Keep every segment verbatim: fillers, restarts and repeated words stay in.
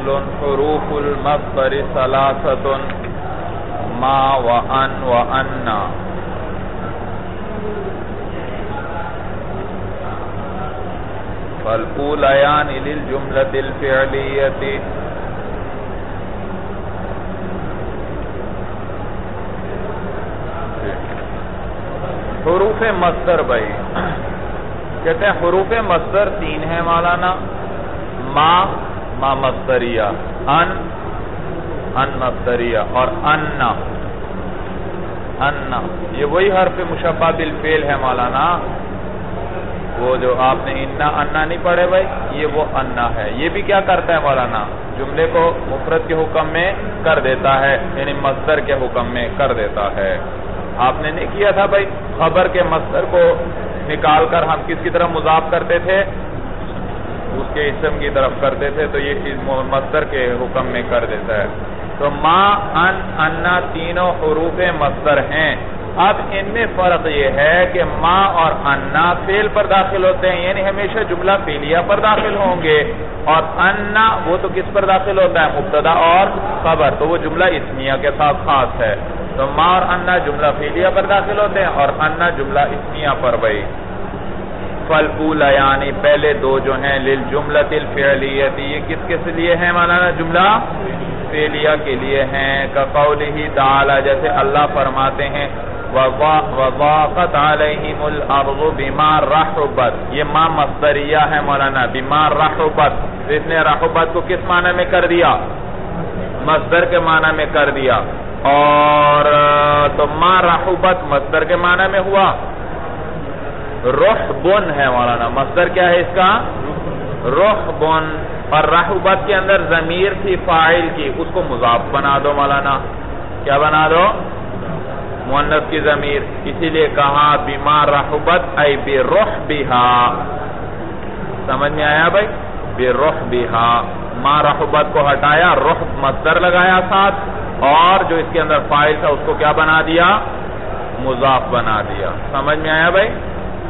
فصل حروف المصدر ثلاثة ما وأن وأن فالأوليان للجملة الفعلية حروف مصدر بھائی کہتے ہیں حروف مصدر تین ہیں مولانا، ما ما مصدریہ، ان ان مصدریہ اور انا انا یہ وہی حرف مشبہ بالفعل ہے مولانا، وہ جو آپ نے انا انا نہیں پڑھے بھائی، یہ وہ انا ہے۔ یہ بھی کیا کرتا ہے مولانا؟ جملے کو مفرد کے حکم میں کر دیتا ہے، یعنی مصدر کے حکم میں کر دیتا ہے۔ آپ نے نہیں کیا تھا بھائی، خبر کے مصدر کو نکال کر ہم کس کی طرف مضاف کرتے تھے؟ اس کے اسم کی طرف کرتے تھے، تو یہ مصدر کے حکم میں کر دیتا ہے۔ تو ما ان انا تینوں حروف مصدر ہیں۔ اب ان میں فرق یہ ہے کہ ما اور انا فعل پر داخل ہوتے ہیں، یعنی ہمیشہ جملہ فعلیہ پر داخل ہوں گے، اور انا وہ تو کس پر داخل ہوتا ہے؟ مبتدا اور خبر، تو وہ جملہ اسمیہ کے ساتھ خاص ہے۔ تو ما اور انا جملہ فعلیہ پر داخل ہوتے ہیں اور انا جملہ اسمیہ پر بھائی۔ فالأولى یعنی پہلے دو جو ہیں للجملۃ الفعلیہ، یہ کس کس لیے ہیں مولانا؟ جملہ فعلیہ کے لیے ہیں۔ کقولہ تعالی، جیسے اللہ فرماتے ہیں وضاقت علیہم الارض بما رحبت، یہ ما مصدریہ ہے مولانا، بما رحبت، اس نے رحبت کو کس معنی میں کر دیا؟ مصدر کے معنی میں کر دیا۔ اور تو ما رحبت مصدر کے معنی میں ہوا، رحبن ہے مولانا، مصدر کیا ہے اس کا؟ رحبن، اور رحبت کے اندر ضمیر تھی فاعل کی، اس کو مضاف بنا دو مولانا، کیا بنا دو؟ مؤنث کی ضمیر، اسی لیے کہا بما رحبت ای برحبہا، سمجھ میں آیا بھائی؟ برحبہا، ما رحبت کو ہٹایا، رحب مصدر لگایا ساتھ، اور جو اس کے اندر فاعل تھا اس کو کیا بنا دیا؟ مضاف بنا دیا۔ سمجھ میں آیا بھائی؟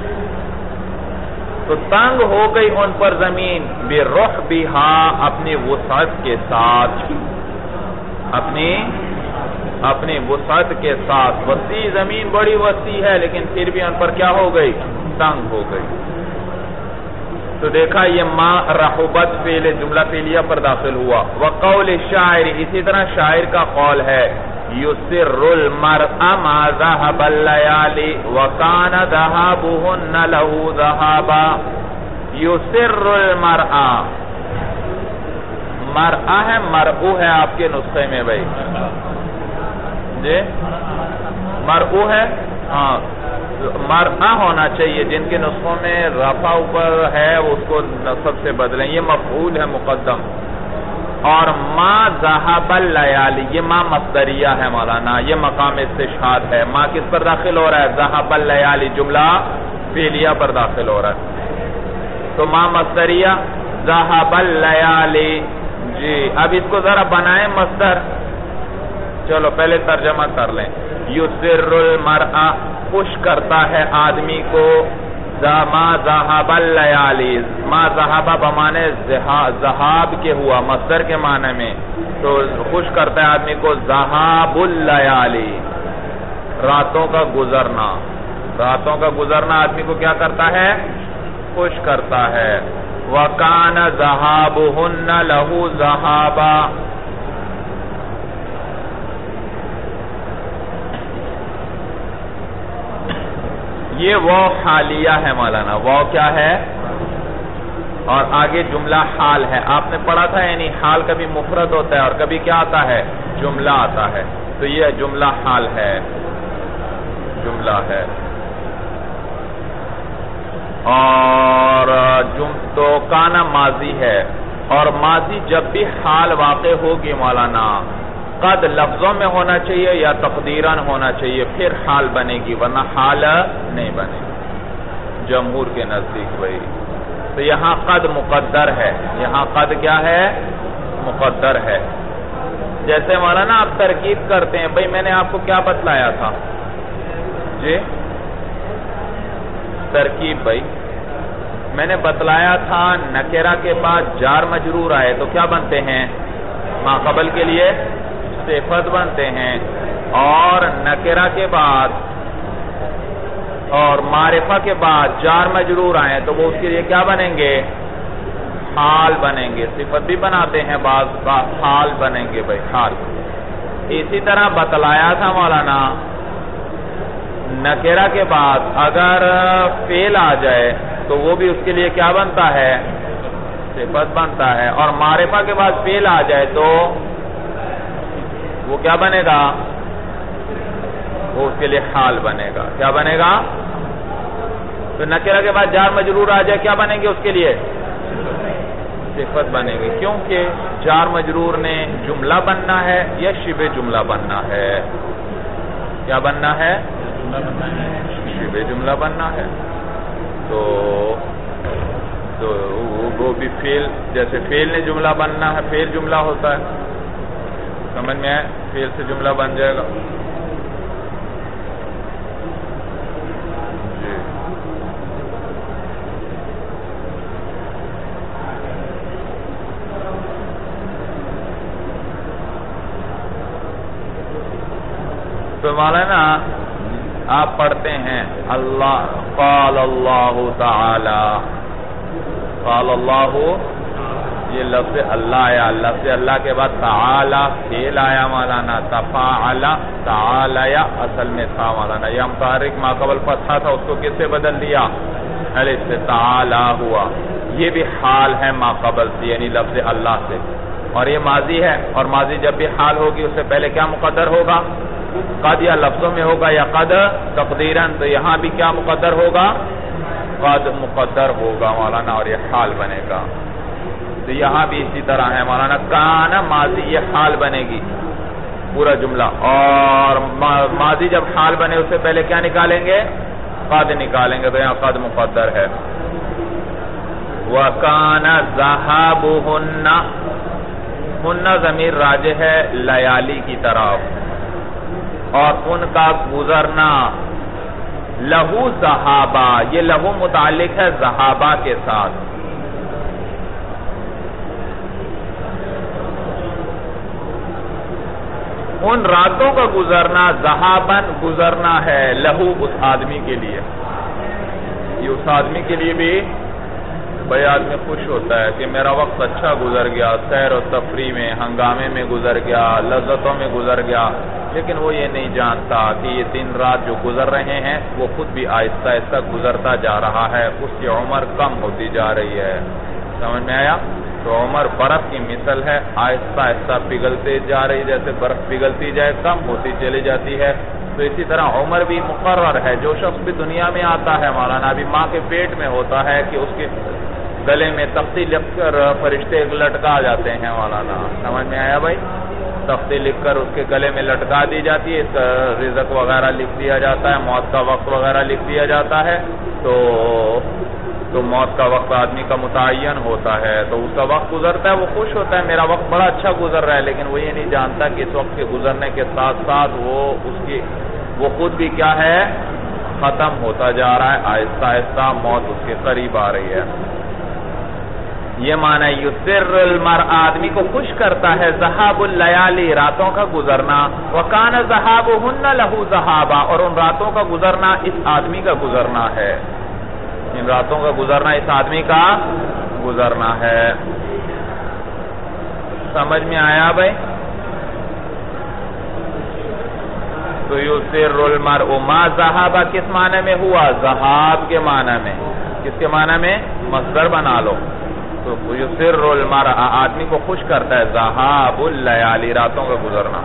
تو تنگ ہو گئی ان پر زمین برحبہا، اپنی وسعت کے ساتھ، اپنی اپنی وسعت کے ساتھ، وسیع زمین بڑی وسیع ہے لیکن پھر بھی ان پر کیا ہو گئی؟ تنگ ہو گئی۔ تو دیکھا یہ ما رحبت فعل جملہ فعلیہ پر داخل ہوا۔ وقول الشاعر، اسی طرح شاعر کا قول ہے یسر المرء ما ذهب الليالي وكان ذهابهن له ذهابا، یسر المرء، مرء ہے مرء ہے آپ کے نسخے میں بھائی جی، مرء ہے، ہاں مرء ہونا چاہیے، جن کے نسخوں میں رفع اوپر ہے اس کو نصب سے بدلیں، یہ مفعول ہے مقدم۔ اور ما ذهب الليالي، یہ ما مصدریہ ہے مولانا، یہ مقام استشہاد ہے۔ ما کس پر داخل ہو رہا ہے؟ ذهب الليالي جملہ فعلیہ پر داخل ہو رہا ہے، تو ما مصدریہ ذهب الليالي جی۔ اب اس کو ذرا بنائیں مصدر، چلو پہلے ترجمہ کر لیں۔ یسر المرء، خوش کرتا ہے آدمی کو، ما ذهب الليالي، ما ذهب بمانے ذہاب کے ہوا مصدر کے معنی میں، تو خوش کرتا ہے آدمی کو ذهاب الليالي، راتوں کا گزرنا، راتوں کا گزرنا آدمی کو کیا کرتا ہے؟ خوش کرتا ہے۔ وَكَانَ ذَهَابُهُنَّ لَهُ ذَهَابًا، یہ وہ حالیہ ہے مولانا، وہ کیا ہے؟ اور آگے جملہ حال ہے، آپ نے پڑھا تھا، یعنی حال کبھی مفرد ہوتا ہے اور کبھی کیا آتا ہے؟ جملہ آتا ہے، تو یہ جملہ حال ہے، جملہ ہے۔ اور تو کانا ماضی ہے، اور ماضی جب بھی حال واقع ہوگی مولانا، قد لفظوں میں ہونا چاہیے یا تقدیراً ہونا چاہیے، پھر حال بنے گی، ورنہ حال نہیں بنے گی جمہور کے نزدیک وہی۔ تو یہاں قد مقدر ہے، یہاں قد کیا ہے؟ مقدر ہے۔ جیسے مولانا آپ ترکیب کرتے ہیں، بھئی میں نے آپ کو کیا بتلایا تھا جی؟ ترکیب بھئی میں نے بتلایا تھا نکرہ کے بعد جار مجرور آئے تو کیا بنتے ہیں؟ ما قبل کے لیے صفت بنتے ہیں، اور نکرہ کے بعد اور معرفہ کے بعد جار مجرور آئیں تو وہ اس کے لیے کیا بنیں گے؟ حال بنیں گے. صفت بھی بناتے ہیں بعض، حال بنیں گے بھائی، حال. اسی طرح بتلایا تھا مولانا، نکرہ کے بعد اگر فعل آ جائے تو وہ بھی اس کے لیے کیا بنتا ہے؟ صفت بنتا ہے. اور معرفہ کے بعد فعل آ جائے تو وہ کیا بنے گا؟ وہ اس کے لیے حال بنے گا. کیا بنے گا؟ تو نکرہ کے بعد جار مجرور آ جائے، کیا بنیں گے اس کے لیے؟ صفت بنے گی. کیونکہ جار مجرور نے جملہ بننا ہے یا شبہ جملہ بننا ہے؟ کیا بننا ہے؟ شبہ جملہ بننا ہے. تو تو وہ بھی فعل، جیسے فعل نے جملہ بننا ہے، فعل جملہ ہوتا ہے، سمجھ میں ہے؟ فعل سے جملہ بن جائے گا. جی تو مولانا آپ پڑھتے ہیں اللہ قال اللہ تعالی، قال اللہ، یہ لفظ اللہ آیا، لفظ اللہ کے بعد تعالی فعل آیا مولانا، تفاعل تعالی اصل میں تھا مولانا، یہ متحرک ما قبل فتحہ تھا، اس کو کس سے بدل دیا؟ الف سے، تعالی ہوا. یہ بھی حال ہے ما قبل سے، یعنی لفظ اللہ سے. اور یہ ماضی ہے، اور ماضی جب بھی حال ہوگی اس سے پہلے کیا مقدر ہوگا؟ قد یا لفظوں میں ہوگا یا قد تقدیراً. تو یہاں بھی کیا مقدر ہوگا؟ قد مقدر ہوگا مولانا، اور یہ حال بنے گا. تو یہاں بھی اسی طرح ہے مولانا، کان ماضی یہ حال بنے گی پورا جملہ، اور ماضی جب حال بنے اس سے پہلے کیا نکالیں گے؟ قد نکالیں گے. تو یہاں قد مقدر ہے. وَكَانَ ذَهَابُهُنَّ، ہن ضمیر راجع ہے لیالی کی طرف، اور ان کا گزرنا لہو ذہابا، یہ لہو متعلق ہے ذہابا کے ساتھ. ان راتوں کا گزرنا ذہابن گزرنا ہے لہو اس آدمی کے لیے. یہ اس آدمی کے لیے بھی بھائی آدمی خوش ہوتا ہے کہ میرا وقت اچھا گزر گیا، سیر و تفریح میں، ہنگامے میں گزر گیا، لذتوں میں گزر گیا. لیکن وہ یہ نہیں جانتا کہ یہ دن رات جو گزر رہے ہیں وہ خود بھی آہستہ آہستہ گزرتا جا رہا ہے، اس کی عمر کم ہوتی جا رہی ہے. سمجھ میں آیا؟ تو عمر برف کی مثل ہے، آہستہ آہستہ پگھلتے جا رہی، جیسے برف پگھلتی جائے کم ہوتی چلی جاتی ہے. تو اسی طرح عمر بھی مقرر ہے. جو شخص بھی دنیا میں آتا ہے مولانا، ابھی ماں کے پیٹ میں ہوتا ہے کہ اس کے گلے میں تختی لکھ کر فرشتے لٹکا جاتے ہیں مولانا. سمجھ میں آیا بھائی؟ تختی لکھ کر اس کے گلے میں لٹکا دی جاتی ہے، اس کا رزق وغیرہ لکھ دیا جاتا ہے، موت کا وقت وغیرہ لکھ دیا جاتا ہے. تو تو موت کا وقت آدمی کا متعین ہوتا ہے، تو اس کا وقت گزرتا ہے، وہ خوش ہوتا ہے میرا وقت بڑا اچھا گزر رہا ہے. لیکن وہ یہ نہیں جانتا کہ اس وقت کے گزرنے کے ساتھ ساتھ وہ اس کی وہ خود بھی کیا ہے؟ ختم ہوتا جا رہا ہے. آہستہ آہستہ موت اس کے قریب آ رہی ہے. یہ معنی یسر المرء، آدمی کو خوش کرتا ہے، ذہاب اللیالی، راتوں کا گزرنا، وکان ذہابہن لہو ذہابا، اور ان راتوں کا گزرنا اس آدمی کا گزرنا ہے، ان راتوں کا گزرنا اس آدمی کا گزرنا ہے. سمجھ میں آیا بھائی؟ تو یسر المرء ما ذہابا کس معنی میں ہوا؟ ذہاب کے معنی میں. کس کے معنی میں؟ مصدر بنا لو. تو یسر المرء آدمی کو خوش کرتا ہے، ذہاب اللیالی، راتوں کا گزرنا.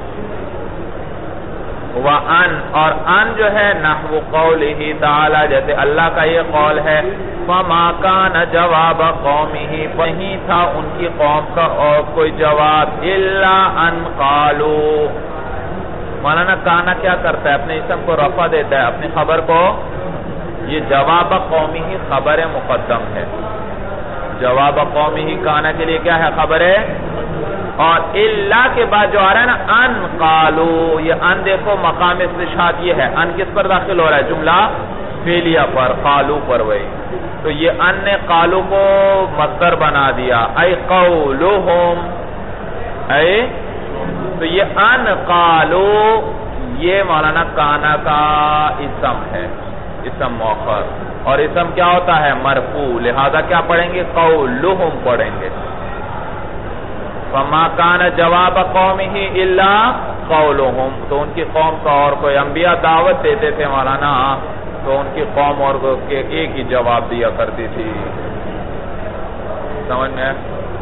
وَأَن، اور ان جو ہے نحو قولہ تعالی، جیسے اللہ کا یہ قول ہے، فَمَا كَانَ جَوَابَ قَوْمِهِ، وہیں تھا ان کی قوم کا اور کوئی جواب، إِلَّا أَن قَالُوا. مولانا کانا کیا کرتا ہے؟ اپنے اسم کو رفع دیتا ہے، اپنی خبر کو. یہ جواب قومی ہی خبر مقدم ہے. جواب قومی ہی کانا کے لیے کیا ہے؟ خبر ہے. اور اللہ کے بعد جو آ رہا ہے نا ان قالو، یہ ان دیکھو مقام استشہاد یہ ہے. ان کس پر داخل ہو رہا ہے؟ جملہ فعلیہ پر، قالو پر. وہی تو یہ ان نے قالو کو مصدر بنا دیا. ای قولہم، اے تو یہ ان قالو یہ مولانا کانا کا اسم ہے، اسم مؤخر، اور اسم کیا ہوتا ہے؟ مرفوع، لہذا کیا پڑھیں گے؟ قولہم پڑھیں گے۔ فما کان جواب قومہ الا قولہم، تو ان کی قوم کا، اور کوئی انبیاء دعوت دیتے تھے مولانا تو ان کی قوم اور کے ایک ہی جواب دیا کرتی تھی، سمجھ میں؟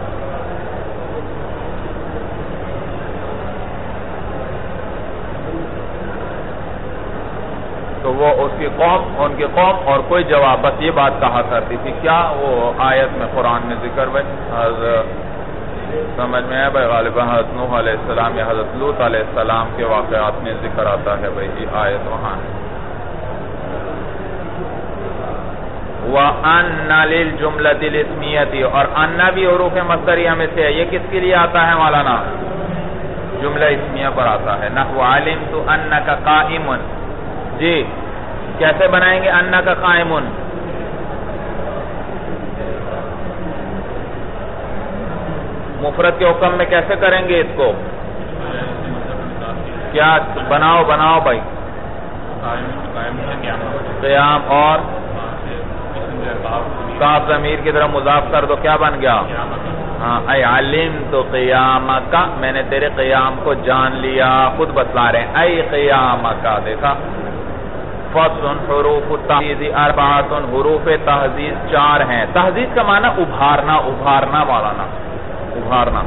تو وہ اس کی قوم، ان کی قوم اور کوئی جواب، بس یہ بات کہا کرتی تھی۔ کیا وہ آیت میں قرآن میں ذکر بھائی سمجھ میں ہے بھائی؟ غالباً حضرت نوح علیہ السلام یا حضرت لوط علیہ السلام کے واقعات میں ذکر آتا ہے بھائی، یہ آیت وہاں وَأَنَّ لِلْجُمْلَةِ الْإِسْمِيَّةِ، اور اَنَّ بھی حروف مصدریہ میں سے ہے۔ یہ کس کے لیے آتا ہے مولانا؟ جملہ اسمیہ پر آتا ہے۔ نحو عَلِمْتُ أَنَّكَ قَائِمٌ، جی کیسے بنائیں گے انک قائم؟ مفرد کے حکم میں کیسے کریں گے اس کو؟ کیا بناؤ بناؤ بھائی؟ قیام اور کاف ضمیر کی طرف مضاف کر دو، کیا بن گیا؟ ہاں، اے علمت قیامک، میں نے تیرے قیام کو جان لیا، خود بتلا رہے ہیں اے قیامک، دیکھا؟ فصل حروف التحزیز اربعۃ، حروف تحزیز چار ہیں۔ تحزیز کا معنی ابھارنا، ابھارنا مولانا، ابھارنا،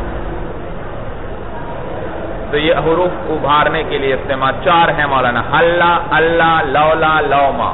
تو یہ حروف ابھارنے کے لیے استعمال چار ہیں مولانا، حلا، اللہ، لولا، لوما۔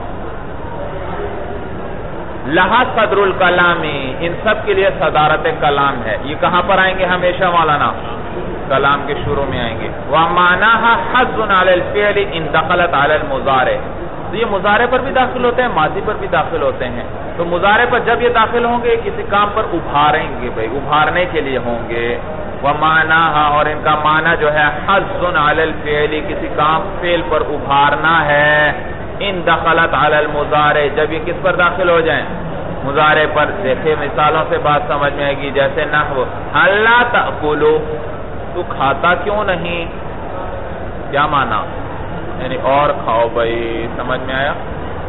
لہا صدر الکلامی، ان سب کے لیے صدارت کلام ہے۔ یہ کہاں پر آئیں گے ہمیشہ مولانا؟ کلام کے شروع میں آئیں گے۔ وَمَعْنَاهَا حَزٌّ عَلَى الْفِعْلِ إِن دَخَلَتْ عَلَى الْمُضَارِعِ، تو یہ مضارع پر بھی داخل ہوتے ہیں، ماضی پر بھی داخل ہوتے ہیں۔ تو مضارع پر جب یہ داخل ہوں گے کسی کام پر ابھاریں گے بھائی، ابھارنے کے لیے ہوں گے۔ وَمَعْنَاهَا، اور ان کا معنی جو ہے حَزٌّ عَلَى الْفِعْلِ، کسی کام فعل پر ابھارنا ہے۔ ان دخلت علی المضارع، جب یہ کس پر داخل ہو جائیں؟ مضارع پر۔ دیکھیں مثالوں سے بات سمجھ میں آئے گی، جیسے نحو الا تاکلو، تو کھاتا کیوں نہیں؟ کیا معنی؟ یعنی اور کھاؤ بھائی، سمجھ میں آیا؟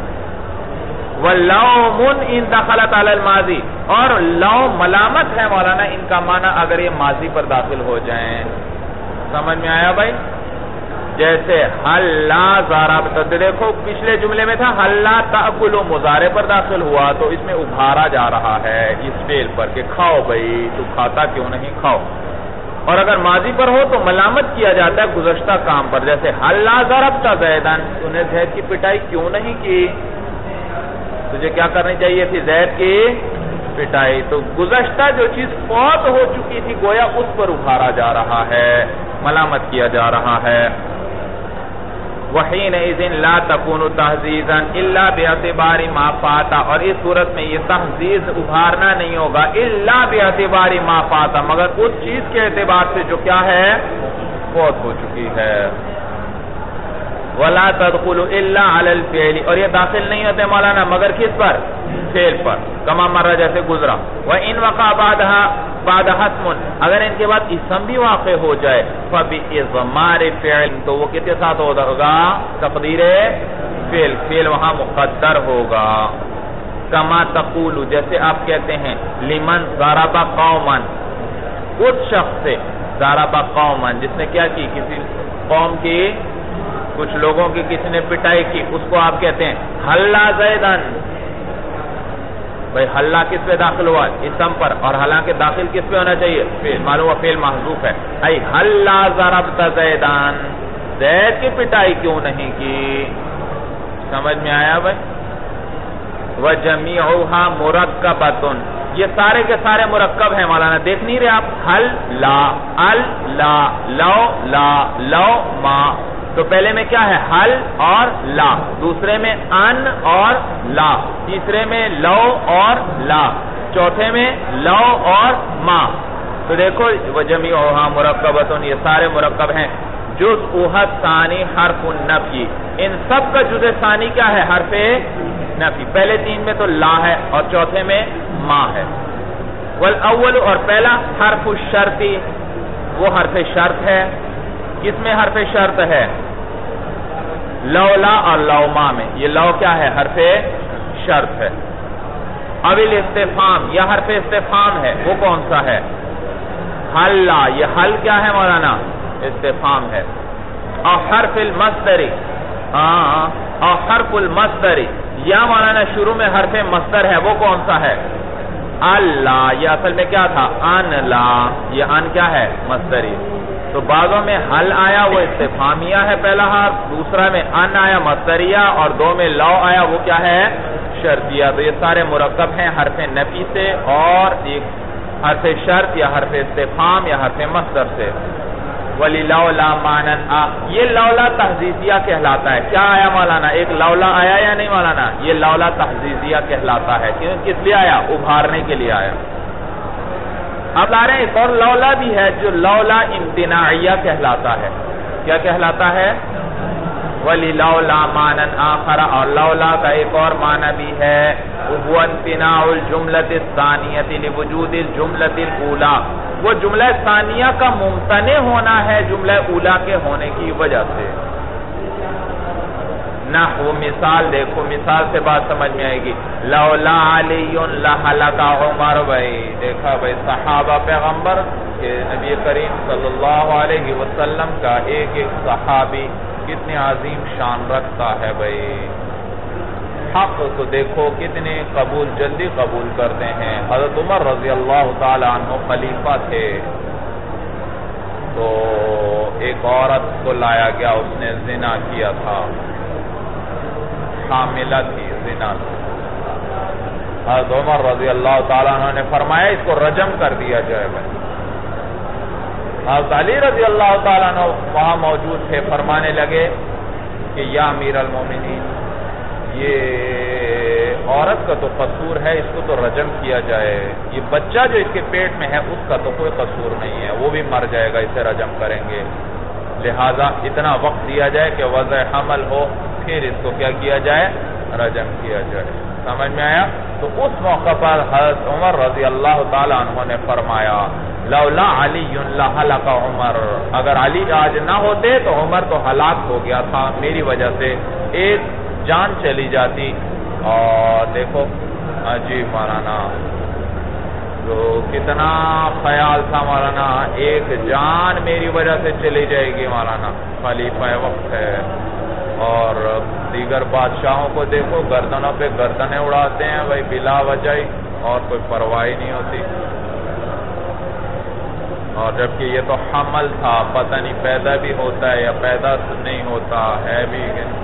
واللوم ان دخلت علی الماضی، اور لوم ملامت ہے مولانا، ان کا معنی اگر یہ ماضی پر داخل ہو جائیں، سمجھ میں آیا بھائی؟ جیسے حلا ضربت، دیکھو پچھلے جملے میں تھا حلا تاکلو، مضارع پر داخل ہوا تو اس میں ابھارا جا رہا ہے اس فعل پر کہ کھاؤ بھائی، تو کھاتا کیوں نہیں، کھاؤ۔ اور اگر ماضی پر ہو تو ملامت کیا جاتا ہے گزشتہ کام پر، جیسے حلا ضربت زیدن، تو نے زید کی پٹائی کیوں نہیں کی؟ تجھے کیا کرنی چاہیے تھی؟ زید کی پٹائی۔ تو گزشتہ جو چیز فوت ہو چکی تھی گویا اس پر ابھارا جا رہا ہے، ملامت کیا جا رہا ہے۔ وحینئذ لا تکون تحزیزا الا باعتبار ما فات، اور اس صورت میں یہ تحزیز ابھارنا نہیں ہوگا الا باعتبار ما فات، مگر اس چیز کے اعتبار سے جو کیا ہے؟ فوت ہو چکی ہے۔ ولا تدخل الا علی الفعل، اور یہ داخل نہیں ہوتے مولانا مگر کس پر؟ فعل پر، کما مرہ جیسے گزرا۔ وان وقع بعدها بعد حتم، اگر ان کے بعد اسم بھی واقع ہو جائے فباضمار فعل، تو وہ کس کے ساتھ ہوگا؟ تقدیر فعل، فعل وہاں مقدر ہوگا۔ کما تقول، جیسے آپ کہتے ہیں لمن ضرب قوما، اس شخص سے ضرب قوما جس نے کیا کی؟ کسی قوم کی، کچھ لوگوں کی کسی نے پٹائی کی، اس کو آپ کہتے ہیں حلا زیدن۔ بھئی حلا کس پہ داخل ہوا؟ اسم پر، اور حالانکہ داخل کس پہ ہونا چاہیے؟ فعل، معلوم فعل محذوف ہے۔ ای حلا ضربت زیدان، زید کی پٹائی کیوں نہیں کی؟ سمجھ میں آیا بھائی؟ وجمیعها مرکبۃ، یہ سارے کے سارے مرکب ہیں مولانا، دیکھ نہیں رہے آپ؟ حل لا، ال لا، لو لا، لو ما، تو پہلے میں کیا ہے؟ حل اور لا، دوسرے میں ان اور لا، تیسرے میں لو اور لا، چوتھے میں لو اور ما۔ تو دیکھو وجمیعها مرکبۃ، یہ سارے مرکب ہیں۔ جزءها الثانی حرف النفی، ان سب کا جزء ثانی کیا ہے؟ حرف نفی۔ پہلے تین میں تو لا ہے اور چوتھے میں ما ہے۔ والاول، اور پہلا حرف الشرطی، وہ حرف شرط ہے. کس میں حرف شرط ہے؟ لولا اور لوما میں. یہ لو کیا ہے؟ حرف شرط ہے. اب الاستفہام یا حرف استفہام ہے، وہ کون سا ہے؟ حلا. یہ حل کیا ہے مولانا؟ استفہام ہے. اور حرف المصدری، ہاں اور حرف المصدری یا مولانا شروع میں حرف مصدر ہے، وہ کون سا ہے؟ اللہ. یہ اصل میں کیا تھا؟ ان لا. یہ ان کیا ہے؟ مصدری. تو بعضوں میں حل آیا وہ استفہامیہ ہے پہلا حرف، دوسرا میں ان آیا مصدریہ، اور دو میں لو آیا وہ کیا ہے؟ شرطیہ. تو یہ سارے مرکب ہیں حرف نفی سے اور ایک حرف شرط یا حرف استفہام یا حرف مصدر سے. وَلِلَوْلَا مَعْنًا آ. یہ لولا تحزیزیہ کہلاتا ہے. کیا آیا مولانا؟ ایک لولا آیا یا نہیں مولانا؟ یہ لولا تحزیزیہ کہلاتا ہے. کیوں؟ کس لیے آیا؟ ابھارنے کے لیے آیا. اب آ رہے ہیں ایک اور لولا بھی ہے جو لولا امتناعیہ کہلاتا ہے. کیا کہلاتا ہے؟ وَلِلَوْلَا مَعْنًا آخَرَ. اور لولا کا ایک اور معنی بھی ہے، وَهُوَ امتناع الجملة الثانیة لوجود الجملة الأولى. وہ جملہ ثانیہ کا ممتنع ہونا ہے جملہ اولا کے ہونے کی وجہ سے. نحو مثال دیکھو، مثال سے بات سمجھ میں آئے گی. لولا علی لہلک عمر. بھائی دیکھا بھائی صحابہ پیغمبر کہ نبی کریم صلی اللہ علیہ وسلم کا ایک ایک صحابی کتنے عظیم شان رکھتا ہے. بھائی حق تو دیکھو کتنے قبول جلدی قبول کرتے ہیں. حضرت عمر رضی اللہ تعالی عنہ خلیفہ تھے، تو ایک عورت کو لایا گیا، اس نے زنا کیا تھا، حاملہ تھی، زنا تھی. حضرت عمر رضی اللہ تعالی عنہ نے فرمایا اس کو رجم کر دیا جائے. بھائی حضرت علی رضی اللہ تعالی عنہ وہاں موجود تھے، فرمانے لگے کہ یا امیر المومنین، یہ عورت کا تو قصور ہے، اس کو تو رجم کیا جائے. یہ بچہ جو اس کے پیٹ میں ہے اس کا تو کوئی قصور نہیں ہے، وہ بھی مر جائے گا، اسے رجم کریں گے. لہذا اتنا وقت دیا جائے کہ وضع حمل ہو، پھر اس کو کیا کیا جائے؟ رجم کیا جائے. سمجھ میں آیا؟ تو اس موقع پر حضرت عمر رضی اللہ تعالی عنہ نے فرمایا لولا علی لہلک عمر. اگر علی آج نہ ہوتے تو عمر تو ہلاک ہو گیا تھا میری وجہ سے، ایک جان چلی جاتی. اور دیکھو عجیب مولانا، تو کتنا خیال تھا مولانا، ایک جان میری وجہ سے چلی جائے گی. مولانا خلیفہ وقت ہے. اور دیگر بادشاہوں کو دیکھو گردنوں پہ گردنیں اڑاتے ہیں بھائی بلا وجہ، اور کوئی پرواہ نہیں ہوتی. اور جبکہ یہ تو حمل تھا، پتہ نہیں پیدا بھی ہوتا ہے یا پیدا نہیں ہوتا ہے بھی.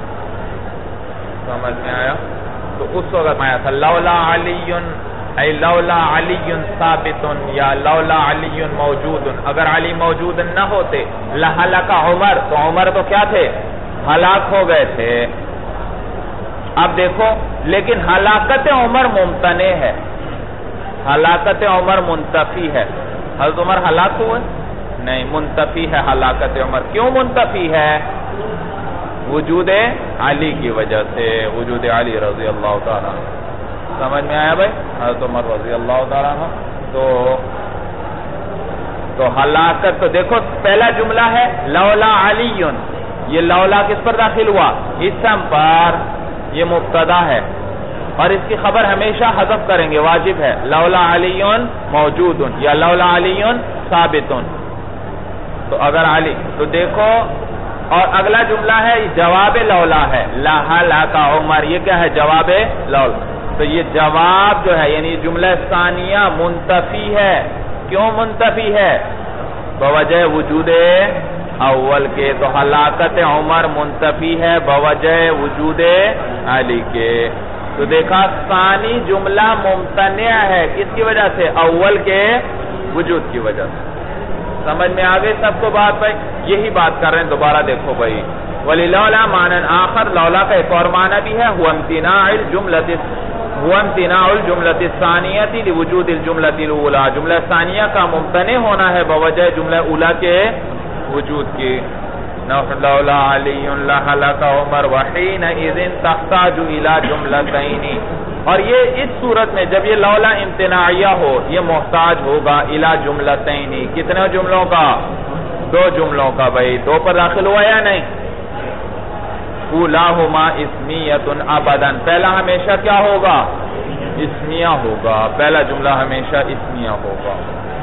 سمجھ میں آیا؟ تو اس وقت میں آیا تھا لولا علی ای لولا علی ثابت یا لولا علی موجود. اگر علی موجود نہ ہوتے لہلک عمر، تو عمر تو کیا تھے؟ ہلاک ہو گئے تھے. اب دیکھو لیکن ہلاکت عمر ممتنع ہے، ہلاکت عمر منتفی ہے. حضرت عمر ہلاک ہوئے؟ نہیں، منتفی ہے ہلاکت عمر. کیوں منتفی ہے؟ وجود علی کی وجہ سے، وجود علی رضی اللہ تعالیٰ. سمجھ میں آیا بھائی؟ حضرت عمر رضی اللہ تعالیٰ عنہ. تو تو ہلاکت تو دیکھو پہلا جملہ ہے لولا علی. یہ لولا کس پر داخل ہوا؟ اسم پر. یہ مبتدا ہے اور اس کی خبر ہمیشہ حذف کریں گے، واجب ہے. لولا علی موجود یا لولا علی ثابت. تو اگر علی تو دیکھو، اور اگلا جملہ ہے جواب لولا ہے، لہلک عمر. یہ کیا ہے؟ جواب لولا. تو یہ جواب جو ہے یعنی جملہ ثانیہ منتفی ہے. کیوں منتفی ہے؟ بوجہ وجود اول کے. تو ہلاکت عمر منتفی ہے بوجہ وجود علی کے. تو دیکھا ثانی جملہ ممتنع ہے، کس کی وجہ سے؟ اول کے وجود کی وجہ سے. سمجھ میں آگے سب کو بات بھائی؟ یہی بات کر رہے ہیں. دوبارہ دیکھو بھائی وَلِلَوْلَا مَعْنًا آخر. لولا کا ایک اور معنی بھی ہے، هُوَ امْتِنَاعُ الْجُمْلَةِ هُوَ امْتِنَاعُ الْجُمْلَةِ الثَّانِيَةِ لِوُجُودِ الْجُمْلَةِ الْأُولَى. جملہ ثانیہ کا ممتنع ہونا ہے بوجہ جملہ اولا کے وجود کی. لولا علی لہلک عمر وحینئذ تحتاج الی جملتین. اور یہ اس صورت میں جب یہ لولا امتناعیہ ہو، یہ محتاج ہوگا الی جملتین. کتنے جملوں کا؟ دو جملوں کا بھائی دو پر داخل ہوا یا نہیں؟ اولاہما اسمیۃ ابدا، پہلا ہمیشہ کیا ہوگا؟ اسمیہ ہوگا، پہلا جملہ ہمیشہ اسمیہ ہوگا.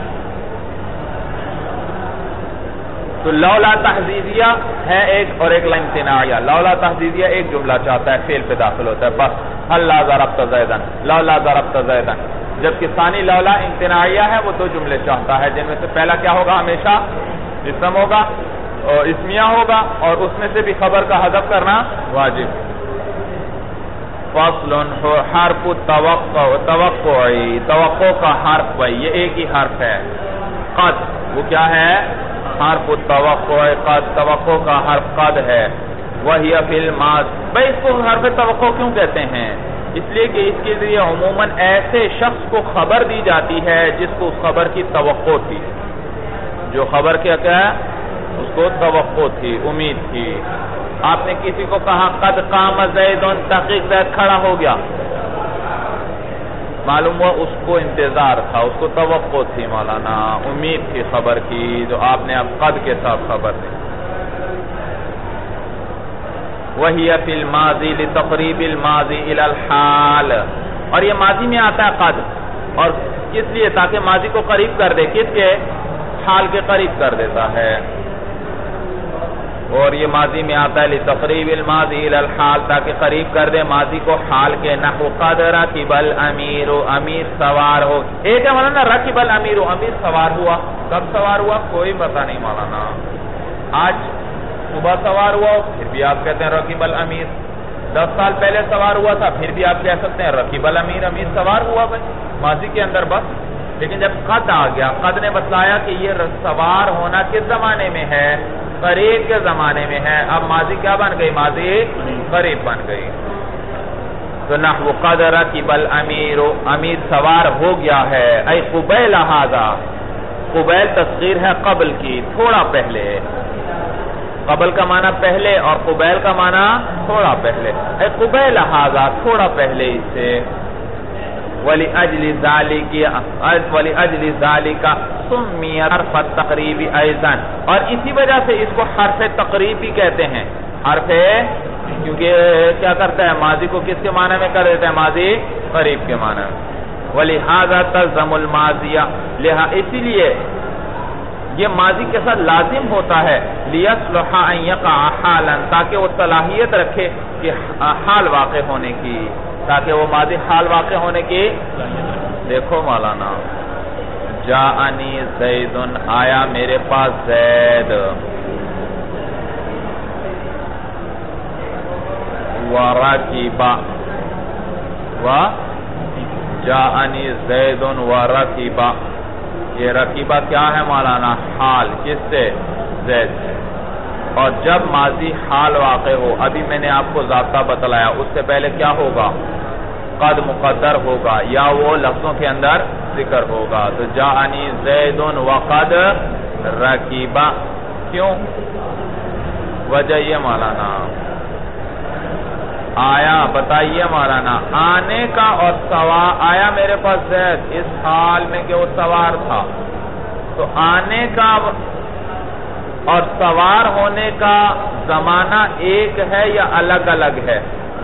تو لولا تحدیدیہ ہے ایک اور ایک امتناعیہ. لولا تحدیدیہ ایک جملہ چاہتا ہے فعل پہ داخل ہوتا ہے بس، ہلا ضربت زیدن، لولا ضربت زیدن. جبکہ ثانی لولا امتناعیہ ہے، وہ دو جملے چاہتا ہے جن میں سے پہلا کیا ہوگا؟ ہمیشہ اسم ہوگا اور اسمیہ ہوگا، اور اس میں سے بھی خبر کا حذف کرنا واجب. فصل حرف توقع، توقعی، توقع کا حرف بھائی یہ ایک ہی حرف ہے. قد، وہ کیا ہے؟ حرف التوقع. قد توقع کا حرف قد ہے. وہی فی الماض، بھائی اس کو حرف توقع کیوں کہتے ہیں؟ اس لیے کہ اس کے ذریعے عموماً ایسے شخص کو خبر دی جاتی ہے جس کو اس خبر کی توقع تھی. جو خبر کیا کیا ہے؟ اس کو توقع تھی، امید تھی. آپ نے کسی کو کہا قد قام زید، تحقیق زید کھڑا ہو گیا، معلوم ہوا اس کو انتظار تھا، اس کو توقع تھی مولانا، امید تھی خبر کی، جو آپ نے اب قد کے ساتھ خبر دی. وہی فی الماضی لتقریب الماضی الی الحال، اور یہ ماضی میں آتا ہے قد، اور کس لیے؟ تاکہ ماضی کو قریب کر دے، کس کے؟ حال کے قریب کر دیتا ہے. اور یہ ماضی میں آتا ہے لتقریب الماضی الی الحال، تاکہ قریب کر دے ماضی کو حال کے. نحو قد رکب الامیر، امیر سوار ہو. ایک ہے مولانا رکب الامیر، امیر سوار ہوا. کب سوار ہوا؟ کوئی پتہ نہیں مولانا. آج صبح سوار ہوا پھر بھی آپ کہتے ہیں رکب الامیر. دس سال پہلے سوار ہوا تھا پھر بھی آپ کہہ سکتے ہیں رکب الامیر، امیر سوار ہوا بھائی ماضی کے اندر بس. لیکن جب قد آ گیا، قد نے بتلایا کہ یہ سوار ہونا کس زمانے میں ہے؟ قریب کے زمانے میں ہے. اب ماضی کیا بن گئی؟ ماضی قریب بن گئی. تو نحو قد رکب الامیر، امیر سوار ہو گیا ہے. اے قبیل ھذا، قبیل تصغیر ہے قبل کی، تھوڑا پہلے. قبل کا معنی پہلے اور قبیل کا معنی تھوڑا پہلے. اے قبیل ھذا، تھوڑا پہلے اس سے. وَلِأَجْلِ ذَلِكَ وَلِأَجْلِ ذَلِكَ سُمِّيَ حرف التقریب ایضاً، اور اسی وجہ سے اس کو حرف تقریب بھی کہتے ہیں. حرف کیونکہ کیا کرتا ہے؟ ماضی کو کس کے معنی میں کر دیتا ہے؟ ماضی قریب کے معنی میں. وَلِهَذَا تَلْزَمُ الْمَاضِيَ، لہذا اسی لیے یہ ماضی کے ساتھ لازم ہوتا ہے. لِيَصْلُحَ أَن يَقَعَ حَالًا، تاکہ وہ صلاحیت رکھے کہ حال واقع ہونے کی، تاکہ وہ ماضی حال واقع ہونے کی. دیکھو مولانا، جاءنی زید، آیا میرے پاس زید. ورکب، و جاءنی زید ورکب، یہ رکیبہ کیا ہے مولانا؟ حال. کس سے؟ زید سے. اور جب ماضی حال واقع ہو، ابھی میں نے آپ کو ضابطہ بتلایا، اس سے پہلے کیا ہوگا؟ قد مقدر ہوگا یا وہ لفظوں کے اندر ذکر ہوگا. تو جاءنی زید وقد رکب، کیوں؟ وجہ یہ مولانا، آیا بتائیے مولانا، آنے کا اور سوار، آیا میرے پاس زید اس حال میں کہ وہ سوار تھا. تو آنے کا اور سوار ہونے کا زمانہ ایک ہے یا الگ الگ ہے؟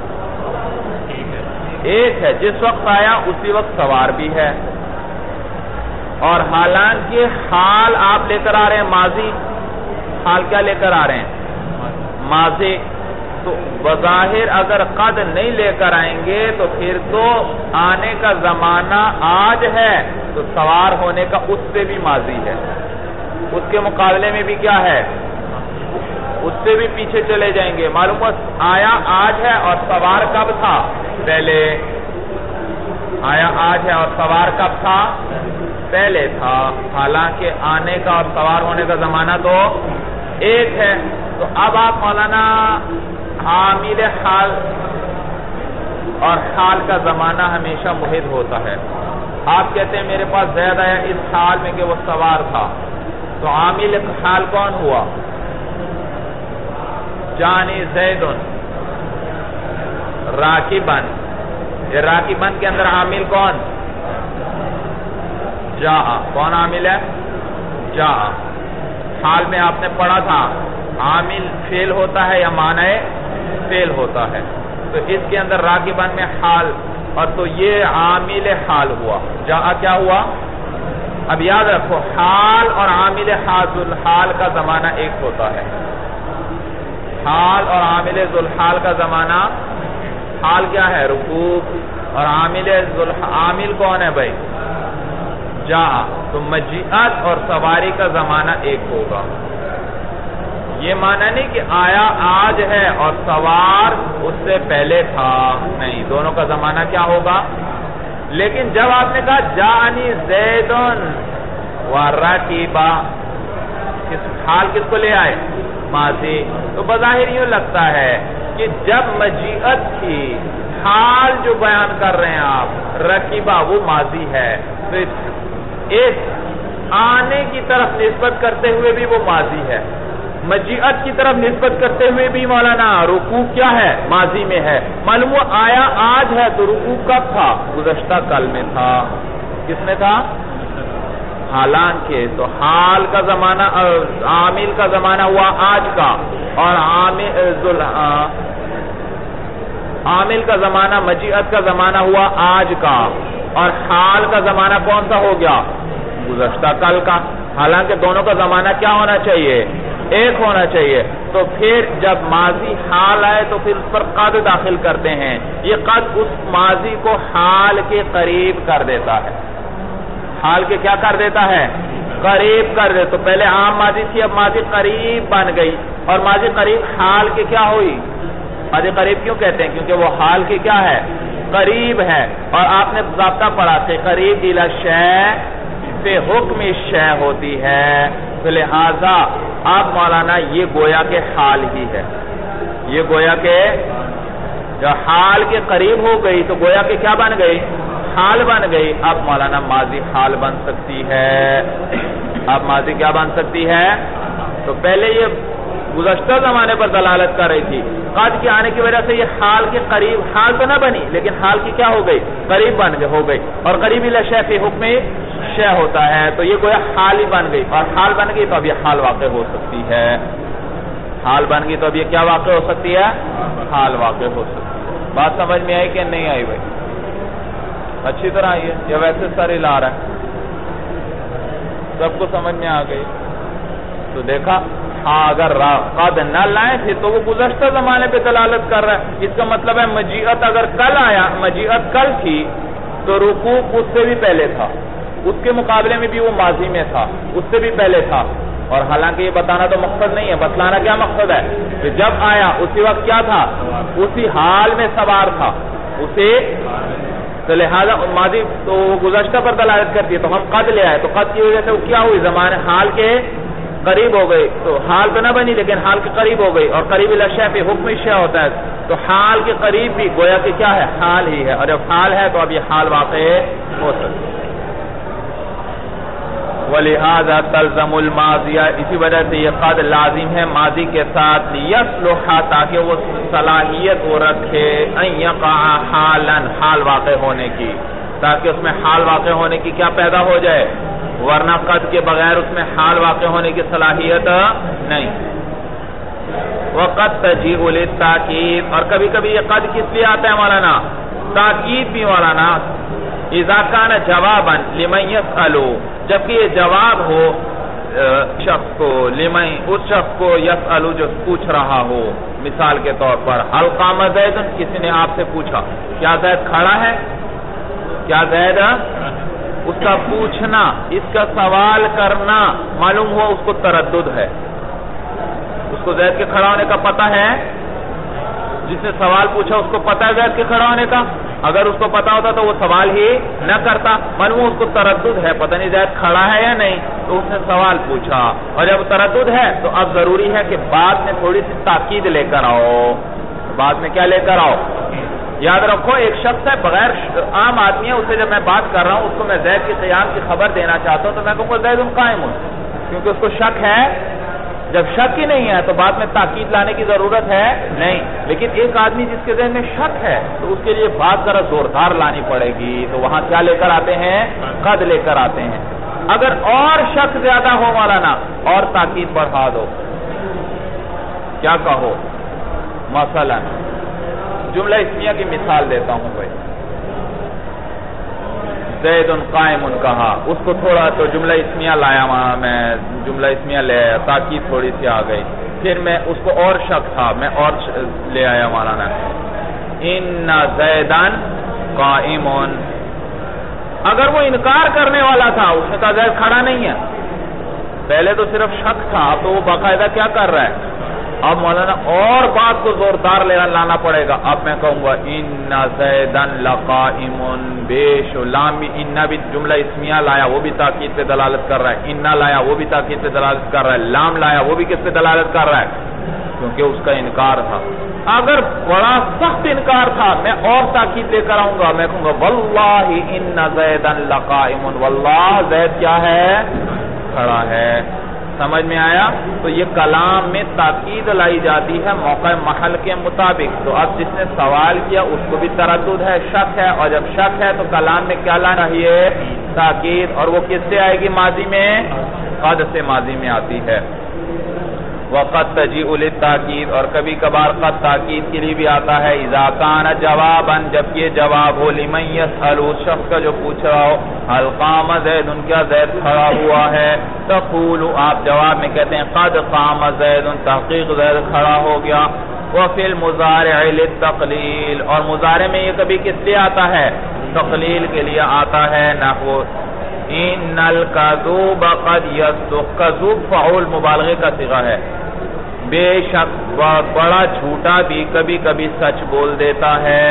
ایک ہے. جس وقت آیا اسی وقت سوار بھی ہے. اور حالانکہ حال آپ لے کر آ رہے ہیں ماضی، حال کیا لے کر آ رہے ہیں؟ ماضی. تو بظاہر اگر قد نہیں لے کر آئیں گے تو پھر تو آنے کا زمانہ آج ہے، تو سوار ہونے کا اس سے بھی ماضی ہے. اس کے مقابلے میں بھی کیا ہے؟ اس سے بھی پیچھے چلے جائیں گے. معلوم ہے آیا آج ہے اور سوار کب تھا؟ پہلے. آیا آج ہے اور سوار کب تھا؟ پہلے تھا. حالانکہ آنے کا اور سوار ہونے کا زمانہ تو ایک ہے. تو اب آپ مولانا عامل حال اور حال کا زمانہ ہمیشہ محض ہوتا ہے. آپ کہتے ہیں میرے پاس زید آیا اس حال میں کہ وہ سوار تھا، تو عامل حال کون ہوا؟ جانی زیدن راکبن. یہ راکبن کے اندر عامل کون؟ جا. کون عامل ہے؟ جا. حال میں آپ نے پڑھا تھا عامل فعل ہوتا ہے یا معنی فعل ہوتا ہے، تو اس کے اندر راکبن میں حال، اور تو یہ عامل حال ہوا، جہاں کیا ہوا؟ اب یاد رکھو حال اور عامل حال ذوالحال کا زمانہ ایک ہوتا ہے، حال اور عامل ذوالحال کا زمانہ، حال کیا ہے؟ رکوب، اور عامل عامل کون ہے بھائی؟ جا، تو مجیعت اور سواری کا زمانہ ایک ہوگا۔ یہ معنی نہیں کہ آیا آج ہے اور سوار اس سے پہلے تھا، نہیں، دونوں کا زمانہ کیا ہوگا؟ لیکن جب آپ نے کہا جاءنی زیدن ورکبا، حال کس کو لے آئے؟ ماضی، تو بظاہر یوں لگتا ہے کہ جب مجیعت تھی، حال جو بیان کر رہے ہیں آپ رکبا وہ ماضی ہے، تو اس آنے کی طرف نسبت کرتے ہوئے بھی وہ ماضی ہے، مجیعت کی طرف نسبت کرتے ہوئے بھی مولانا رکوب کیا ہے؟ ماضی میں ہے۔ معلوم وہ آیا آج ہے تو رکوب کب تھا؟ گزشتہ کل میں تھا۔ کس میں تھا؟ حالانکہ تو حال کا زمانہ عامل کا زمانہ ہوا آج کا، اور عامل عامل کا زمانہ مجیعت کا زمانہ ہوا آج کا، اور حال کا زمانہ کون سا ہو گیا؟ گزشتہ کل کا۔ حالانکہ دونوں کا زمانہ کیا ہونا چاہیے؟ ایک ہونا چاہیے۔ تو پھر جب ماضی حال آئے تو پھر اس پر قد داخل کرتے ہیں، یہ قد اس ماضی کو حال کے قریب کر دیتا ہے، حال کے کیا کر دیتا ہے؟ قریب کر دے۔ تو پہلے عام ماضی تھی، اب ماضی قریب بن گئی، اور ماضی قریب حال کے کیا ہوئی؟ ماضی قریب کیوں کہتے ہیں؟ کیونکہ وہ حال کے کیا ہے؟ قریب ہے۔ اور آپ نے ضابطہ پڑھا تھے قریب الی الشیء فی حکم الشیء ہوتی ہے، تو لہذا آپ مولانا یہ گویا کے حال ہی ہے، یہ گویا کے جو حال کے قریب ہو گئی تو گویا کے کیا بن گئی؟ حال بن گئی۔ اب مولانا ماضی حال بن سکتی ہے، اب ماضی کیا بن سکتی ہے؟ تو پہلے یہ گزشتہ زمانے پر دلالت کر رہی تھی، قد کے آنے کی وجہ سے یہ حال کے قریب، حال تو نہ بنی لیکن حال کی کیا ہو گئی؟ قریب بن ہو گئی، اور قریب الی الشیء فی حکم شے ہوتا ہے، تو یہ گویا حال ہی بن گئی، اور حال بن گئی تو اب یہ حال واقع ہو سکتی ہے، حال بن گئی تو اب یہ کیا واقع ہو سکتی ہے؟ حال واقع ہو سکتی ہے۔ بات سمجھ میں آئی کہ نہیں آئی بھائی؟ اچھی طرح آئی ہے یا ویسے سر ہلا رہا ہے؟ سب کو سمجھ میں آ گئی؟ تو دیکھا ہاں، اگر قد نہ لائیں تھے تو وہ گزشتہ زمانے پہ دلالت کر رہا ہے، اس کا مطلب ہے مجیعت اگر کل آیا، مجیعت کل تھی تو رکوع اس سے بھی پہلے تھا، اس کے مقابلے میں بھی وہ ماضی میں تھا، اس سے بھی پہلے تھا۔ اور حالانکہ یہ بتانا تو مقصد نہیں ہے، بتلانا کیا مقصد ہے کہ جب آیا اسی وقت کیا تھا؟ اسی حال میں سوار تھا، اسے تو لہذا ماضی تو گزشتہ پر دلالت کرتی ہے، تو ہم قد لے آئے، تو قد کی وجہ سے وہ کیا ہوئی؟ زمانے حال کے قریب ہو گئی، تو حال تو نہ بنی لیکن حال کے قریب ہو گئی، اور قریب الی الشیء پہ حکم الشیء ہوتا ہے، تو حال کے قریب بھی گویا کہ کیا ہے؟ حال ہی ہے، اور جب حال ہے تو اب یہ حال واقع ہو سکتا ہے۔ وَلِهَذَا تَلْزَمُ الْمَاضِيَ، اسی وجہ سے یہ قد لازم ہے ماضی کے ساتھ، لِيَصْلُحَ تاکہ وہ صلاحیت وہ رکھے، أَن يَقَعَ حَالًا حال واقع ہونے کی، تاکہ اس میں حال واقع ہونے کی کیا پیدا ہو جائے، ورنہ قد کے بغیر اس میں حال واقع ہونے کی صلاحیت نہیں۔ وَقَدْ تَجِيءُ لِلتَّأْكِيدِ، اور کبھی کبھی یہ قد کس لیے آتا ہے مولانا؟ تاکید بھی مولانا، اذا کان جوابا لمن يسأل، جبکہ یہ جواب ہو شخص کو، لمن اس شخص کو، یسأل جو پوچھ رہا ہو، مثال کے طور پر هل قام زید، کسی نے آپ سے پوچھا کیا زید کھڑا ہے، کیا زید، اس کا پوچھنا، اس کا سوال کرنا، معلوم ہوا اس کو تردد ہے، اس کو زید کے کھڑا ہونے کا پتہ ہے، جس نے سوال پوچھا اس کو پتہ ہے زید کے کھڑا ہونے کا، اگر اس کو پتا ہوتا تو وہ سوال ہی نہ کرتا، معلوم اس کو تردد ہے، پتہ نہیں زید کھڑا ہے یا نہیں، تو اس نے سوال پوچھا، اور جب تردد ہے تو اب ضروری ہے کہ بعد میں تھوڑی سی تاکید لے کر آؤ، بعد میں کیا لے کر آؤ؟ یاد رکھو ایک شخص ہے، بغیر عام آدمی ہے، اسے جب میں بات کر رہا ہوں، اس کو میں زید کے قیام کی خبر دینا چاہتا ہوں تو میں کہوں گا زید قائم ہوں، کیونکہ اس کو شک ہے، جب شک ہی نہیں ہے تو بعد میں تاکید لانے کی ضرورت ہے نہیں، لیکن ایک آدمی جس کے ذہن میں شک ہے تو اس کے لیے بات ذرا زوردار لانی پڑے گی، تو وہاں کیا لے کر آتے ہیں؟ قد لے کر آتے ہیں۔ اگر اور شک زیادہ ہو مولانا اور تاکید بڑھا دو. کیا کہو؟ مثلا جملہ اسمیہ کی مثال دیتا ہوں بھائی. زید قائم کہا، اس کو تھوڑا تو جملہ اسمیہ لایا، میں جملہ اسمیہ لے آیا، تاکید تھوڑی سی آ گئی. پھر میں اس کو اور شک تھا، میں اور لے آیا مولانا، ان زیدن قائم. اگر وہ انکار کرنے والا تھا، اس نے کہا زید کھڑا نہیں ہے، پہلے تو صرف شک تھا، اب تو وہ باقاعدہ کیا کر رہا ہے. اب مولانا اور بات کو زوردار لانا پڑے گا. اب میں کہوں گا ان زیدن لقائم، بیش لام بھی ان بھی جملہ اسمیہ لایا، وہ بھی تاکید پہ دلالت کر رہا ہے. ان لایا، وہ بھی تاکید پہ دلالت کر رہا ہے. لام لایا، وہ بھی کس پہ دلالت کر رہا ہے؟ کیونکہ اس کا انکار تھا. اگر بڑا سخت انکار تھا، میں اور تاکید لے کر آؤں گا، میں کہوں گا واللہ ان زیدن لقائم، واللہ زید کیا ہے؟ کھڑا ہے. سمجھ میں آیا؟ تو یہ کلام میں تاکید لائی جاتی ہے موقع محل کے مطابق. تو اب جس نے سوال کیا اس کو بھی تردد ہے، شک ہے، اور جب شک ہے تو کلام میں کیا لانا چاہیے؟ تاکید. اور وہ کس سے آئے گی؟ ماضی میں قد سے ماضی میں آتی ہے. وقد تجیء للتاکید، اور کبھی کبھار قد تاکید کے لیے بھی آتا ہے. اذا کان جوابا، جب یہ جواب ہو، لمن يسأل، اس شخص کا جو پوچھ رہا ہو، هل قام زید، کیا زید کھڑا ہوا ہے؟ تقول، آپ جواب میں کہتے ہیں قد قام زید، تحقیق زید کھڑا ہو گیا. وفی المضارع للتقلیل، اور مضارع میں یہ کبھی کس لیے آتا ہے؟ تقلیل کے لیے آتا ہے. نحو ان الکذوب قد یصدق، کذوب فعول مبالغے کا صیغہ ہے. بے شک بڑا جھوٹا بھی کبھی کبھی سچ بول دیتا ہے.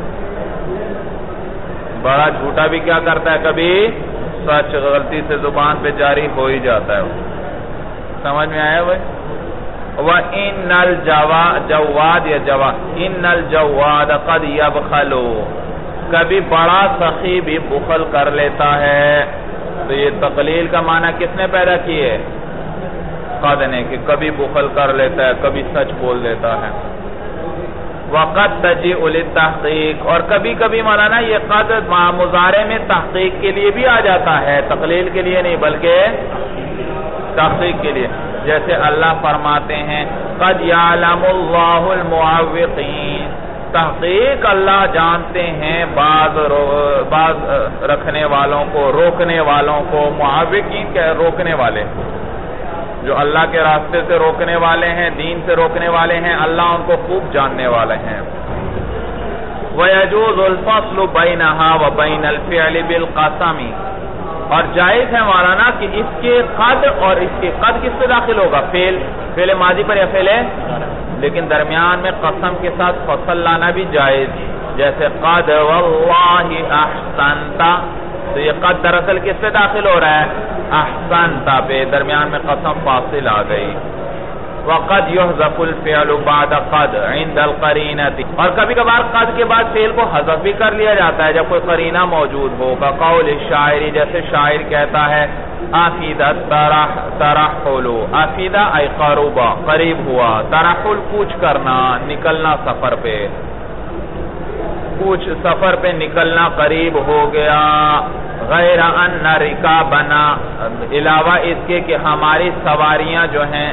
بڑا جھوٹا بھی کیا کرتا ہے؟ کبھی سچ غلطی سے زبان پہ جاری ہو ہی جاتا ہے. سمجھ میں آیا بھائی؟ وَإِنَّ الْجَوَادِ یا جواد ان الجواد قد يبخل، کبھی بڑا سخی بھی بخل کر لیتا ہے. تو یہ تقلیل کا معنی کس نے پیدا کیے؟ قد نے، کہ کبھی بخل کر لیتا ہے، کبھی سچ بول دیتا ہے. وقد تجیء للتحقیق، اور کبھی کبھی مولانا یہ قد مضارع میں تحقیق کے لیے بھی آ جاتا ہے، تقلیل کے لیے نہیں بلکہ تحقیق کے لیے. جیسے اللہ فرماتے ہیں قد یعلم اللہ المعوقین، تحقیق اللہ جانتے ہیں بعض بعض رکھنے والوں کو، روکنے والوں کو. معوقین کیا؟ روکنے والے، جو اللہ کے راستے سے روکنے والے ہیں، دین سے روکنے والے ہیں، اللہ ان کو خوب جاننے والے ہیں. وَيَجُوزُ الْفَصْلُ بَيْنَهَا وَبَيْنَ الْفِعْلِ بِالْقَسَمِ، اور جائز ہے مولانا کہ اس کے قد اور اس کے قد کس سے داخل ہوگا؟ فعل، فعل ماضی پر یا فعل، لیکن درمیان میں قسم کے ساتھ فصل لانا بھی جائز. جیسے قد واللہ احسنت، تو یہ قد دراصل کس سے داخل ہو رہا ہے؟ احسنت پہ، درمیان میں قسم فاصل آ گئی. وقد يحذف الفعل بعد قد عند القرینۃ، اور کبھی کبھار قد کے بعد فعل کو حذف بھی کر لیا جاتا ہے جب کوئی قرینہ موجود ہو. قول الشاعر، جیسے شاعر کہتا ہے افیدہ ترحل، افیدہ ای قربا، قریب ہوا. ترحل کوچ کرنا، نکلنا سفر پہ، کوچ سفر پہ نکلنا قریب ہو گیا. غیر ان رکابنا، علاوہ اس کے کہ ہماری سواریاں جو ہیں،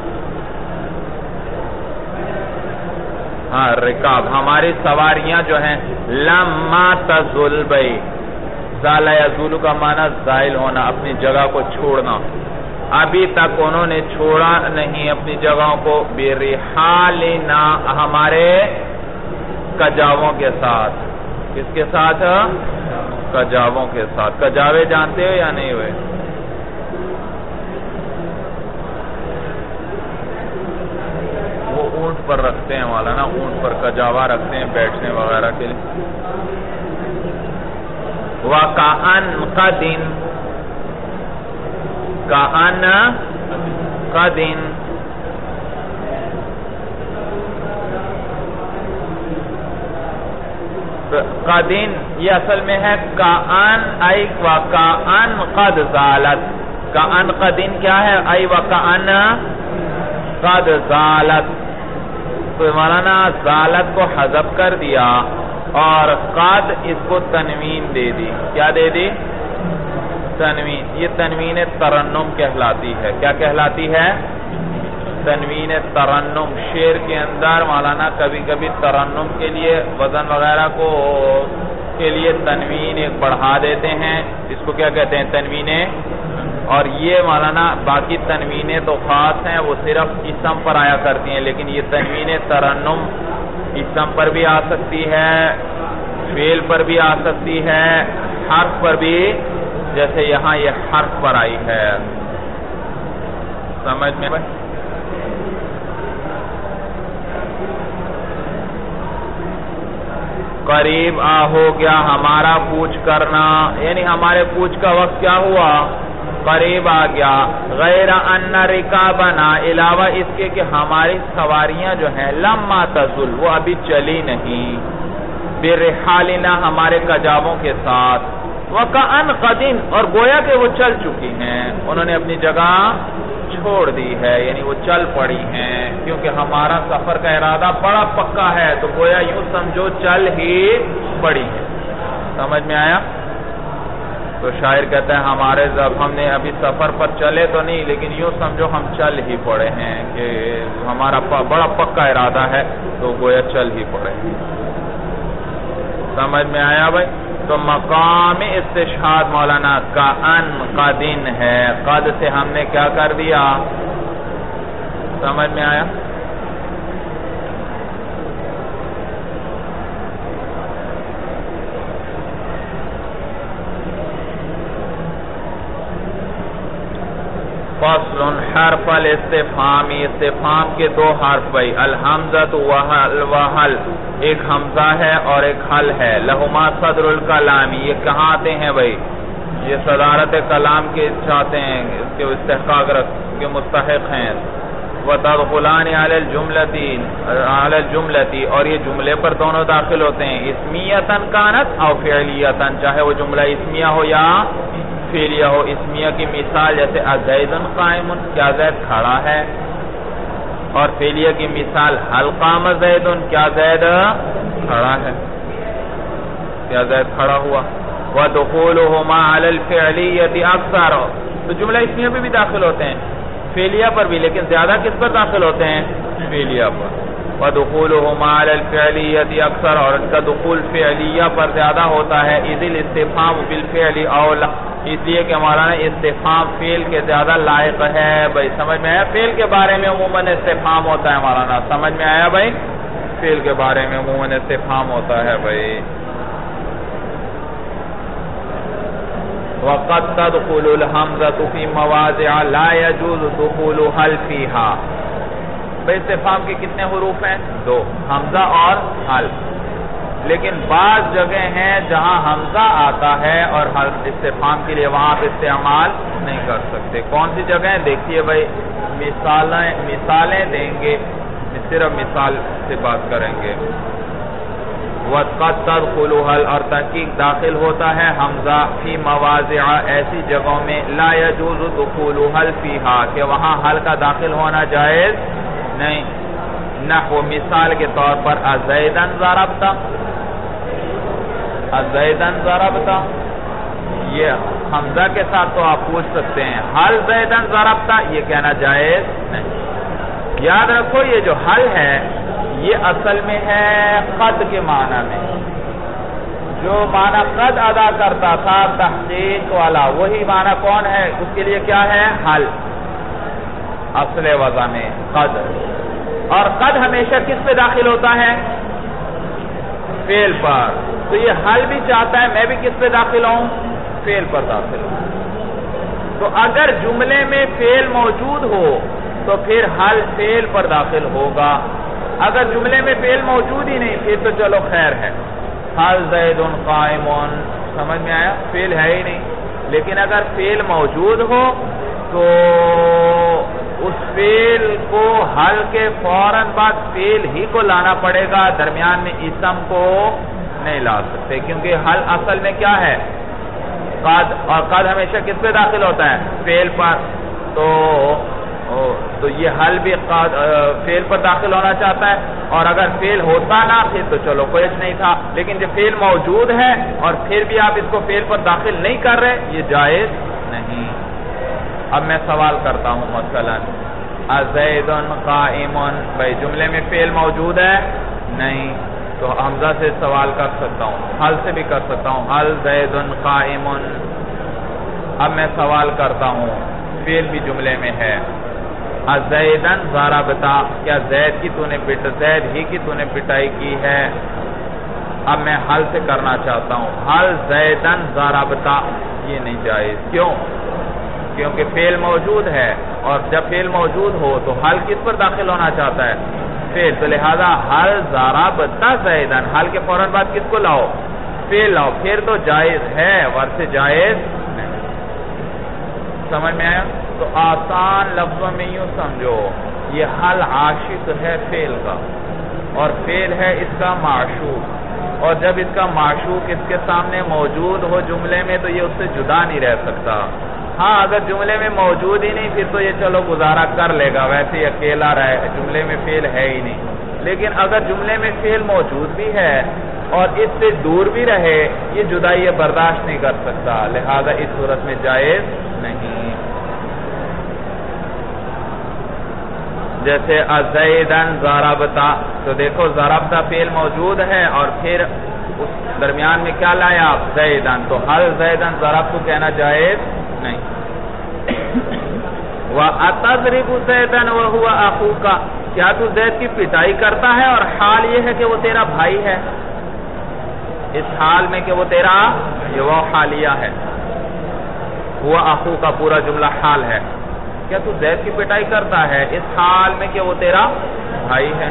ہاں رکاب، ہماری سواریاں جو ہیں، لما تزل بئی، زال یزول کا معنی زائل ہونا، اپنی جگہ کو چھوڑنا. ابھی تک انہوں نے چھوڑا نہیں اپنی جگہوں کو. برحالنا، ہمارے کجاووں کے ساتھ. کس کے ساتھ؟ کجاووں کے ساتھ. کجاوے جانتے ہو یا نہیں ہوئے؟ وہ اونٹ پر رکھتے ہیں والا نا، اونٹ پر کجاوا رکھتے ہیں بیٹھنے وغیرہ کے لیے. وَكَأَنْ قَدٍ، كَأَنْ قَدٍ، قدین یہ اصل میں ہے کأن ای وکأن قد زالت. کأن قدین کیا ہے؟ ای وکأن قد زالت. تو مولانا زالت کو حذف کر دیا اور قد اس کو تنوین دے دی. کیا دے دی؟ تنوین، یہ تنوین ترنم کہلاتی ہے. کیا کہلاتی ہے؟ تنوین ترنم. شعر کے اندر مولانا کبھی کبھی ترنم کے لیے وزن وغیرہ کو کے لیے تنوین ایک بڑھا دیتے ہیں، اس کو کیا کہتے ہیں؟ تنوینیں. اور یہ مولانا باقی تنوینیں تو خاص ہیں، وہ صرف اسم پر آیا کرتی ہیں، لیکن یہ تنوین ترنم اسم پر بھی آ سکتی ہے، فعل پر بھی آ سکتی ہے، حرف پر بھی، جیسے یہاں یہ حرف پر آئی ہے. سمجھ میں؟ قریب آ ہو گیا ہمارا کوچ کرنا، یعنی ہمارے کوچ کا وقت کیا ہوا؟ قریب آ گیا. غیر ان رکابنا، علاوہ اس کے کہ ہماری سواریاں جو ہیں لما تزل، وہ ابھی چلی نہیں، برحالنا، ہمارے کجاووں کے ساتھ، وکأن قدیم، اور گویا کہ وہ چل چکی ہیں، انہوں نے اپنی جگہ چھوڑ دی ہے، یعنی وہ چل پڑی ہیں، کیونکہ ہمارا سفر کا ارادہ بڑا پکا ہے، تو گویا یوں سمجھو چل ہی پڑی ہے. سمجھ میں آیا؟ تو شاعر کہتا ہے ہمارے جب ہم نے ابھی سفر پر چلے تو نہیں، لیکن یوں سمجھو ہم چل ہی پڑے ہیں، کہ ہمارا بڑا پکا ارادہ ہے، تو گویا چل ہی پڑے ہیں. سمجھ میں آیا بھائی؟ تو مقام استشہاد مولانا کا ان قدن ہے، قد سے ہم نے کیا کر دیا؟ سمجھ میں آیا؟ فصل حرف الاستفہامی، استفہام کے دو حرف بھائی، الحمزۃ وحل، ایک حمزہ ہے اور ایک حل ہے. لہما صدر الکلامی، یہ کہاں آتے ہیں بھائی؟ یہ صدارت کلام کے چاہتے ہیں، اس کے استحقاق کے مستحق ہیں. وتدخلان علی الجملتی، علی الجملتی، اور یہ جملے پر دونوں داخل ہوتے ہیں، اسمیتاً کانت او فعلیتاً، چاہے وہ جملہ اسمیہ ہو یا فعلیہ ہو. اسمیہ کی مثال جیسے زید قائم، کیا زید کھڑا ہے، اور فعلیہ کی مثال حل قام زید، کیا زید کھڑا ہے، کیا زید کھڑا ہوا. وَدُخُولُهُمَا عَلَى الْفِعْلِيَّةِ أَكْثَرُ، تو جملہ اسمیہ پہ بھی داخل ہوتے ہیں، فعلیہ پر بھی، لیکن زیادہ کس پر داخل ہوتے ہیں؟ فعلیہ پر. وَدُخُولُهُمَا عَلَى الْفِعْلِيَّةِ أَكْثَرُ، اور ان کا دخول فعلیہ پر زیادہ ہوتا ہے. إِذِ الْاِسْتِفْهَامُ بِالْفِعْلِ أَوْلَى، اس لیے کہ مولانا استفہام فعل کے زیادہ لائق ہے. بھائی سمجھ میں آیا؟ فعل کے بارے میں عموماً استفہام ہوتا ہے مولانا. سمجھ میں آیا بھائی؟ فعل کے بارے میں عموماً استفہام ہوتا ہے بھائی. وَقَدْ تَدْخُلُ الْحَمْزَةُ فِي مَوَاضِعَ لَا يَجُوزُ دُخُولُهَا فِيهَا. بھائی استفہام کے کتنے حروف ہیں؟ دو، حمزہ اور حل. لیکن بعض جگہ ہیں جہاں حمزہ آتا ہے اور استفہام کے لیے وہاں پہ استعمال نہیں کر سکتے. کون سی جگہ ہیں دیکھیے بھائی، مثالیں مثالیں دیں گے، صرف مثال سے بات کریں گے. وَقَدْ تَدْخُلُهَا، اور تحقیق داخل ہوتا ہے حمزہ فی مواضع، ایسی جگہوں میں لا يجوز دخولها فیہا، کہ وہاں حل کا داخل ہونا جائز نہیں. نحو، مثال کے طور پر ازیدن ضربتا، ازیدن ضربتا، یہ حمزہ کے ساتھ تو آپ پوچھ سکتے ہیں. حل زیدن ضربتا، یہ کہنا جائز نہیں. یاد رکھو یہ جو حل ہے یہ اصل میں ہے قد کے معنی میں، جو معنی قد ادا کرتا تھا تحقیق والا، وہی معنی کون ہے؟ اس کے لیے کیا ہے؟ حل. اصل وضع میں قد، اور قد ہمیشہ کس پہ داخل ہوتا ہے؟ فعل پر. تو یہ حل بھی چاہتا ہے میں بھی کس پہ داخل ہوں؟ فعل پر داخل ہوں. تو اگر جملے میں فعل موجود ہو تو پھر حل فعل پر داخل ہوگا. اگر جملے میں فعل موجود ہی نہیں پھر تو چلو خیر ہے. حل زید قائم، سمجھ میں آیا؟ فعل ہے ہی نہیں. لیکن اگر فعل موجود ہو تو اس فعل کو حل کے فوراً بعد فعل ہی کو لانا پڑے گا، درمیان میں اسم کو نہیں لا سکتے، کیونکہ حل اصل میں کیا ہے؟ قد، اور قد ہمیشہ کس پہ داخل ہوتا ہے؟ فعل پر. تو تو یہ حل بھی فعل پر داخل ہونا چاہتا ہے، اور اگر فعل ہوتا نہ پھر تو چلو کوئی نہیں تھا. لیکن جب فعل موجود ہے اور پھر بھی آپ اس کو فعل پر داخل نہیں کر رہے، یہ جائز نہیں. اب میں سوال کرتا ہوں مثلا ازید قائم، بھائی جملے میں فعل موجود ہے نہیں، تو حمزہ سے سوال کر سکتا ہوں، حل سے بھی کر سکتا ہوں، حل زید قائم. اب میں سوال کرتا ہوں فعل بھی جملے میں ہے، ازیدن ضربتا، کیا زید کی تو نے زید ہی کی تو نے پٹائی کی ہے. اب میں حل سے کرنا چاہتا ہوں، حل زیدن ضربتا، یہ نہیں جائز. کیوں؟ کیونکہ فعل موجود ہے، اور جب فعل موجود ہو تو حل کس پر داخل ہونا چاہتا ہے؟ فعل. تو لہذا حل ضربتا زیدن، حل کے فوراً بعد کس کو لاؤ؟ فعل لاؤ، پھر تو جائز ہے، ورنہ جائز نہیں. سمجھ میں آیا؟ تو آسان لفظوں میں یوں سمجھو، یہ حل عاشق ہے فعل کا، اور فعل ہے اس کا معشوق، اور جب اس کا معشوق اس کے سامنے موجود ہو جملے میں تو یہ اس سے جدا نہیں رہ سکتا. ہاں اگر جملے میں موجود ہی نہیں پھر تو یہ چلو گزارا کر لے گا، ویسے ہی اکیلا رہے، جملے میں فعل ہے ہی نہیں. لیکن اگر جملے میں فعل موجود بھی ہے اور اس سے دور بھی رہے، یہ جدائی یہ برداشت نہیں کر سکتا، لہذا اس صورت میں جائز نہیں. جیسے ازیدن ضربتا، تو دیکھو ضربتا فعل موجود ہے اور پھر اس درمیان میں کیا لایا آپ؟ زیدن. تو حل زیدن ضربتو کہنا جائز نہیں. وَأَتَضْرِبُ زَيْدًا وَهُوَ أَخُوكَ، کیا تو زید کی پٹائی کرتا ہے اور حال یہ ہے کہ وہ تیرا بھائی ہے؟ اس حال میں کہ وہ تیرا، یہ وہ حالیہ ہے، وہ اخو کا پورا جملہ حال ہے. کیا تو زید کی پٹائی کرتا ہے اس حال میں کہ وہ تیرا بھائی ہے؟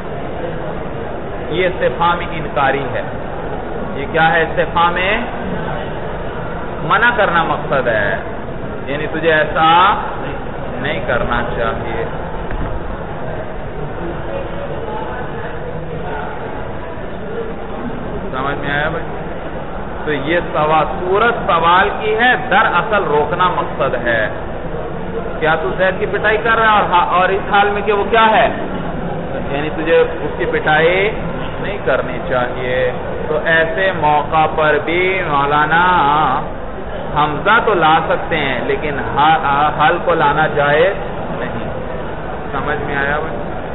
یہ استفہام انکاری ہے. یہ کیا ہے؟ استفہام منع کرنا مقصد ہے، یعنی تجھے ایسا نہیں کرنا چاہیے. سمجھ میں آیا بھائی؟ تو یہ سوال صورت سوال کی ہے، در اصل روکنا مقصد ہے. کیا تو زید کی پٹائی کر رہا ہے اور اس حال میں کہ وہ کیا ہے، یعنی تجھے اس کی پٹائی نہیں کرنی چاہیے. تو ایسے موقع پر بھی مولانا حمزہ تو لا سکتے ہیں لیکن حل کو لانا جائز نہیں. سمجھ میں آیا بھائی؟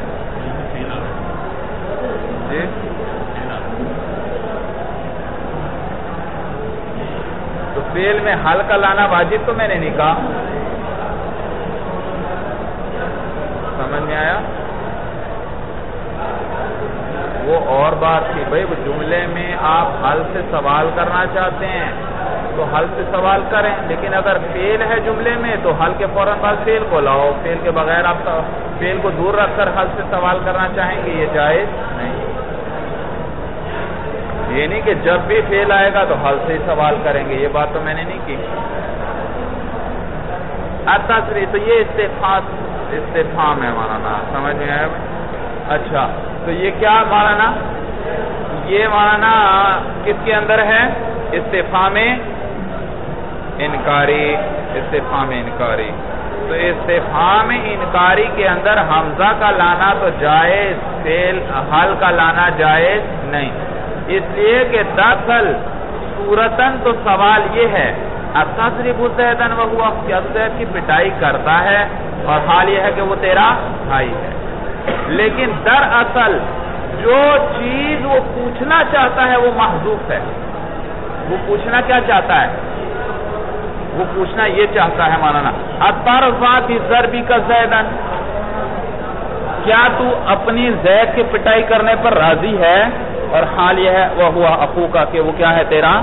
جی تو فعل میں حل کا لانا واجب تو میں نے نہیں کہا. سمجھ میں آیا؟ وہ اور بات تھی بھائی، وہ جملے میں آپ حل سے سوال کرنا چاہتے ہیں تو حل سے سوال کریں، لیکن اگر فعل ہے جملے میں تو حل کے فوراً بعد فعل کو لاؤ. فعل کے بغیر آپ فعل کو دور رکھ کر حل سے سوال کرنا چاہیں گے، یہ جائز نہیں. یہ نہیں کہ جب بھی فعل آئے گا تو حل سے ہی سوال کریں گے، یہ بات تو میں نے نہیں کی. التصریح، تو یہ استفہام استفہام ہے مولانا. سمجھ میں آیا؟ اچھا تو یہ کیا مولانا؟ یہ مولانا کس کے اندر ہے؟ استفہام انکاری. استفہام انکاری تو استفہام انکاری کے اندر حمزہ کا لانا تو جائز، فعل حل کا لانا جائز نہیں. اس لیے کہ دراصل صورتاً تو سوال یہ ہے اَتَضْرِبُ زَيْدًا وَهُوَ، کیا زید کی پٹائی کرتا ہے اور حال یہ ہے کہ وہ تیرا بھائی ہے. لیکن دراصل جو چیز وہ پوچھنا چاہتا ہے وہ محذوف ہے. وہ پوچھنا کیا چاہتا ہے؟ وہ پوچھنا یہ چاہتا ہے مولانا اَتَرْضَىٰ بِضَرْبِكَ زَيْدًا، کیا تو اپنی زید کی پٹائی کرنے پر راضی ہے؟ اور حال یہ ہے وہ ہوا اخو کا کہ وہ کیا ہے تیرا.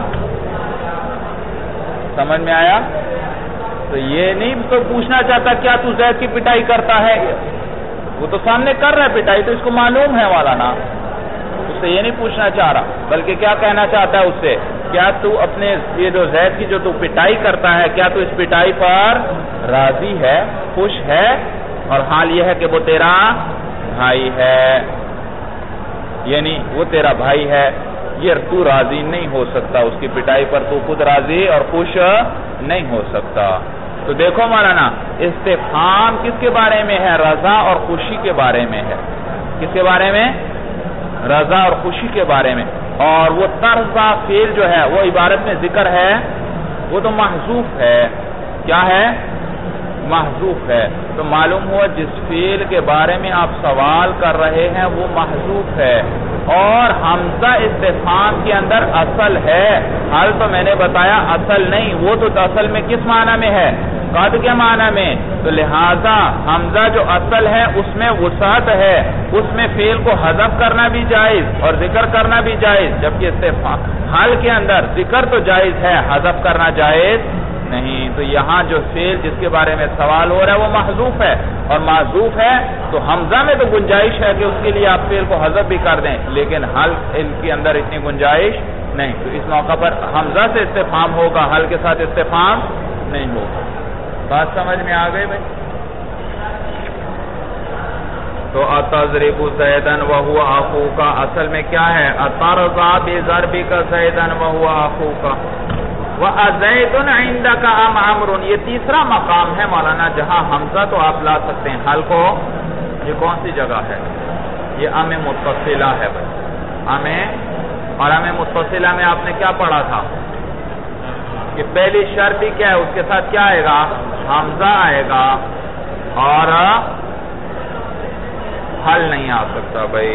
سمجھ میں آیا؟ تو یہ نہیں تو پوچھنا چاہتا کیا تو زید کی پٹائی کرتا ہے، وہ تو سامنے کر رہا ہے پٹائی، تو اس کو معلوم ہے مولانا، اس سے یہ نہیں پوچھنا چاہ رہا، بلکہ کیا کہنا چاہتا ہے اس سے، کیا تو اپنے یہ جو زید کی جو تو پٹائی کرتا ہے کیا تو اس پٹائی پر راضی ہے، خوش ہے؟ اور حال یہ ہے کہ وہ تیرا بھائی ہے، یعنی وہ تیرا بھائی ہے. یہ تو راضی نہیں ہو سکتا اس کی پٹائی پر، تو خود راضی اور خوش نہیں ہو سکتا. تو دیکھو مولانا استفہام کس کے بارے میں ہے؟ رضا اور خوشی کے بارے میں ہے. کس کے بارے میں؟ رضا اور خوشی کے بارے میں. اور وہ ترضا فعل جو ہے وہ عبارت میں ذکر ہے، وہ تو محذوف ہے. کیا ہے؟ محذوف ہے. تو معلوم ہوا جس فعل کے بارے میں آپ سوال کر رہے ہیں وہ محذوف ہے، اور حمزہ استفہام کے اندر اصل ہے. حال تو میں نے بتایا اصل نہیں، وہ تو اصل میں کس معنی میں ہے؟ قد کے معنی میں. تو لہذا حمزہ جو اصل ہے اس میں وسعت ہے، اس میں فعل کو حذف کرنا بھی جائز اور ذکر کرنا بھی جائز، جبکہ استفہام حال کے اندر ذکر تو جائز ہے، حذف کرنا جائز نہیں. تو یہاں جو فعل جس کے بارے میں سوال ہو رہا ہے وہ محذوف ہے، اور محذوف ہے تو حمزہ میں تو گنجائش ہے کہ اس کے لیے آپ فعل کو حذف بھی کر دیں، لیکن حل کے اندر اتنی گنجائش نہیں. تو اس موقع پر حمزہ سے استفہام ہوگا، حل کے ساتھ استفہام نہیں ہوگا. بات سمجھ میں آ گئی بھائی؟ تو اتضرب زیدن وهو اخوک اصل میں کیا ہے؟ اترضى بضربك زیدن وهو اخوک وَأَزَيْدٌ عِنْدَكَ أَمْ عَمْرٌ. یہ تیسرا مقام ہے مولانا جہاں حمزہ تو آپ لا سکتے ہیں، حل کو. یہ کون سی جگہ ہے؟ یہ ام متصلہ ہے بھائی. ام اور ام متصلہ میں آپ نے کیا پڑھا تھا کہ پہلی شرط ہی کیا ہے؟ اس کے ساتھ کیا آئے گا؟ حمزہ آئے گا، اور حل نہیں آ سکتا بھائی.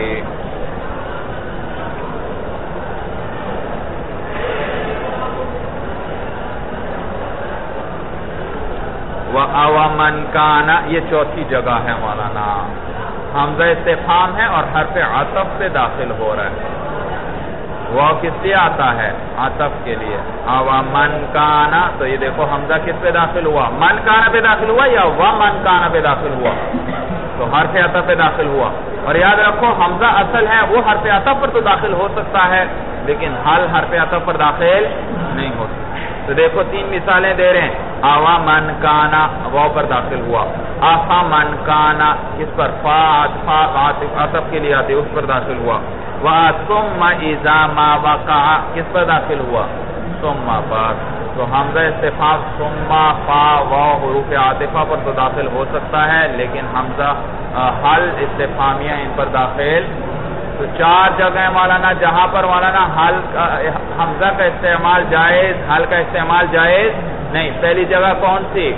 وَأَوَمَنْ كَانَ یہ چوتھی جگہ ہے مولانا. حمزہ استفہام ہے اور حرف عطف سے داخل ہو رہا ہے. وہ کس لیے آتا ہے؟ عطف کے لیے. وَمَنْ كَانَ تو یہ دیکھو حمزہ کس پہ داخل ہوا؟ من کانا پہ داخل ہوا یا وَمَنْ كَانَ پہ داخل ہوا؟ تو حرف عطف پہ داخل ہوا. اور یاد رکھو حمزہ اصل ہے، وہ حرف عطف پر تو داخل ہو سکتا ہے لیکن حل حرف عطف پر داخل نہیں ہو سکتا. تو دیکھو تین مثالیں دے رہے ہیں. آوا من کانا واو پر داخل ہوا، آفا من کانا کس پر؟ فا فا عطف کے لیے آتے اس پر داخل ہوا. وَثُمَّ إِذَا مَا وَقَعَ کس پر داخل ہوا؟ ثم پر. تو حمزہ استفہام ثم فا واو حروف عاطفہ پر تو داخل ہو سکتا ہے لیکن حمزہ حل استفہامیہ ان پر داخل. تو چار جگہ مولانا جہاں پر مولانا حل حمزہ کا استعمال جائز، حل کا استعمال جائز نہیں. پہلی جگہ کون سی؟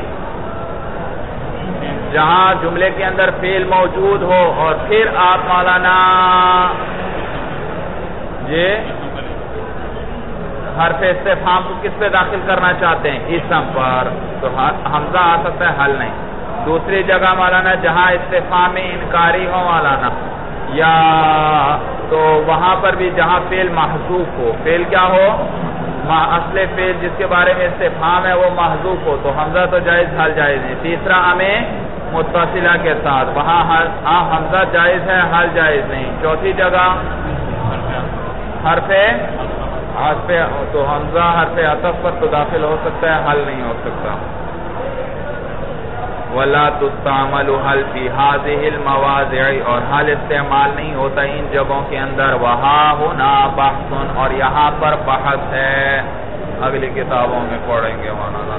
جہاں جملے کے اندر فعل موجود ہو اور پھر آپ مولانا یہ حرف استفہام کو کس پہ داخل کرنا چاہتے ہیں؟ اسم پر. تو حمزہ آ سکتا ہے، حل نہیں. دوسری جگہ مولانا جہاں استفہام انکاری ہو مولانا، یا تو وہاں پر بھی جہاں فعل محذوف ہو، فعل کیا ہو؟ اصل فعل جس کے بارے میں استفہام ہے وہ محذوف ہو تو حمزہ تو جائز، حل جائز نہیں. تیسرا ہمیں متصلہ کے ساتھ وہاں حمزہ جائز ہے، حل جائز نہیں. چوتھی جگہ حرف حرف تو حمزہ حرف عطف پر تو داخل ہو سکتا ہے، حل نہیں ہو سکتا. وَلَا تُسْتَعْمَلُ حَلْ فِي هَذِهِ الْمَوَاضِعِ اور حل استعمال نہیں ہوتا ان جگہوں کے اندر. وَهَا هُنَا بَحْثٌ اور یہاں پر بحث ہے، اگلی کتابوں میں پڑھیں گے مولانا.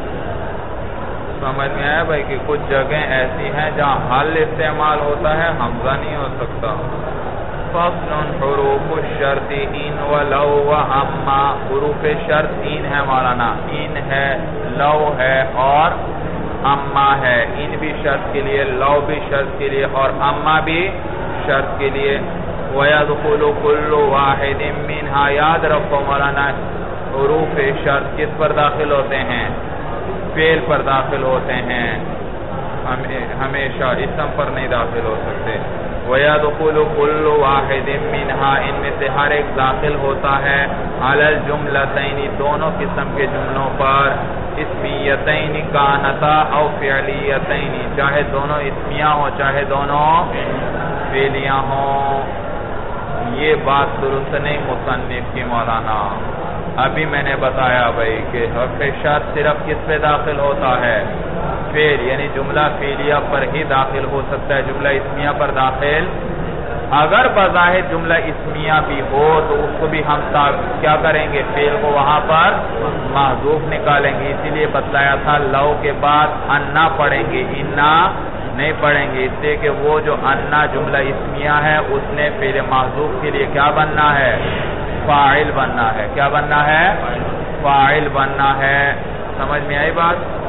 سمجھ میں آیا بھائی کہ کچھ جگہیں ایسی ہیں جہاں حل استعمال ہوتا ہے، حمزہ نہیں ہو سکتا. فَصْلٌ حُرُوفُ الشَّرْطِ اِن وَلَوْ وَأَمَّا حروف شرط ان ہے مولانا، ان ہے، لو ہے اور اما ہے. ان بھی شرط کے لیے، لو بھی شرط کے لیے اور اما بھی شرط کے لیے. وَيَدْخُلُ كُلُّ وَاحِدٍ مِّنْهَا یاد رکھو مولانا حروف شرط کس پر داخل ہوتے ہیں؟ فعل پر داخل ہوتے ہیں ہمیشہ، اسم پر نہیں داخل ہو سکتے. وَيَدْخُلُ كُلُّ وَاحِدٍ مِّنْهَا ان میں سے ہر ایک داخل ہوتا ہے عَلَى الْجُمْلَتَيْنِ دونوں قسم کے جملوں پر. اسمیتین کانتا او فعلیتین چاہے دونوں اسمیہ ہوں چاہے دونوں فعلیہ ہوں. یہ بات درست نہیں مصنف کی مولانا. ابھی میں نے بتایا بھائی کہ حرف شرط صرف کس پہ داخل ہوتا ہے؟ فعل، یعنی جملہ فعلیہ پر ہی داخل ہو سکتا ہے، جملہ اسمیہ پر داخل. اگر بظاہر جملہ اسمیہ بھی ہو تو اس کو بھی ہم کیا کریں گے؟ فعل کو وہاں پر محذوف نکالیں گے. اسی لیے بتلایا تھا لو کے بعد انا پڑھیں گے، انا نہیں پڑھیں گے، اس لیے کہ وہ جو انا جملہ اسمیہ ہے اس نے فعل محذوف کے لیے کیا بننا ہے؟ فاعل بننا ہے. کیا بننا ہے؟ فاعل بننا ہے. سمجھ میں آئی بات؟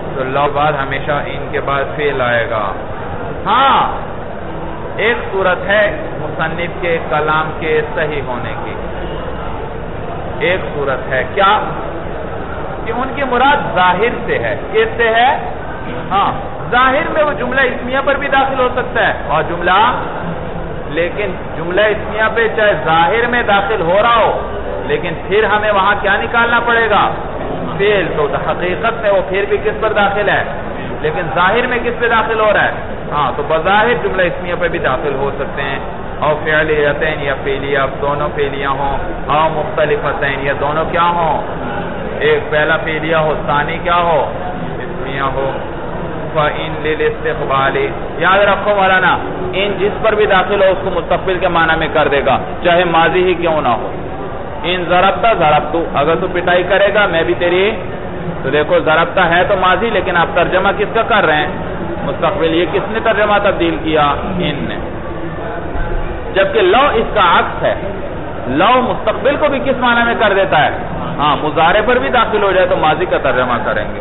تو لو بعد ہمیشہ ان کے بعد فعل آئے گا. ہاں ایک صورت ہے مصنف کے کلام کے صحیح ہونے کی. ایک صورت ہے کیا کہ ان کی مراد ظاہر سے ہے. کس سے ہے؟ ہاں ظاہر میں وہ جملہ اسمیہ پر بھی داخل ہو سکتا ہے اور جملہ، لیکن جملہ اسمیہ پہ چاہے ظاہر میں داخل ہو رہا ہو لیکن پھر ہمیں وہاں کیا نکالنا پڑے گا؟ فعل. تو حقیقت میں وہ پھر بھی کس پر داخل ہے لیکن ظاہر میں کس پہ داخل ہو رہا ہے؟ ہاں تو بظاہر جملہ اسمیہ پہ بھی داخل ہو سکتے ہیں. اور فعلیتین یا فعلیہ دونوں فعلیاں ہوں، اور مختلفتین یا دونوں کیا ہوں، ایک پہلا فعلیہ ہو ثانی کیا ہو اسمیہ ہو. فَإِن لِلْإِسْتِقْبَالِ یاد رکھو مولانا، ان جس پر بھی داخل ہو اس کو مستقبل کے معنی میں کر دے گا چاہے ماضی ہی کیوں نہ ہو. ان ضربتا ضربتو، اگر تو پٹائی کرے گا میں بھی تیری، تو دیکھو ضربتا ہے تو ماضی لیکن آپ ترجمہ کس کا کر رہے ہیں؟ مستقبل. یہ کس نے ترجمہ تبدیل کیا؟ ان نے. جبکہ لو اس کا عکس ہے، لو مستقبل کو بھی کس معنی میں کر دیتا ہے؟ ہاں مضارع پر بھی داخل ہو جائے تو ماضی کا ترجمہ کریں گے.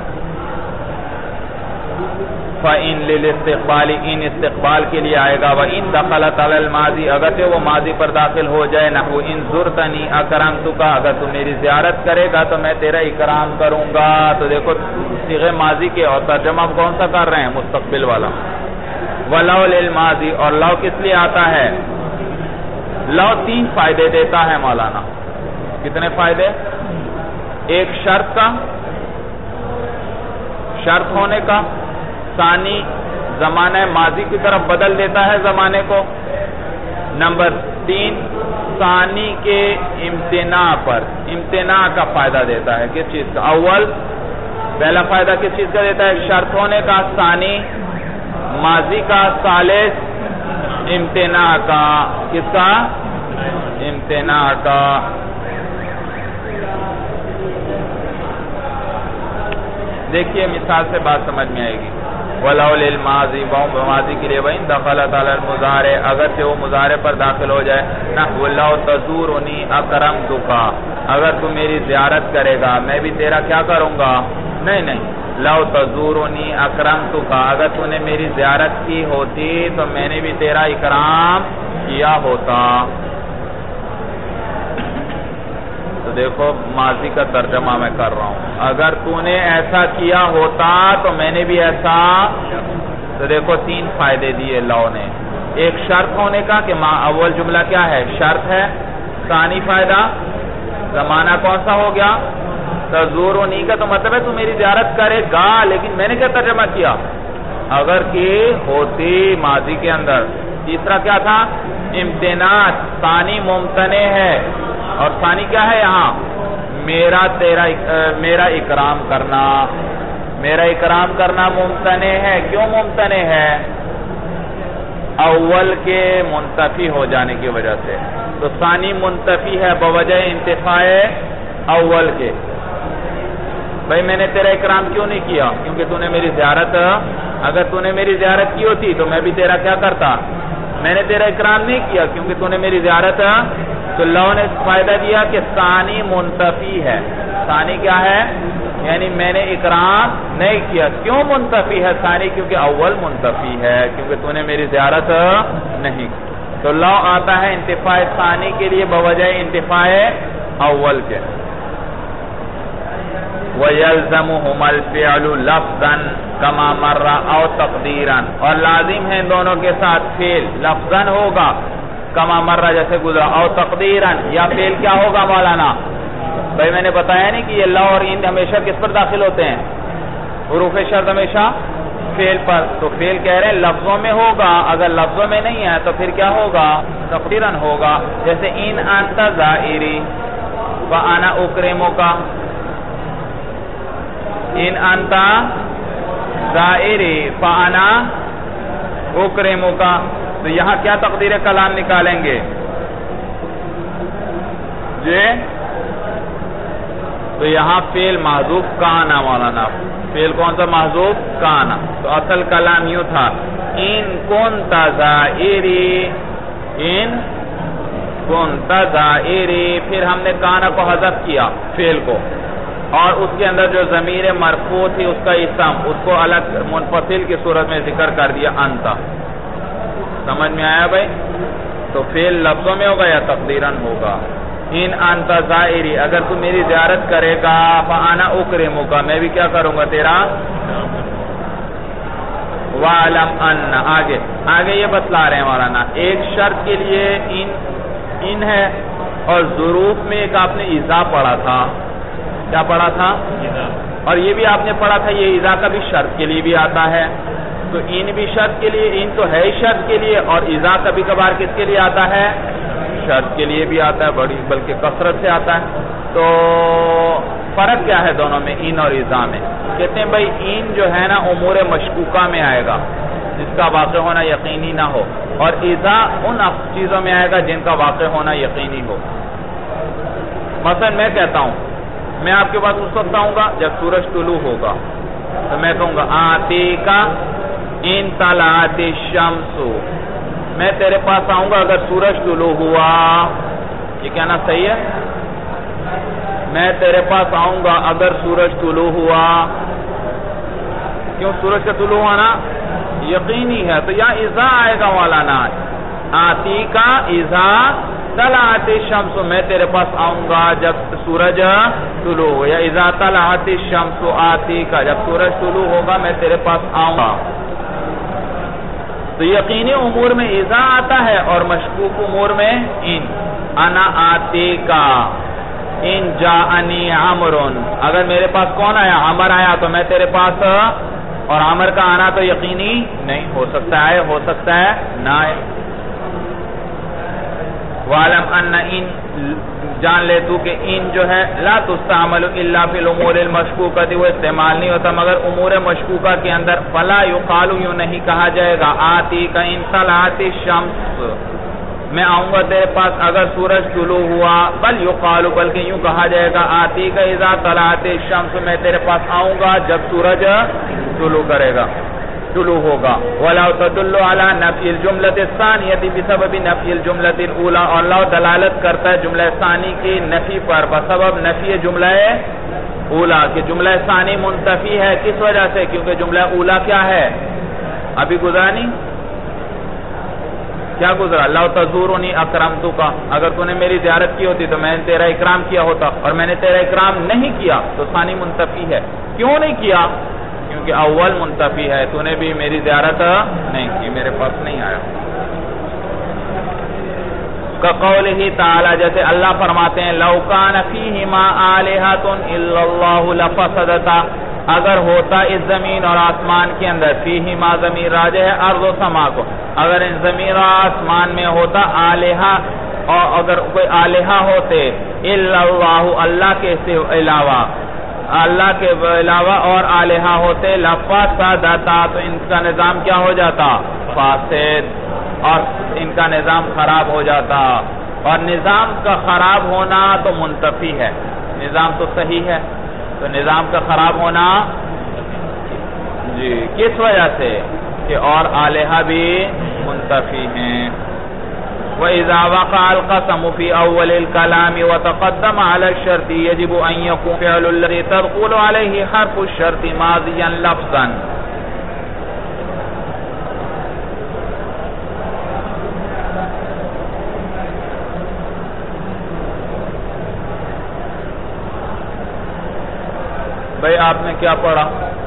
فَإِن لِلْإِسْتِقْبَالِ ان استقبال کے لیے آئے گا. وَإِن دَخَلَتْ عَلَى الْمَاضِي اگرچہ وہ ماضی پر داخل ہو جائے. نحو ان زرتنی اکرمتک، اگر تو میری زیارت کرے گا تو میں تیرا اکرام کروں گا. تو دیکھو صیغہ ماضی کے اور ترجمہ کون سا کر رہے ہیں؟ مستقبل والا. وَلَوْ لِلْمَاضِي اور لو کس لیے آتا ہے؟ لو تین فائدے دیتا ہے مولانا. کتنے فائدے؟ ایک شرط کا، شرط ہونے کا. ثانی زمانہ ماضی کی طرف بدل دیتا ہے زمانے کو. نمبر تین ثانی کے امتناع پر، امتناع کا فائدہ دیتا ہے. کس چیز کا؟ اول پہلا فائدہ کس چیز کا دیتا ہے؟ شرط ہونے کا. ثانی ماضی کا. ثالث امتناع کا. کس کا؟ امتناع کا. دیکھیے مثال سے بات سمجھ میں آئے گی. وَلَوْ لِلْمَاضِي ماضی کے لیے وَإِن دَخَلَتْ عَلَى الْمُضَارِعِ اگرچہ وہ مضارع پر داخل ہو جائے. نحو لَوْ تَزُورُنِي أَكْرَمْتُكَ اگر تو میری زیارت کرے گا میں بھی تیرا کیا کروں گا؟ نہیں نہیں لَوْ تَزُورُنِي أَكْرَمْتُكَ اگر تو نے میری زیارت کی ہوتی تو میں نے بھی تیرا اکرام کیا ہوتا. تو دیکھو ماضی کا ترجمہ میں کر رہا ہوں. اگر تو نے ایسا کیا ہوتا تو میں نے بھی ایسا. تو دیکھو تین فائدے دیے لو نے. ایک شرط ہونے کا کہ اول جملہ کیا ہے؟ شرط ہے. ثانی فائدہ زمانہ کون سا ہو گیا؟ تزورنی کا. تو مطلب ہے تو میری زیارت کرے گا لیکن میں نے کیا ترجمہ کیا؟ اگر کی ہوتی ماضی کے اندر. تیسرا کیا تھا؟ امتناع. ثانی ممتنع ہے اور ثانی کیا ہے یہاں؟ میرا تیرا میرا اکرام کرنا. میرا اکرام کرنا ممتنع ہے. کیوں ممتنع ہے؟ اول کے منتفی ہو جانے کی وجہ سے. تو ثانی منتفی ہے بوجہ انتفاع اول کے. بھئی میں نے تیرا اکرام کیوں نہیں کیا؟ کیونکہ تو نے میری زیارت، اگر تو نے میری زیارت کی ہوتی تو میں بھی تیرا کیا کرتا؟ میں نے تیرا اکرام نہیں کیا کیونکہ تو نے میری زیارت. تو لو نے فائدہ دیا کہ ثانی منتفی ہے. ثانی کیا ہے؟ یعنی میں نے اکرام نہیں کیا. کیوں منتفی ہے ثانی؟ کیونکہ اول منتفی ہے کیونکہ تو نے میری زیارت نہیں. تو لو آتا ہے انتفاع ثانی کے لیے بوجہ انتفاع اول کے. وَيَلْزَمُهُمَا الْفِعْلُ لَفْظًا كَمَا مَرَّ أَوْ تَقْدِيرًا اور لازم ہے ان دونوں کے ساتھ فعل لفظاً ہوگا کما مرہ جیسے گزرا. او تقدیراً یا فعل کیا ہوگا مولانا؟ بھائی میں نے بتایا نہیں کہ یہ لا اور ان ہمیشہ کس پر داخل ہوتے ہیں؟ حروف شرط ہمیشہ فعل پر. تو فعل کہہ رہے ہیں لفظوں میں ہوگا. اگر لفظوں میں نہیں ہے تو پھر کیا ہوگا؟ تقدیراً ہوگا. جیسے ان انت زائری فانا اکرمک. ان انت زائری فانا اکرمک. تو یہاں کیا تقدیر کلام نکالیں گے؟ جی تو یہاں فعل محذوف کانا مولانا. فعل کون سا محذوف؟ کانا. تو اصل کلام یوں تھا ان کنت زائری، ان کنت زائری. پھر ہم نے کانا کو حذف کیا فعل کو. اور اس کے اندر جو ضمیر مرفوع تھی اس کا اسم اس کو الگ منفصل کی صورت میں ذکر کر دیا انت. سمجھ میں آیا بھائی؟ تو فعل لفظوں میں ہوگا یا تقدیراً ہوگا؟ ان انت زائری، اگر تو میری زیارت کرے گا فانا اکرمک، میں بھی کیا کروں گا تیرا. وَعَلَمْ أَنَّ، آگے آگے یہ بتلا رہے ہیں مولانا، ایک شرط کے لیے ان ان ہے، اور ظروف میں ایک آپ نے اذا پڑھا تھا. کیا پڑھا تھا؟ اور یہ بھی آپ نے پڑھا تھا یہ اذا کا بھی شرط کے لیے بھی آتا ہے. تو ان بھی شرط کے لیے، ان تو ہے شرط کے لیے، اور اذا کبھی کبھار کس کے لیے آتا ہے؟ شرط کے لیے بھی آتا ہے، بڑی بلکہ کثرت سے آتا ہے. تو فرق کیا ہے دونوں میں، ان اور اذا میں؟ کہتے ہیں بھائی ان جو ہے نا امور مشکوکہ میں آئے گا جس کا واقع ہونا یقینی نہ ہو، اور اذا ان چیزوں میں آئے گا جن کا واقع ہونا یقینی ہو. مثلا میں کہتا ہوں، میں آپ کے پاس اس وقت آؤں گا جب سورج طلوع ہوگا، تو میں کہوں گا آتی کا ان طلعت الشمس، میں تیرے پاس آؤں گا اگر سورج طلوع ہوا. یہ کہنا صحیح ہے؟ میں تیرے پاس آؤں گا اگر سورج طلوع ہوا. کیوں؟ سورج کا طلوع ہونا یقینی ہے، تو یہاں اذا آئے گا مولانا. آتی کا اذا طلعت الشمس، میں تیرے پاس آؤں گا جب سورج طلوع ہو، یا اذا طلعت الشمس آتی کا، جب سورج طلوع ہوگا میں تیرے پاس آؤں گا. تو یقینی امور میں اذا آتا ہے اور مشکوک امور میں ان. انا آتی کا ان جاءنی عمر، اگر میرے پاس کون آیا؟ عمر آیا، تو میں تیرے پاس، اور عمر کا آنا تو یقینی نہیں ہو سکتا ہے، ہو سکتا ہے نہ آئے. وَعَلَمْ أَنَّ ان، جان لے تو کہ ان جو ہے لا تستعمل الا فی الامور المشکوکۃ، وہ استعمال نہیں ہوتا مگر امور مشکوکہ کے اندر. فلا یقال، یوں نہیں کہا جائے گا آتی کا ان طلعت الشمس، میں آؤں گا تیرے پاس اگر سورج طلوع ہوا. بل یقال، بلکہ یوں کہا جائے گا آتی کا اذا طلعت الشمس، میں تیرے پاس آؤں گا جب سورج طلوع کرے گا، طلوع ہوگا. وَلَوْ تَدُلُّ عَلَى نَفْيِ الْجُمْلَةِ الثَّانِيَةِ بِسَبَبِ نَفْيِ الْجُمْلَةِ الْأُولَى، اور اللہ دلالت کرتا ہے جملہ ثانی کی نفی پر بسبب نفی جملہ اولا، کہ جملہ ثانی منتفی ہے. کس وجہ سے؟ کیونکہ جملہ اولا کیا ہے؟ ابھی گزرا نہیں؟ کیا گزرا؟ لَوْ تَزُورُنِي أَكْرَمْتُكَ، اگر تو نے میری زیارت کی ہوتی تو میں نے تیرا اکرام کیا ہوتا، اور میں نے تیرا اکرام نہیں کیا تو ثانی منتفی ہے. کیوں نہیں کیا؟ کیونکہ اول منتفی ہے، تو نے بھی میری زیارت نہیں کی، میرے پاس نہیں آیا. کقولہ تعالی، جیسے اللہ فرماتے ہیں لو کان فیہما آلہۃ الا اللہ لفسدتا، اگر ہوتا اس زمین اور آسمان کے اندر، فیہما ضمیر راجع ہے ارض و سما کو، اگر ان زمین اور آسمان میں ہوتا آلہہ، اور اگر کوئی آلہہ ہوتے الا اللہ، اللہ کے علاوہ، اللہ کے علاوہ اور آلہہ ہوتے لفسدتا، تو ان کا نظام کیا ہو جاتا؟ فاسد، اور ان کا نظام خراب ہو جاتا. اور نظام کا خراب ہونا تو منتفی ہے، نظام تو صحیح ہے، تو نظام کا خراب ہونا جی کس وجہ سے؟ کہ اور آلہہ بھی منتفی ہیں. وَإِذَا وَقَعَ الْقَسَمُ فِي أَوَّلِ الْكَلَامِ وَتَقَدَّمَ عَلَى الشَّرْطِ يَجِبُ أَنْ يَكُونَ فِعْلُ الَّذِي تَدْخُلُ عَلَيْهِ حَرْفُ الشَّرْطِ مَاضِيًا لَفْظًا. بھائی آپ نے کیا پڑھا؟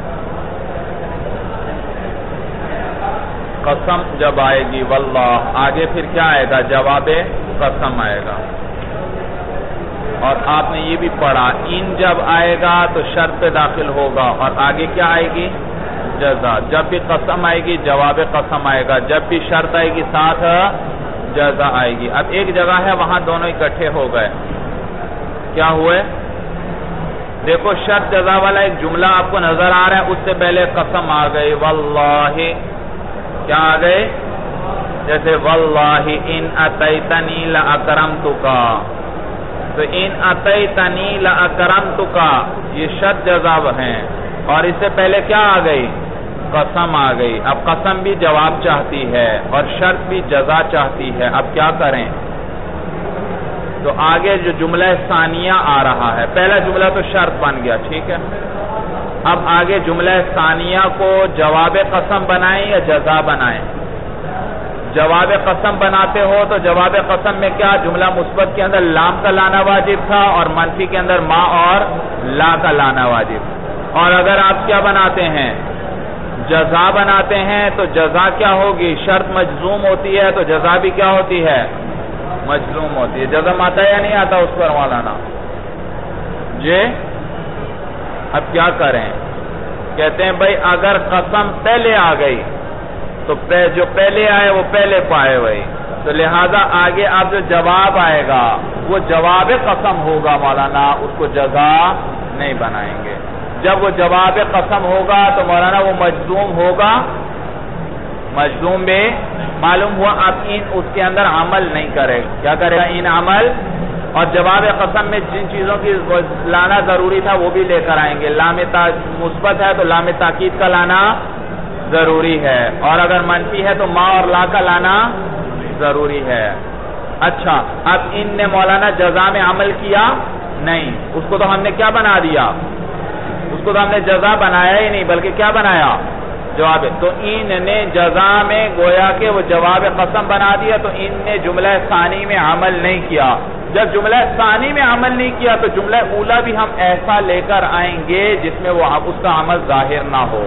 قسم جب آئے گی واللہ، آگے پھر کیا آئے گا؟ جواب قسم آئے گا. اور آپ نے یہ بھی پڑھا ان جب آئے گا تو شرط پہ داخل ہوگا، اور آگے کیا آئے گی؟ جزا. جب بھی قسم آئے گی جواب قسم آئے گا، جب بھی شرط آئے گی ساتھ جزا آئے گی. اب ایک جگہ ہے وہاں دونوں اکٹھے ہو گئے، کیا ہوئے؟ دیکھو شرط جزا والا ایک جملہ آپ کو نظر آ رہا ہے، اس سے پہلے قسم آ گئی واللہ. کیا آ گئے؟ جیسے واللہ ان اتیتنی لاکرمتک، تو ان اتیتنی لاکرمتک یہ شرط جزا ہیں، اور اس سے پہلے کیا آ گئی؟ قسم آ گئی. اب قسم بھی جواب چاہتی ہے اور شرط بھی جزا چاہتی ہے. اب کیا کریں؟ تو آگے جو جملہ ثانیہ آ رہا ہے، پہلا جملہ تو شرط بن گیا، ٹھیک ہے، اب آگے جملہ ثانیہ کو جواب قسم بنائیں یا جزا بنائیں؟ جواب قسم بناتے ہو تو جواب قسم میں کیا، جملہ مثبت کے اندر لام کا لانا واجب تھا اور منفی کے اندر ما اور لا کا لانا واجب، اور اگر آپ کیا بناتے ہیں، جزا بناتے ہیں تو جزا کیا ہوگی، شرط مجزوم ہوتی ہے تو جزا بھی کیا ہوتی ہے، مجزوم ہوتی ہے۔ جزم آتا ہے یا نہیں آتا اس پر مولانا جی؟ اب کیا کریں، کہتے ہیں بھائی اگر قسم پہلے آ گئی تو جو پہلے آئے وہ پہلے پائے وہی، تو لہذا آگے اب جو جواب آئے گا وہ جواب قسم ہوگا مولانا، اس کو جزا نہیں بنائیں گے۔ جب وہ جواب قسم ہوگا تو مولانا وہ مجزوم ہوگا، مجزوم میں معلوم ہوا اب ان اس کے اندر عمل نہیں کرے گا، کیا کرے گا، ان عمل، اور جواب قسم میں جن چیزوں کی لانا ضروری تھا وہ بھی لے کر آئیں گے، لام مثبت ہے تو لام تاکید کا لانا ضروری ہے، اور اگر منفی ہے تو ما اور لا کا لانا ضروری ہے۔ اچھا، اب ان نے مولانا جزا میں عمل کیا نہیں، اس کو تو ہم نے کیا بنا دیا، اس کو تو ہم نے جزا بنایا ہی نہیں بلکہ کیا بنایا، جواب۔ تو ان نے جزا میں گویا کہ وہ جواب قسم بنا دیا، تو ان نے جملہ ثانی میں عمل نہیں کیا۔ جب جملہ ثانی میں عمل نہیں کیا تو جملہ اولا بھی ہم ایسا لے کر آئیں گے جس میں وہ اس کا عمل ظاہر نہ ہو،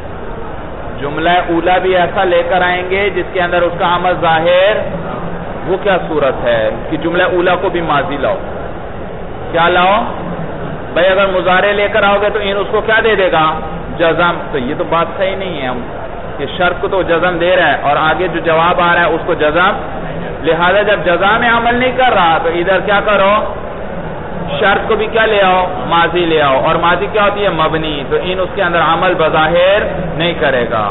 جملہ اولا بھی ایسا لے کر آئیں گے جس کے اندر اس کا عمل ظاہر، وہ کیا صورت ہے کہ جملہ اولا کو بھی ماضی لاؤ، کیا لاؤ بھائی، اگر مضارع لے کر آؤ گے تو ان اس کو کیا دے دے گا، جزم، تو یہ تو بات صحیح نہیں ہے، ہم کہ شرط کو تو جزم دے رہا ہے اور آگے جو جواب آ رہا ہے اس کو جزم، لہذا جب جزا میں عمل نہیں کر رہا تو ادھر کیا کرو، شرط کو بھی کیا لے آؤ، ماضی لے آؤ، اور ماضی کیا ہوتی ہے، مبنی، تو ان اس کے اندر عمل بظاہر نہیں کرے گا،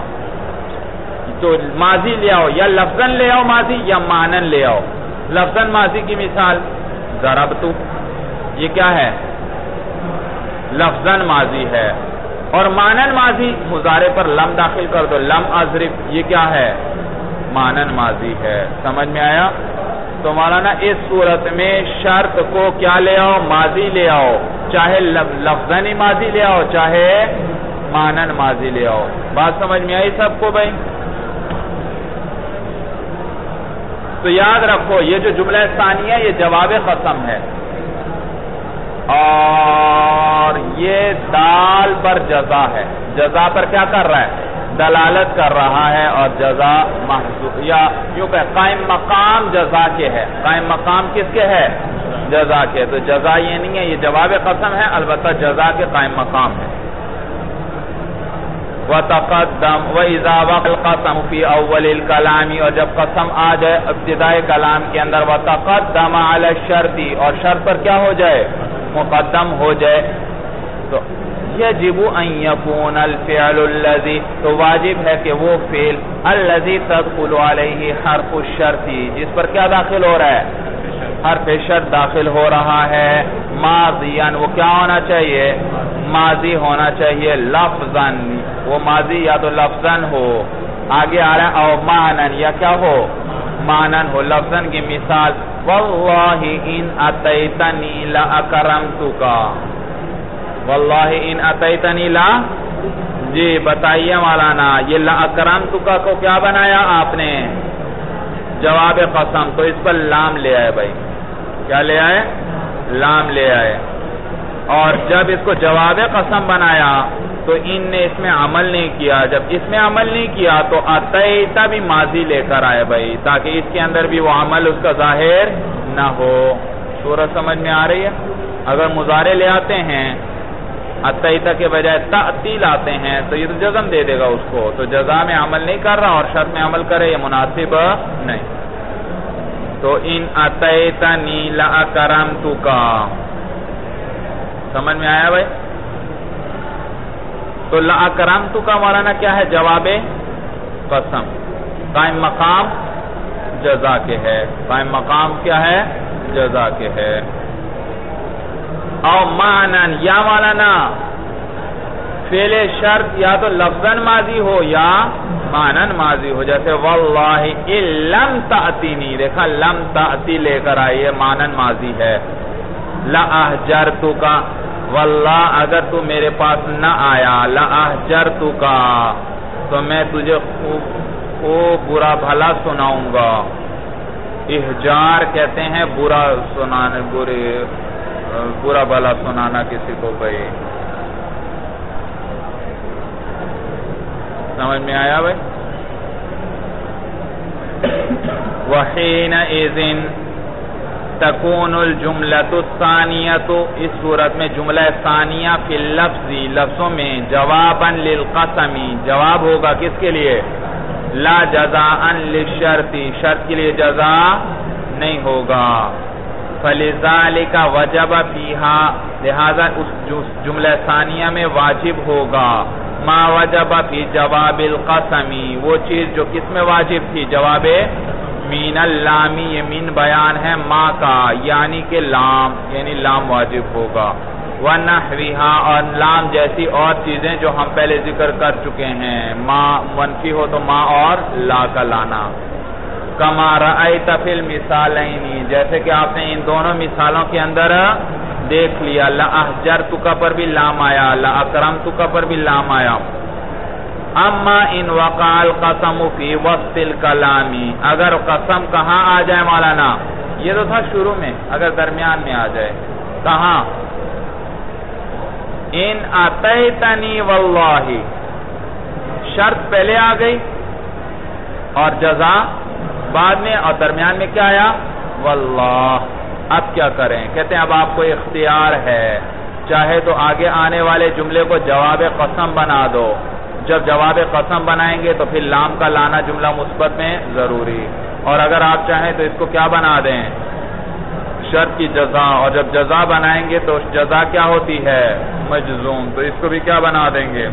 تو ماضی لے آؤ، یا لفظاً لے آؤ ماضی یا معنن لے آؤ۔ لفظاً ماضی کی مثال ضربتو، یہ کیا ہے، لفظاً ماضی ہے، اور معنن ماضی مضارع پر لم داخل کر دو، لم اضرب، یہ کیا ہے، معنن ماضی ہے۔ سمجھ میں آیا؟ تو مولانا اس صورت میں شرط کو کیا لے آؤ، ماضی لے آؤ، چاہے لفظاً ماضی لے آؤ چاہے معنن ماضی لے آؤ۔ بات سمجھ میں آئی سب کو بھائی؟ تو یاد رکھو یہ جو جملہ ثانیہ یہ جواب قسم ہے، اور یہ دال پر جزا ہے، جزا پر کیا کر رہا ہے، دلالت کر رہا ہے، اور جزا محذوف، یا یوں کہ قائم مقام جزا کے ہے، قائم مقام کس کے ہے، جزا کے، تو جزا یہ نہیں ہے، یہ جواب قسم ہے، البتہ جزا کے قائم مقام ہے۔ وَتَقَدَّمْ وَإِذَا وَقَعَ الْقَسَمُ فِي أَوَّلِ الْكَلَامِ، اور جب قسم آ جائے ابتدائے کلام کے اندر، وَتَقَدَّمَ عَلَى الشَّرْطِ، اور شرط پر کیا ہو جائے، مقدم ہو جائے، تو يَجِبُ أَن يَكُونَ الْفِعْلُ الَّذِي، تو واجب ہے کہ وہ فعل الَّذِي تَدْخُلُ عَلَيْهِ حرف الشرط، جس پر کیا داخل ہو رہا ہے، حرف شرط داخل ہو رہا ہے، ماضیاً، وہ کیا ہونا چاہیے، ماضی ہونا چاہیے، لفظاً، وہ ماضی یا تو لفظاً ہو، آگے آ رہا ہے، او معنن، یا کیا ہو، معنن ہو۔ لفظاً کی مثال واللہ ان اتیتنی لاکرمتک، واللہ ان اتیتنی لا، جی بتائیے مولانا، یہ لاکرمتک کو کیا بنایا آپ نے، جواب قسم، تو اس پر لام لے آئے بھائی، کیا لے آئے، لام لے آئے، اور جب اس کو جواب قسم بنایا تو ان نے اس میں عمل نہیں کیا، جب اس میں عمل نہیں کیا تو اتیتا بھی ماضی لے کر آئے بھائی، تاکہ اس کے اندر بھی وہ عمل اس کا ظاہر نہ ہو۔ صورت سمجھ میں آ رہی ہے؟ اگر مضارع لے آتے ہیں اتیتا کے بجائے تأتی لاتے ہیں تو یہ تو جزم دے دے گا اس کو، تو جزا میں عمل نہیں کر رہا اور شرط میں عمل کرے، یہ مناسب نہیں۔ تو ان اتیتنی لاکرمتک، سمجھ میں آیا بھائی؟ تو لاکرمتک کا مولانا کیا ہے، جواب قسم، قائم مقام جزا کے ہے، قائم مقام کیا ہے، جزا کے ہے۔ او معنن، یا مولانا فعل شرط یا تو لفظاً ماضی ہو یا معنن ماضی ہو. جیسے واللہ ان لم تأتینی، دیکھا لم تأتی لے کر آئی ہے، معنن ماضی ہے. لأحجرتک، واللہ اگر تو میرے پاس نہ آیا، لأحجرتک تو میں تجھے خوب خوب برا بھلا سناؤں گا. احجار کہتے ہیں برا سنانے، برے برا بھلا سنانا کسی کو. بھائی سمجھ میں آیا بھائی؟ وحینئذ تکون الجملۃ الثانیۃ، اس صورت میں جملہ ثانیہ فی اللفظ، لفظوں میں جوابا للقسم، جواب ہوگا کس کے لیے؟ لا جزاء للشرط، شرط کے لیے جزا نہیں ہوگا. فلذالک وجب فیہا، لہذا اس جملہ ثانیہ میں واجب ہوگا ما وجب فی جواب القسم، وہ چیز جو کس میں واجب تھی؟ جواب مین اللامی، یہ مین بیان ہے ما کا، یعنی کہ لام، یعنی لام واجب ہوگا. وَنَحْوِهَا، اور لام جیسی اور چیزیں جو ہم پہلے ذکر کر چکے ہیں، ما منفی ہو تو ما اور لا کا لانا. کما رأیت فی المثالین، جیسے کہ آپ نے ان دونوں مثالوں کے اندر دیکھ لیا. لأحجرتک پر بھی لام آیا، لأکرمتک پر بھی لام آیا. اما ان وقع القسم فی وسط الکلام، اگر قسم کہاں آ جائے مولانا؟ یہ تو تھا شروع میں، اگر درمیان میں آ جائے کہاں؟ ان اتیتنی واللہ، شرط پہلے آ گئی اور جزا بعد میں، اور درمیان میں کیا آیا؟ واللہ. اب کیا کریں؟ کہتے ہیں اب آپ کو اختیار ہے، چاہے تو آگے آنے والے جملے کو جواب قسم بنا دو. جب جواب قسم بنائیں گے تو پھر لام کا لانا جملہ مثبت میں ضروری، اور اگر آپ چاہیں تو اس کو کیا بنا دیں؟ شرط کی جزا، اور جب جزا بنائیں گے تو جزا کیا ہوتی ہے؟ مجزوم، تو اس کو بھی کیا بنا دیں گے؟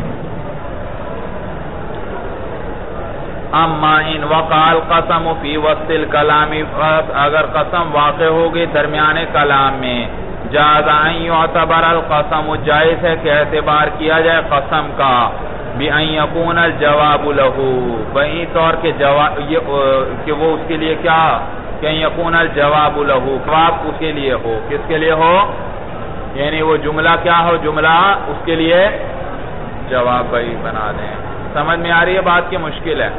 اما ان وقع القسم فی وسط الکلام، اگر قسم واقع ہوگی درمیان کلام میں، جاز ان یعتبر القسم، جائز ہے کہ اعتبار کیا جائے قسم کا، بِأَن يَكُونَ الْجَوَابُ لَهُ، بہی طور کے جواب کہ وہ اس کے لیے کیا؟ کہ يَكُونَ الْجَوَابُ لَهُ، جواب اس کے لیے ہو. کس کے لیے ہو؟ یعنی وہ جملہ کیا ہو؟ جملہ اس کے لیے جواب بھائی بنا دیں. سمجھ میں آ رہی ہے بات کی مشکل ہے؟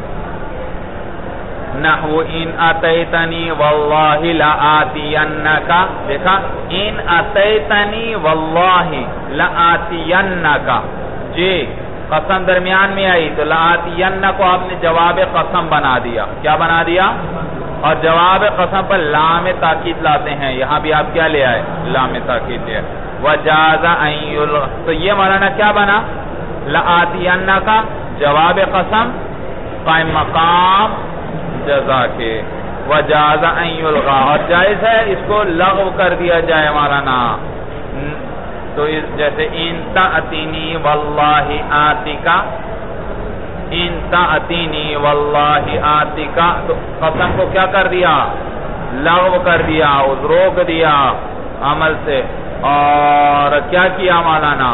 نحو ان اتیتنی واللہ لآتینک، دیکھا ان اتیتنی واللہ لآتینک، جی قسم درمیان میں آئی تو لآتین کو آپ نے جواب قسم بنا دیا. کیا بنا دیا؟ اور جواب قسم پر لام تاکید لاتے ہیں، یہاں بھی آپ کیا لے آئے؟ لام تاکید لے. وجاز ان یلغى، تو یہ مولانا کیا بنا؟ لآتین کا جواب قسم قائم مقام جزا کے. وجاز ان یلغى، اور جائز ہے اس کو لغو کر دیا جائے مولانا. تو جیسے ان تأتینی واللہ آتیکا، ان تأتینی واللہ آتیکا، تو قسم کو کیا کر دیا؟ لغو کر دیا، روک دیا عمل سے. اور کیا کیا مولانا؟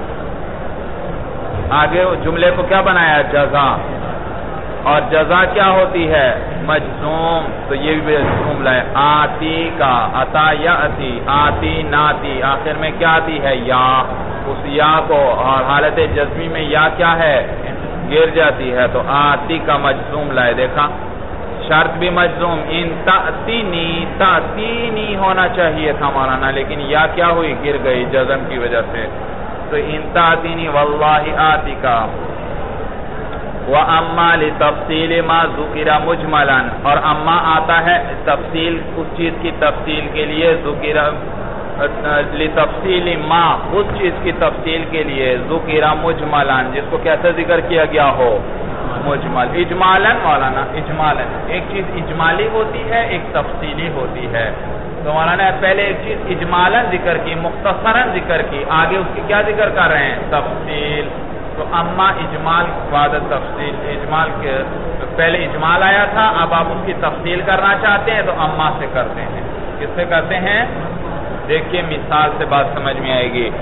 آگے جملے کو کیا بنایا؟ جزا. اور جزا کیا ہوتی ہے؟ مجزوم. تو یہ بھی مجزوم لائے. آتی کا، اتا یاتی، آتی ناتی، آخر میں کیا آتی ہے؟ یا. اس یا کو، اور حالت جزمی میں یا کیا ہے؟ گر جاتی ہے. تو آتی کا مجزوم لائے. دیکھا شرط بھی مجزوم. ان تأتینی، تأتینی ہونا چاہیے تھا مولانا، لیکن یا کیا ہوئی؟ گر گئی جزم کی وجہ سے. تو ان تأتینی واللہ آتی کا. وَأَمَّا لِتَفْصِيلِ مَا ذُكِرَ مُجْمَلًا، اور اما آتا ہے تفصیل اس چیز کی تفصیل کے لیے، ذُكِرَ لِتَفْصِيلِ مَا اس چیز کی تفصیل کے لیے، ذُكِرَ مُجْمَلًا جس کو کیسے ذکر کیا گیا ہو؟ مجمل. اجمالاً مولانا، اجمالاً ایک چیز اجمالی ہوتی ہے، ایک تفصیلی ہوتی ہے. تو مولانا پہلے ایک چیز اجمالاً ذکر کی، مختصراً ذکر کی، آگے اس کی کیا ذکر کر رہے ہیں؟ تفصیل. تو اما اجمال بعد تفصیل، اجمال کے پہلے اجمال آیا تھا، اب آپ اس کی تفصیل کرنا چاہتے ہیں تو اما سے کرتے ہیں. کس سے کرتے ہیں؟ دیکھیے مثال سے بات سمجھ میں آئے گی.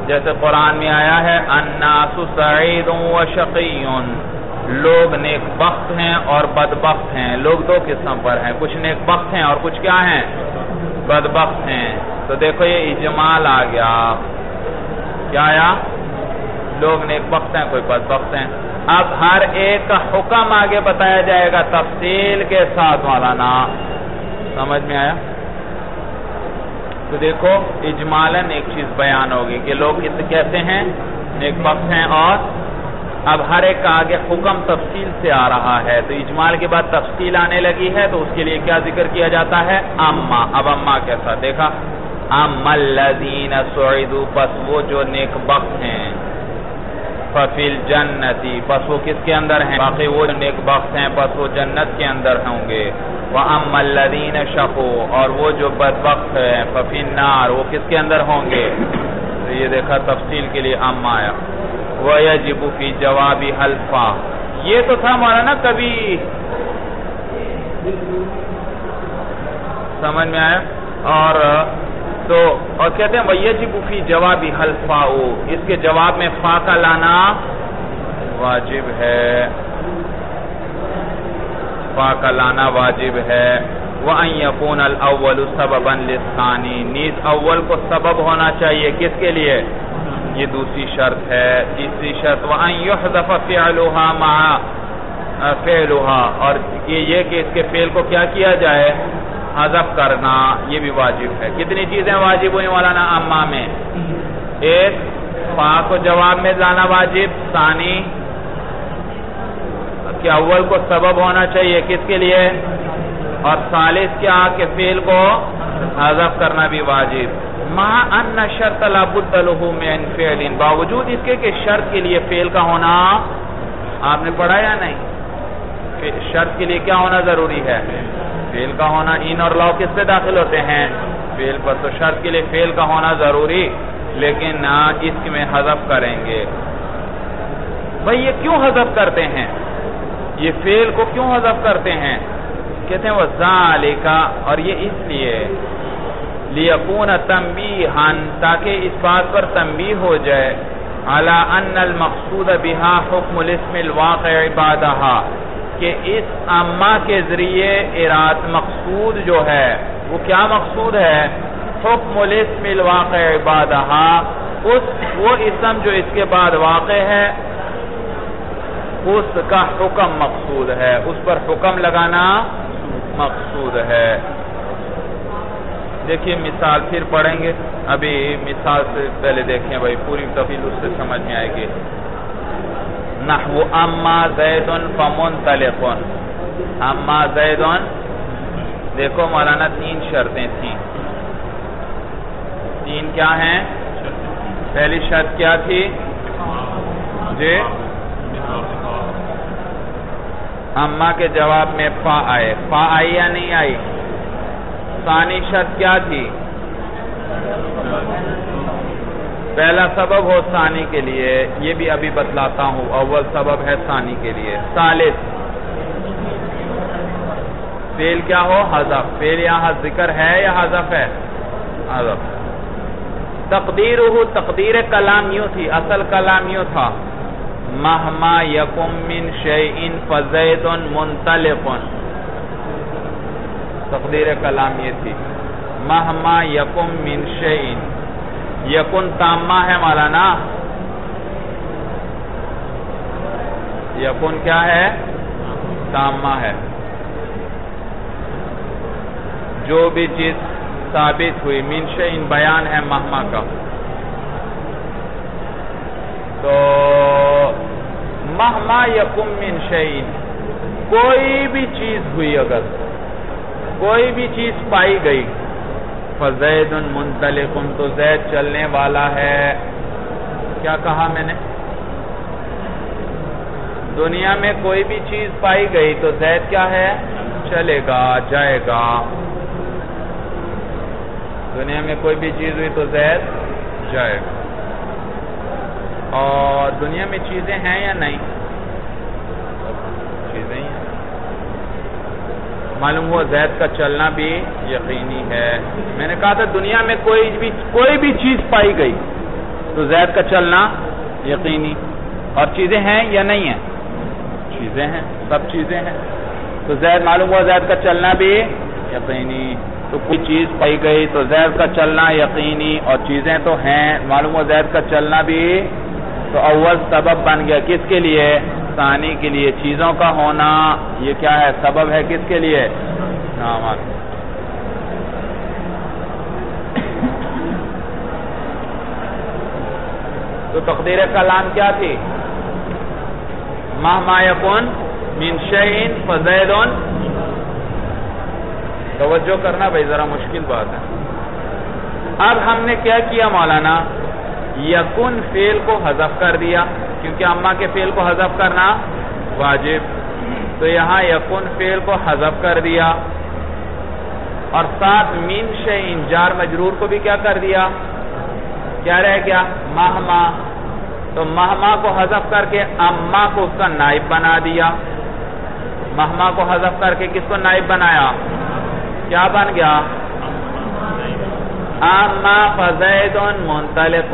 جیسے قرآن میں آیا ہے الناس سعید و شقی، لوگ نیک بخت ہیں اور بدبخت ہیں. لوگ دو قسم پر ہیں، کچھ نیک بخت ہیں اور کچھ کیا ہیں؟ بدبخت ہیں. تو دیکھو یہ اجمال آ گیا. کیا آیا؟ لوگ نیک بخت ہیں، کوئی بدبخت ہیں. اب ہر ایک کا حکم آگے بتایا جائے گا تفصیل کے ساتھ. مولانا سمجھ میں آیا؟ تو دیکھو اجمالاً ایک چیز بیان ہوگی کہ لوگ کیسے ہیں؟ نیک بخت ہیں. اور اب ہر ایک کا آگے حکم تفصیل سے آ رہا ہے. تو اجمال کے بعد تفصیل آنے لگی ہے، تو اس کے لیے کیا ذکر کیا جاتا ہے؟ اما. اب اما کیسا دیکھا؟ اما الذین سعدوا، پس وہ جو نیک بخت ہیں، ففی الجنتی، پس وہ کس کے اندر ہیں؟ باقی وہ جو نیک بخت ہیں پس وہ جنت کے اندر ہوں گے. وَأَمَّا الَّذِينَ شَقُوا، اور وہ جو بدبخت ہیں، ففی النار، وہ کس کے اندر ہوں گے؟ تو یہ دیکھا تفصیل کے لیے اما آیا. وَيَجِبُ فِي جَوَابِ حَلْفَا، یہ تو تھا مولانا کبھی. سمجھ میں آیا؟ اور تو اور کہتے ہیں وَيَجِبُ فِي جَوَابِ حَلْفَاءُ، اس کے جواب میں فا کا لانا واجب ہے. فا کا لانا واجب ہے. وَأَن يَكُونَ الْأَوَّلُ سَبَبًا لِلثَّانِي، نیز اول کو سبب ہونا چاہیے کس کے لیے؟ یہ دوسری شرط ہے. تیسری شرط وَأَن يُحْذَفَ فِعْلُهَا مَعَ فِعْلُهَا، اور یہ کہ اس کے فعل کو کیا کیا جائے؟ حذف کرنا، یہ بھی واجب ہے. کتنی چیزیں واجب ہوئی مولانا اما میں؟ ایک فا کو جواب میں لانا واجب، ثانی کہ اول کو سبب ہونا چاہیے کس کے لیے، اور ثالث کیا کہ فعل کو حذف کرنا بھی واجب. مع ان شرط لا بد له من فعل، باوجود اس کے کہ شرط کے لیے فعل کا ہونا، آپ نے پڑھا یا نہیں؟ شرط کے لیے کیا ہونا ضروری ہے؟ فعل کا ہونا. ان اور لاؤ کس پہ داخل ہوتے ہیں؟ فعل پر. تو شرط کے لیے فعل کا ہونا ضروری، لیکن اس میں حذف کریں گے. بھئی یہ کیوں حذف کرتے ہیں؟ یہ فعل کو کیوں حذف کرتے ہیں؟ کہتے ہیں وَذَالِكَ، اور یہ اس لیے لِيَكُونَ تَنْبِيهًا، تاکہ اس بات پر تنبیہ ہو جائے عَلَىٰ أَنَّ الْمَقْصُودَ بِهَا حُكْمُ الْإِسْمِ الْوَاقِعِ بَعْدَهَا، کہ اس اما کے ذریعے اراد مقصود جو ہے وہ کیا مقصود ہے؟ حکم الاسم الواقع بعدها، اس وہ اسم جو اس کے بعد واقع ہے اس کا حکم مقصود ہے، اس پر حکم لگانا مقصود ہے. دیکھیے مثال پھر پڑھیں گے. ابھی مثال سے پہلے دیکھیں بھائی، پوری تفصیل اس سے سمجھ میں آئے گی. نحو اما زید فمنطلق، اما زید، دیکھو مولانا تین شرطیں تھیں. تین کیا ہیں؟ پہلی شرط کیا تھی؟ جی اما کے جواب میں فا آئے. فا آئی یا نہیں آئی؟ ثانی شرط کیا تھی؟ پہلا سبب ہو ثانی کے لیے، یہ بھی ابھی بتلاتا ہوں. اول سبب ہے ثانی کے لیے. ثالث فعل کیا ہو؟ حذف. فعل یہاں ذکر ہے یا حذف ہے؟ حذف. تقدیر ہو، تقدیر کلام یوں تھی، اصل کلام یوں تھا مہما یکم من شیئن فزید منطلق. تقدیر کلام یہ تھی مہما یکم من شیئن. یکن تامہ ہے مولانا، یکن کیا ہے؟ تامہ ہے. جو بھی چیز ثابت ہوئی، من شیئن بیان ہے مہما کا. تو مہما یکم من شیئن، کوئی بھی چیز ہوئی، اگر کوئی بھی چیز پائی گئی، فزید منطلق، تو زید چلنے والا ہے. کیا کہا میں نے؟ دنیا میں کوئی بھی چیز پائی گئی تو زید کیا ہے؟ چلے گا، جائے گا. دنیا میں کوئی بھی چیز ہوئی تو زید جائے گا. اور دنیا میں چیزیں ہیں یا نہیں؟ چیزیں ہی ہیں. معلوم ہوا زید کا چلنا بھی یقینی ہے. میں نے کہا تھا دنیا میں کوئی بھی کوئی بھی چیز پائی گئی تو زید کا چلنا یقینی. اور چیزیں ہیں یا نہیں ہیں؟ چیزیں ہیں، سب چیزیں ہیں. تو زید معلوم ہوا زید کا چلنا بھی یقینی. تو کوئی چیز پائی گئی تو زید کا چلنا یقینی اور چیزیں تو ہیں، معلوم ہوا زید کا چلنا بھی. تو اول سبب بن گیا کس کے لیے؟ ثانی کے لیے. چیزوں کا ہونا یہ کیا ہے؟ سبب ہے کس کے لیے؟ نامات. تو تقدیر کلام کیا تھی؟ مہما یکن من شیء فزید. توجہ کرنا بھائی، ذرا مشکل بات ہے. اب ہم نے کیا کیا مولانا؟ یکن فعل کو حذف کر دیا، کیونکہ اما کے فعل کو حذف کرنا واجب. تو یہاں یکن فعل کو حذف کر دیا اور ساتھ من شیء جار مجرور کو بھی کیا کر دیا؟ کیا رہ گیا؟ مہما. تو مہما کو حذف کر کے اما کو اس کا نائب بنا دیا. مہما کو حذف کر کے کس کو نائب بنایا؟ کیا بن گیا؟ اما فزید منطلق.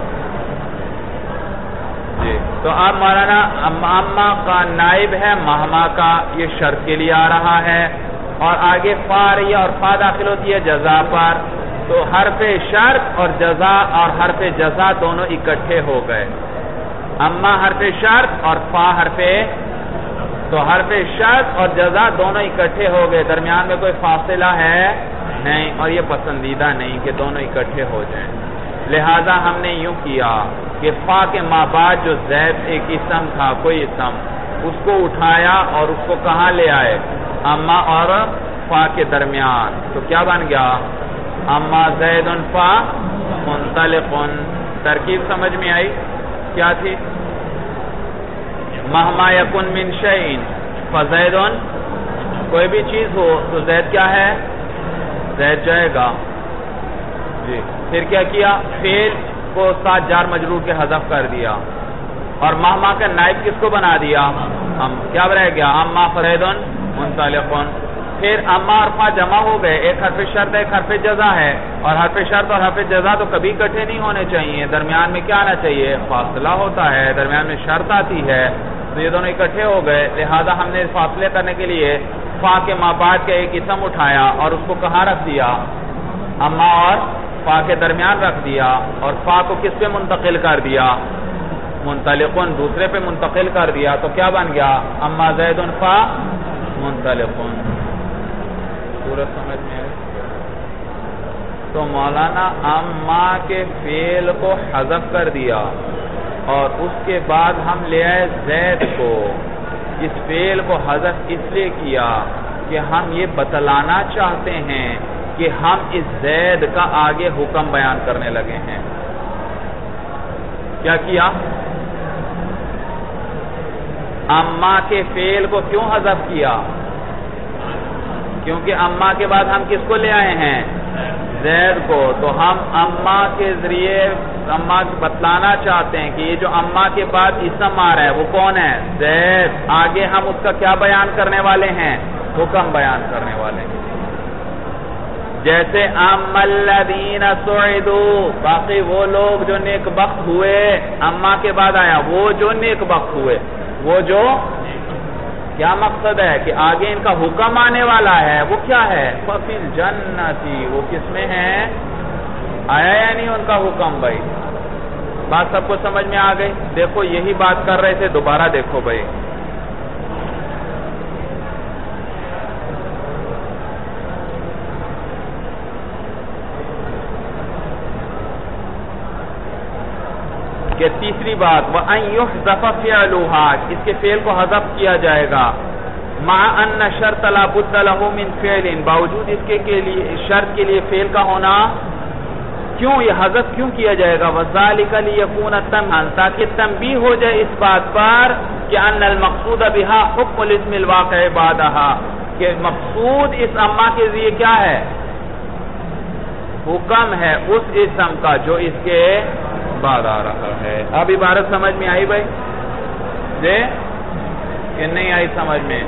جی تو اب مولانا اما کا نائب ہے مہما کا، یہ شرط کے لیے آ رہا ہے. اور آگے فا رہی ہے اور فا داخل ہوتی ہے جزا پر. تو حرف شرط اور جزا اور حرف جزا دونوں اکٹھے ہو گئے. اما حرف شرط اور فا حرف، تو حرف شرط اور جزا دونوں اکٹھے ہو گئے، درمیان میں کوئی فاصلہ ہے نہیں، اور یہ پسندیدہ نہیں کہ دونوں اکٹھے ہو جائیں. لہذا ہم نے یوں کیا کہ فا کے ماں بعد جو زید ایک اسم تھا، کوئی اسم، اس کو اٹھایا اور اس کو کہاں لے آئے؟ اما اور فا کے درمیان. تو کیا بن گیا؟ اما زید فا منطلق. ترکیب سمجھ میں آئی کیا تھی؟ مہما یکن من شیء فزید. کوئی بھی چیز ہو تو زید کیا ہے؟ زید جائے گا. جی پھر کیا کیا؟ فعل کو ساتھ جار مجرور کے حذف کر دیا اور مہما کا نائب کس کو بنا دیا؟ ہم. کیا رہ گیا؟ اما فزید منطلق. پھر اما اور فا جمع ہو گئے، ایک حرف شرط ایک حرف جزا ہے، اور حرف شرط اور حرف جزا تو کبھی اکٹھے نہیں ہونے چاہیے، درمیان میں کیا آنا چاہیے؟ فاصلہ ہوتا ہے، درمیان میں شرط آتی ہے. تو یہ دونوں اکٹھے ہو گئے، لہذا ہم نے فاصلے کرنے کے لیے فا کے ماں بعد کا ایک اسم اٹھایا اور اس کو کہاں رکھ دیا؟ اما اور فا کے درمیان رکھ دیا، اور فا کو کس پہ منتقل کر دیا؟ منطلقن دوسرے پہ منتقل کر دیا. تو کیا بن گیا؟ اما زید فا منطلقن. سورت سمجھ میں آئے؟ تو مولانا اما کے فعل کو حذف کر دیا اور اس کے بعد ہم لے آئے زید کو. اس فعل کو حذف اس لیے کیا کہ ہم یہ بتلانا چاہتے ہیں کہ ہم اس زید کا آگے حکم بیان کرنے لگے ہیں. کیا کیا؟ اما کے فعل کو کیوں حذف کیا؟ کیونکہ اما کے بعد ہم کس کو لے آئے ہیں؟ زید کو. تو ہم اما کے ذریعے اما بتلانا چاہتے ہیں کہ یہ جو اما کے بعد اسم آ رہا ہے وہ کون ہے؟ زید. آگے ہم اس کا کیا بیان کرنے والے ہیں؟ حکم بیان کرنے والے ہیں. جیسے اما الذین سعدوا، باقی وہ لوگ جو نیک بخت ہوئے، اما کے بعد آیا وہ جو نیک بخت ہوئے. وہ جو کیا مقصد ہے کہ آگے ان کا حکم آنے والا ہے، وہ کیا ہے؟ ففی الجنۃ. وہ کس میں ہے؟ آیا یا نہیں ان کا حکم؟ بھائی بات سب کو سمجھ میں آ گئی؟ دیکھو یہی بات کر رہے تھے، دوبارہ دیکھو بھائی. کہ تیسری بات وَأَن يُحْذَفَ فِعْلُهَا، اس کے فعل کو حذف کیا جائے گا. مَعَ أَنَّ شَرْطَ لَا بُدَّ لَهُ مِنْ فِعْلٍ، باوجود اس کے کے لیے شرط کے لیے فعل کا ہونا. کیوں یہ حذف کیوں کیا جائے گا؟ وَذَلِكَ لِيَكُونَ تَنْبِيهًا، تاکہ تنبیہ ہو جائے اس بات پر کہ أَنَّ الْمَقْصُودَ بِهَا حُكْمُ الْاسْمِ الْوَاقِعِ بَعْدَهَا، کہ مقصود اس اما کے ذریعے کیا ہے؟ حکم ہے اس اسم کا جو اس کے بعد آ رہا ہے. اب عبارت سمجھ میں آئی بھائی؟ جی کہ نہیں آئی سمجھ میں؟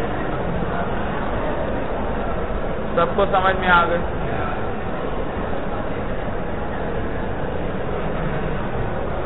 سب کو سمجھ میں آ گئی؟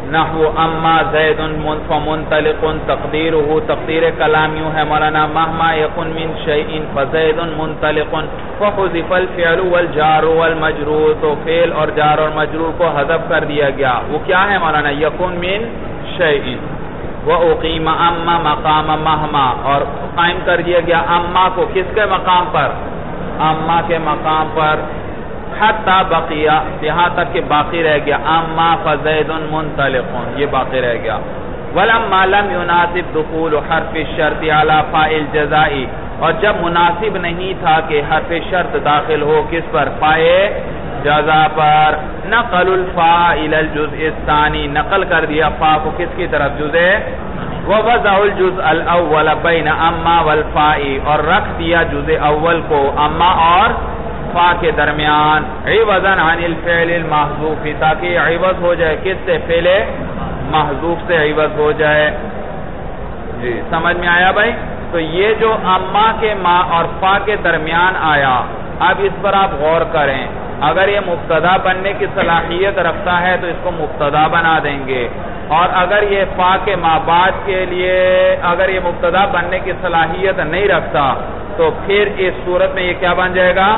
نحو اما زید فمنطلق تقدیرہ، تقدیر کلام یوں ہے مولانا مہما یکن من شیء فزید منطلق فحذف الفعل والجار والمجرور، تو فعل اور جار اور مجرور کو حذف کر دیا گیا. وہ کیا ہے مولانا؟ یکن من شیء. وَأُقِيمَ اما مقام مہما، اور قائم کر دیا گیا اما کو کس کے مقام پر؟ اما کے مقام پر. حتی بقیہ، یہاں تک کہ باقی رہ گیا اما فزید منطلق، یہ باقی رہ گیا. وَلَمَّا لَمْ يُنَاسِبْ دُخُولُ حرف الشرط علی فاء الجزاء، اور جب مناسب نہیں تھا کہ حرف شرط داخل ہو کس پر؟ فاء جزا پر، نقل الفاء الى الجزء الثانی، نقل کر دیا فاء کو کس کی طرف؟ جزء. وَوَضَعُ الْجُزْءَ الْأَوَّلَ بَيْنَ اما والفاء، اور رکھ دیا جزء اول کو اما اور فاء کے درمیان. عوضاً عن الفعل المحذوف، تاکہ عوض ہو جائے کس سے؟ فعل محذوف سے عوض ہو جائے. جی سمجھ میں آیا بھائی؟ تو یہ جو اما کے ما اور فا کے درمیان آیا، اب اس پر آپ غور کریں. اگر یہ مبتدا بننے کی صلاحیت رکھتا ہے تو اس کو مبتدا بنا دیں گے، اور اگر یہ فا کے ما بعد کے لیے اگر یہ مبتدا بننے کی صلاحیت نہیں رکھتا تو پھر اس صورت میں یہ کیا بن جائے گا؟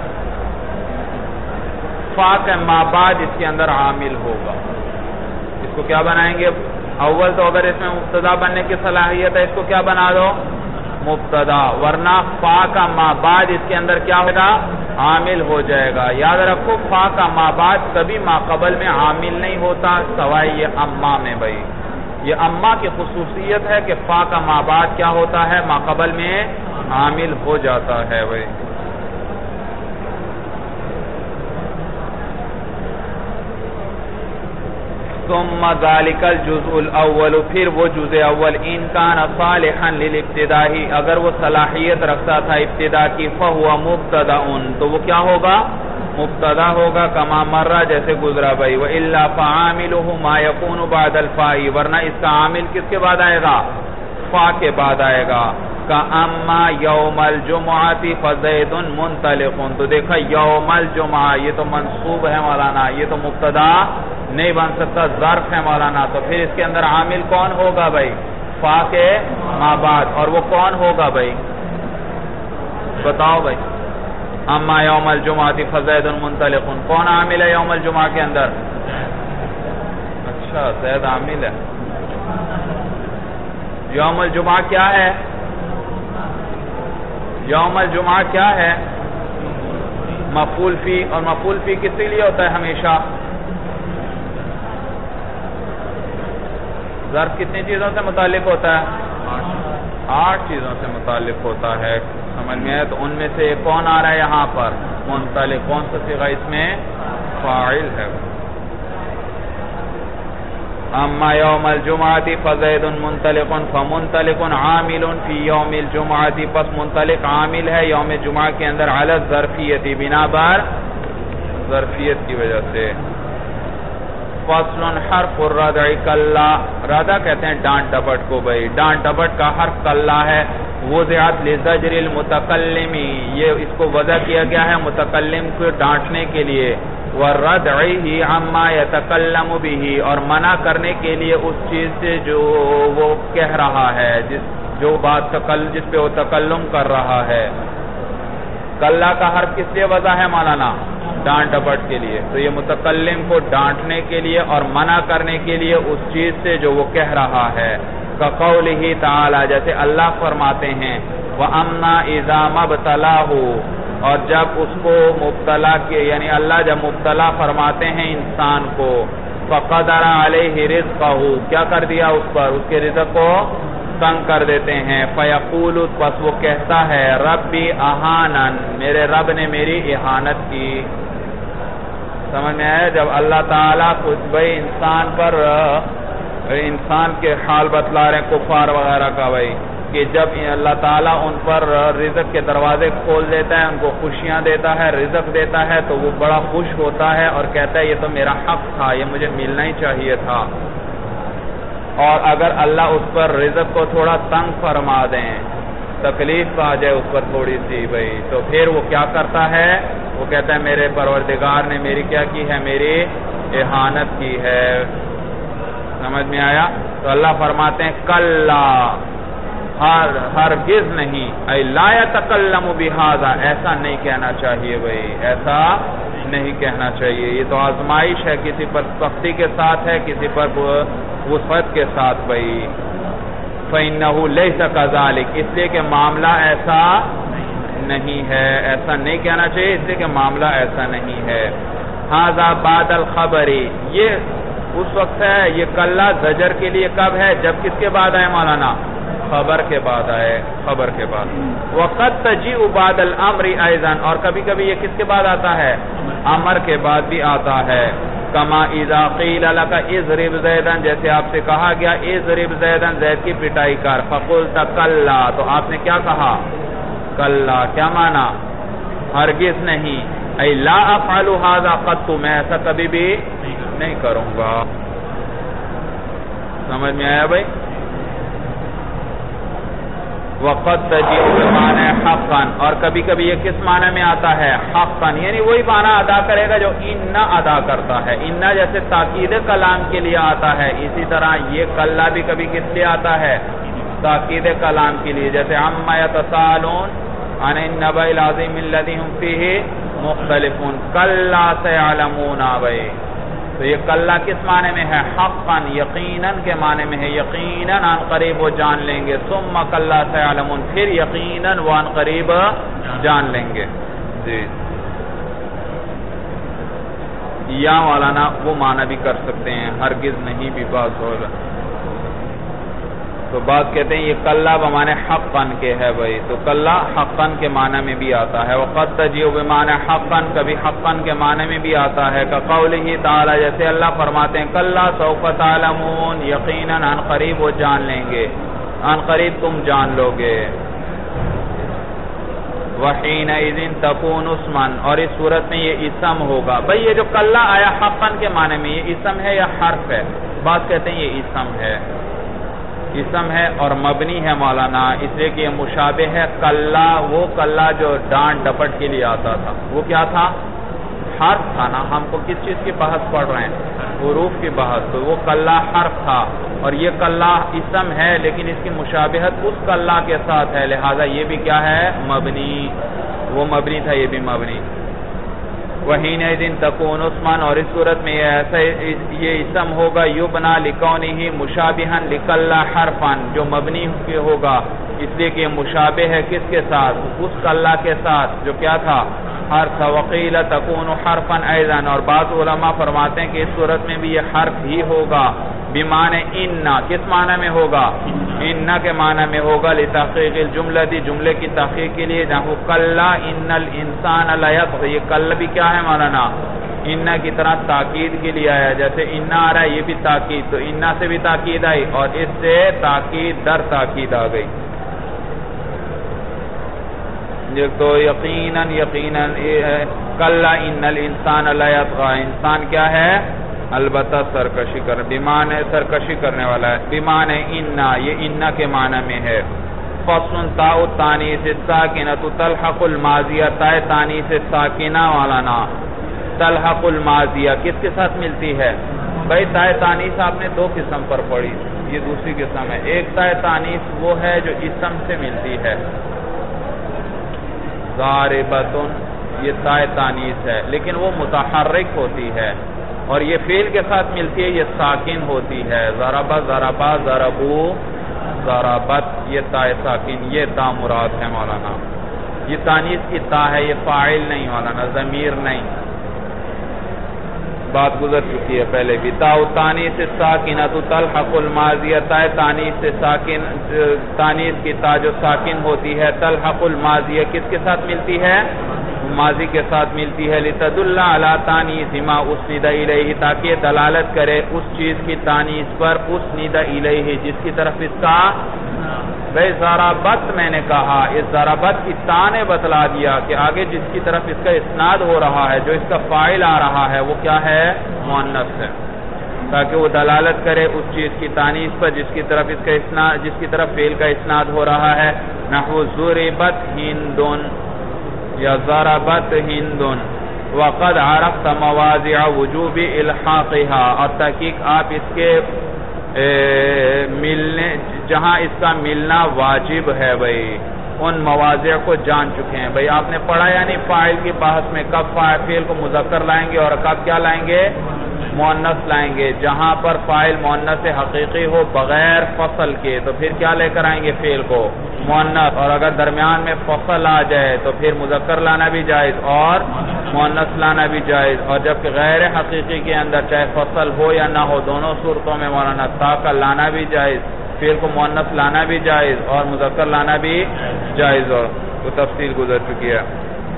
فا کے ما بعد اس کے اندر عامل ہوگا. اس کو کیا بنائیں گے؟ اول تو اگر اس میں مبتدا بننے کی صلاحیت ہے اس کو کیا بنا دو؟ مبتدا. ورنہ فا کا ما بعد اس کے اندر کیا ہوگا؟ عامل ہو جائے گا. یاد رکھو فا کا ما بعد کبھی ما قبل میں عامل نہیں ہوتا سوائے یہ اما میں. بھائی یہ اما کی خصوصیت ہے کہ فا کا ما بعد کیا ہوتا ہے؟ ما قبل میں عامل ہو جاتا ہے. بھائی ثم ذلك الجزء الاول، پھر وہ جزء اول ان کان صالحا للابتداء، اگر وہ صلاحیت رکھتا تھا ابتدا کی، فهو مبتدا، تو وہ کیا ہوگا؟ مبتدا ہوگا. کما مرہ، جیسے گزرا. بھائی والا فعامله ما يكون بعد الفاء، ورنہ اس کا عامل کس کے بعد آئے گا؟ فا کے بعد آئے گا. کا اما یوم الجمعہ فزید منطلق، تو دیکھا یوم الجمعہ یہ تو منصوب ہے مولانا، یہ تو مبتدا نہیں بن سکتا، ظرف ہے مولانا. تو پھر اس کے اندر عامل کون ہوگا بھائی؟ فا کے ما بعد. اور وہ کون ہوگا بھائی؟ بتاؤ بھائی. اما یوم الجمعہ فزید منطلق، کون عامل ہے یوم الجمعہ کے اندر؟ اچھا زید عامل ہے. یوم الجمعہ کیا ہے؟ یوم الجمعہ کیا ہے؟ مفعول فی. اور مفعول فی کس کے لیے ہوتا ہے ہمیشہ؟ ظرف کتنی چیزوں سے متعلق ہوتا ہے؟ آٹھ چیزوں سے متعلق ہوتا ہے. سمجھ میں ہے؟ تو ان میں سے کون آ رہا ہے یہاں پر؟ منطلق. کون سا صیغہ اس میں؟ فاعل ہے. اما یوم الجمعہ فزید منطلق فمنطلق عامل فی یوم الجمعہ، پس منطلق عامل ہے یوم جمعہ کے اندر علی الظرفیت، بنا بر ظرفیت کی وجہ سے. فصل حرف الردع کلا، ردع کہتے ہیں ڈانٹ ڈپٹ کو. بھائی ڈانٹ ڈپٹ کا حرف کلا ہے. وضعت لزجر المتکلم، یہ اس کو وضع کیا گیا ہے متکلم کو ڈانٹنے کے لیے. وردعہ عما یتکلم به، اور منع کرنے کے لیے اس چیز سے جو وہ کہہ رہا ہے، جس جو بات جس پہ وہ تکلم کر رہا ہے. کلا کا حرف کس لیے وضع ہے مولانا؟ ڈانٹ ڈپٹ کے لیے. تو یہ متکلم کو ڈانٹنے کے لیے اور منع کرنے کے لیے اس چیز سے جو وہ کہہ رہا ہے. کقولہ تعالی، جیسے اللہ فرماتے ہیں وَأَمَّا إِذَا مَبْتَلَاهُ، اور جب اس کو مبتلا کے، یعنی اللہ جب مبتلا فرماتے ہیں انسان کو، فَقَدَرَ عَلَيْهِ رِزْقَهُ، کیا کر دیا اس پر؟ اس کے رزق کو تنگ کر دیتے ہیں. فَيَقُولُ، پس وہ کہتا ہے ربی اہانن، میرے رب نے میری اہانت کی. سمجھ میں آیا؟ جب اللہ تعالیٰ خود بھائی انسان پر انسان کے حال بتلا رہے ہیں کفار وغیرہ کا، بھائی کہ جب اللہ تعالیٰ ان پر رزق کے دروازے کھول دیتا ہے، ان کو خوشیاں دیتا ہے، رزق دیتا ہے، تو وہ بڑا خوش ہوتا ہے اور کہتا ہے یہ تو میرا حق تھا، یہ مجھے ملنا ہی چاہیے تھا. اور اگر اللہ اس پر رزق کو تھوڑا تنگ فرما دیں، تکلیف آ جائے اس پر تھوڑی سی بھائی، تو پھر وہ کیا کرتا ہے؟ وہ کہتا ہے میرے پروردگار نے میری کیا کی ہے؟ میری اہانت کی ہے. سمجھ میں آیا؟ تو اللہ فرماتے ہیں کلا، ہر ہرگز نہیں، اے لا یتکلم بہذا، ایسا نہیں کہنا چاہیے بھائی، ایسا نہیں کہنا چاہیے. یہ تو آزمائش ہے، کسی پر سختی کے ساتھ ہے، کسی پر وسعت کے ساتھ بھائی. فإنہ لیس کذالک، اس لیے کہ معاملہ ایسا نہیں ہے، ایسا نہیں کہنا چاہیے اس لیے کہ معاملہ ایسا نہیں ہے. ھذا بعد الخبر، یہ اس وقت ہے، یہ کلا زجر کے لیے کب ہے؟ جب کس کے بعد آئے مولانا؟ خبر کے بعد آئے، خبر کے بعد. وقد تجیء بعد الامر ایضا، اور کبھی کبھی یہ کس کے بعد آتا ہے؟ امر کے بعد بھی آتا ہے. کما اذا قیل لک اضرب زیدا، جیسے آپ سے کہا گیا اضرب زیدا، زید کی پٹائی کر. فقلت کلا، تو آپ نے کیا کہا؟ کلا. کیا مانا؟ ہرگز نہیں. اے لا افعل ھذا قط، میں ایسا کبھی بھی نہیں کروں گا. سمجھ میں آیا بھائی؟ وقد تجیء بمعنی حقا، اور کبھی کبھی یہ کس معنی میں آتا ہے؟ حقا، یعنی وہی معنی ادا کرے گا جو انا ادا کرتا ہے. انا جیسے تاکید کلام کے لیے آتا ہے، اسی طرح یہ کلا بھی کبھی کس لیے آتا ہے؟ تاکید کلام کے لیے. جیسے عما یتساءلون عن النبأ العظیم الذی هم فیہ مختلفون، کلا سیعلمون. بھائی تو یہ کلا کس معنی میں ہے؟ حقا، یقیناً کے معنی میں ہے، یقیناً عن قریب وہ جان لیں گے. ثم کلا سیعلمون، پھر یقیناً وہ عن قریب جان لیں گے. جی یا مولانا وہ معنی بھی کر سکتے ہیں، ہرگز نہیں بھی باز ہوگا. تو بعض کہتے ہیں یہ کلا بمعنی حقاً کے ہے بھائی، تو کلا حقاً کے معنی میں بھی آتا ہے. وقد تجیء بمعنی حقاً، کبھی حقاً کے معنی میں بھی آتا ہے. کقولہ تعالی، جیسے اللہ فرماتے ہیں کلا سوف تعلمون، یقیناً عن قریب وہ جان لیں گے، عن قریب تم جان لو گے. وحینئذ تکون اسما، اور اس صورت میں یہ اسم ہوگا. بھائی یہ جو کلا آیا حقاً کے معنی میں، یہ اسم ہے یا حرف ہے؟ بعض کہتے ہیں یہ اسم ہے، اسم ہے اور مبنی ہے مولانا، اس لیے کہ یہ مشابہ ہے. کلا، وہ کلا جو ڈانٹ ڈپٹ کے لیے آتا تھا، وہ کیا تھا؟ حرف تھا نا. ہم کو کس چیز کی بحث پڑھ رہے ہیں؟ حروف کی بحث. تو وہ کلا حرف تھا، اور یہ کلا اسم ہے، لیکن اس کی مشابہت اس کلا کے ساتھ ہے، لہذا یہ بھی کیا ہے؟ مبنی. وہ مبنی تھا، یہ بھی مبنی. وحینئذ تکون اسما، اور اس صورت میں یہ ایسا یہ اسم ہوگا یبنا لکونہ مشابہا لکلا حرفا، جو مبنی ہوگا اس لیے کہ یہ مشابہ ہے کس کے ساتھ؟ اس کلا کے ساتھ جو کیا تھا؟ حرف. وقیل تکون حرفا ایضا، اور بعض علماء فرماتے ہیں کہ اس صورت میں بھی یہ حرف ہی ہوگا. بمعنی انا، کس معنی میں ہوگا؟ انا کے معنی میں ہوگا. لتحقیق الجملہ، جملے کی تحقیق کے لیے. جہاں کلا ان الانسان لیطغی، یہ کلا بھی کیا ہے مولانا؟ انا کی طرح تاکید کے لیے آیا. جیسے انا آ رہا ہے، یہ بھی تاکید، تو انا سے بھی تاکید آئی، اور اس سے تاکید در تاکید آ گئی. تو یقیناً یقیناً کلا ان الانسان لیطغی، انسان کیا ہے؟ البتہ سرکشی کر، بمعنی سرکشی کرنے والا ہے. بمعنی انا، یہ انا کے معنی میں ہے. فصل تاء التانیث الساکنۃ تلحق الماضیہ، تاء تانیث ساکنہ والانا تلحق الماضیہ کس کے ساتھ ملتی ہے؟ بھائی تاء تانیث آپ نے دو قسم پر پڑھی، یہ دوسری قسم ہے. ایک تاء تانیث وہ ہے جو اسم سے ملتی ہے، ضاربۃن، یہ تاء تانیث ہے، لیکن وہ متحرک ہوتی ہے. اور یہ فعل کے ساتھ ملتی ہے، یہ ساکن ہوتی ہے. ضربہ ضربہ ضربو ضربت، یہ تاء ساکن، یہ تا مراد ہے مولانا. یہ تانیث کی تا ہے، یہ فاعل نہیں مولانا، ضمیر نہیں. بات گزر چکی ہے پہلے بھی. تاء التانیث الساکنۃ تلحق الماضیہ، تاء تانیث سے ساکن، تانیث کی تا جو ساکن ہوتی ہے، تلحق الماضیہ کس کے ساتھ ملتی ہے؟ ماضی کے ساتھ ملتی ہے. لتدل علی تانیث ما اسند الیہ، تاکہ دلالت کرے اس چیز کی تانیث پر اسند الیہ جس کی طرف اس کا. بھائی ضربت میں نے کہا، اس ضربت کی تا نے بتلا دیا کہ آگے جس کی طرف اس کا اسناد ہو رہا ہے، جو اس کا فاعل آ رہا ہے، وہ کیا ہے؟ مؤنث ہے، تاکہ وہ دلالت کرے اس چیز کی تانیث پر جس کی طرف اس کا اسناد، جس کی طرف فعل کا اسناد ہو رہا ہے. نحو ضربت ہندن یا ضربت ہندن. وقد عرفت مواضع وجوب الحاقها، اور تحقیق آپ اس کے ملنے جہاں اس کا ملنا واجب ہے بھائی ان مواضع کو جان چکے ہیں بھائی آپ نے پڑھا یعنی فاعل کی بحث میں کب فاعل کو مذکر لائیں گے اور کب کیا لائیں گے مؤنث لائیں گے جہاں پر فاعل مؤنث حقیقی ہو بغیر فصل کے تو پھر کیا لے کر آئیں گے فعل کو مؤنث اور اگر درمیان میں فصل آ جائے تو پھر مذکر لانا بھی جائز اور مؤنث لانا بھی جائز اور جبکہ غیر حقیقی کے اندر چاہے فصل ہو یا نہ ہو دونوں صورتوں میں مولانا تا کا لانا بھی جائز فعل کو مؤنث لانا بھی جائز اور مذکر لانا بھی جائز اور وہ تفصیل گزر چکی ہے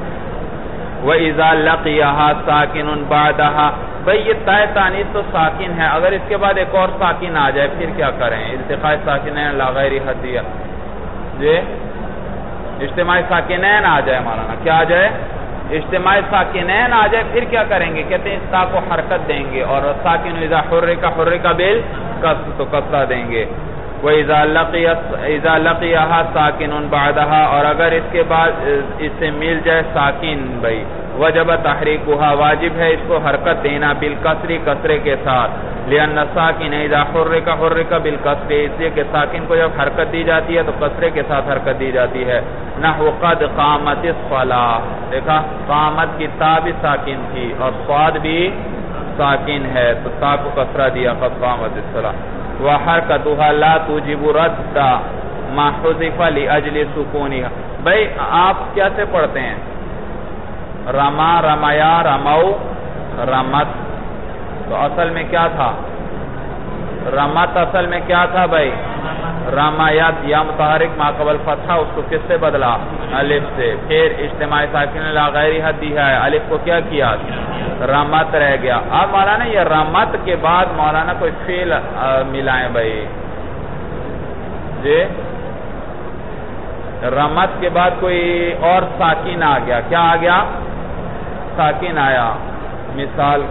وَإِذَا لَقِيَهَا سَاكِنٌ بَعْدَهَا بھئی یہ تائے تانیث تو ساکن ہے اگر اس کے بعد ایک اور ساکن آ جائے پھر کیا کریں التقاء ساکنین لا غیر حدیہ جی اجتماع ساکنین آ جائے مولانا کیا آ جائے اجتماع ساکنین آ جائے پھر کیا کریں گے کہتے ہیں اس تا کو حرکت دیں گے اور ساکن اذا حرک حرک بالکسر تو کسرہ دیں گے وَإِذَا لَقِيَهَا سَاكِنٌ بَعْدَهَا اور اگر اس کے بعد اس سے مل جائے ساکن بھئی وجب تحریکها واجب ہے اس کو حرکت دینا بالکسری کسرے کے ساتھ لأن الساکن اذا حرک حرک بالکسر اس لیے کہ ساکن کو جب حرکت دی جاتی ہے تو کسرے کے ساتھ حرکت دی جاتی ہے نحو قد قامت الصلاۃ دیکھا قامت کی تا بھی ساکن تھی اور صاد بھی ساکن ہے تو تا کو کسرہ دیا قد قامت الصلاۃ وحرکتها لا توجب رد ما حذف لاجل سکونها بھئی آپ کیسے پڑھتے ہیں رما رمیا رمو رمت تو اصل میں کیا تھا رمت اصل میں کیا تھا بھئی رمایت یا متحرک ما قبل فتحہ اس کو کس سے بدلا الف سے پھر اجتماع ساکن لا غیر حدی ہے الف کو کیا کیا رمت رہ گیا اب مولانا یہ رمت کے بعد مولانا کوئی فعل ملائیں بھئی جی رمت کے بعد کوئی اور ساکن آ گیا کیا آ گیا ساکن آیا مثال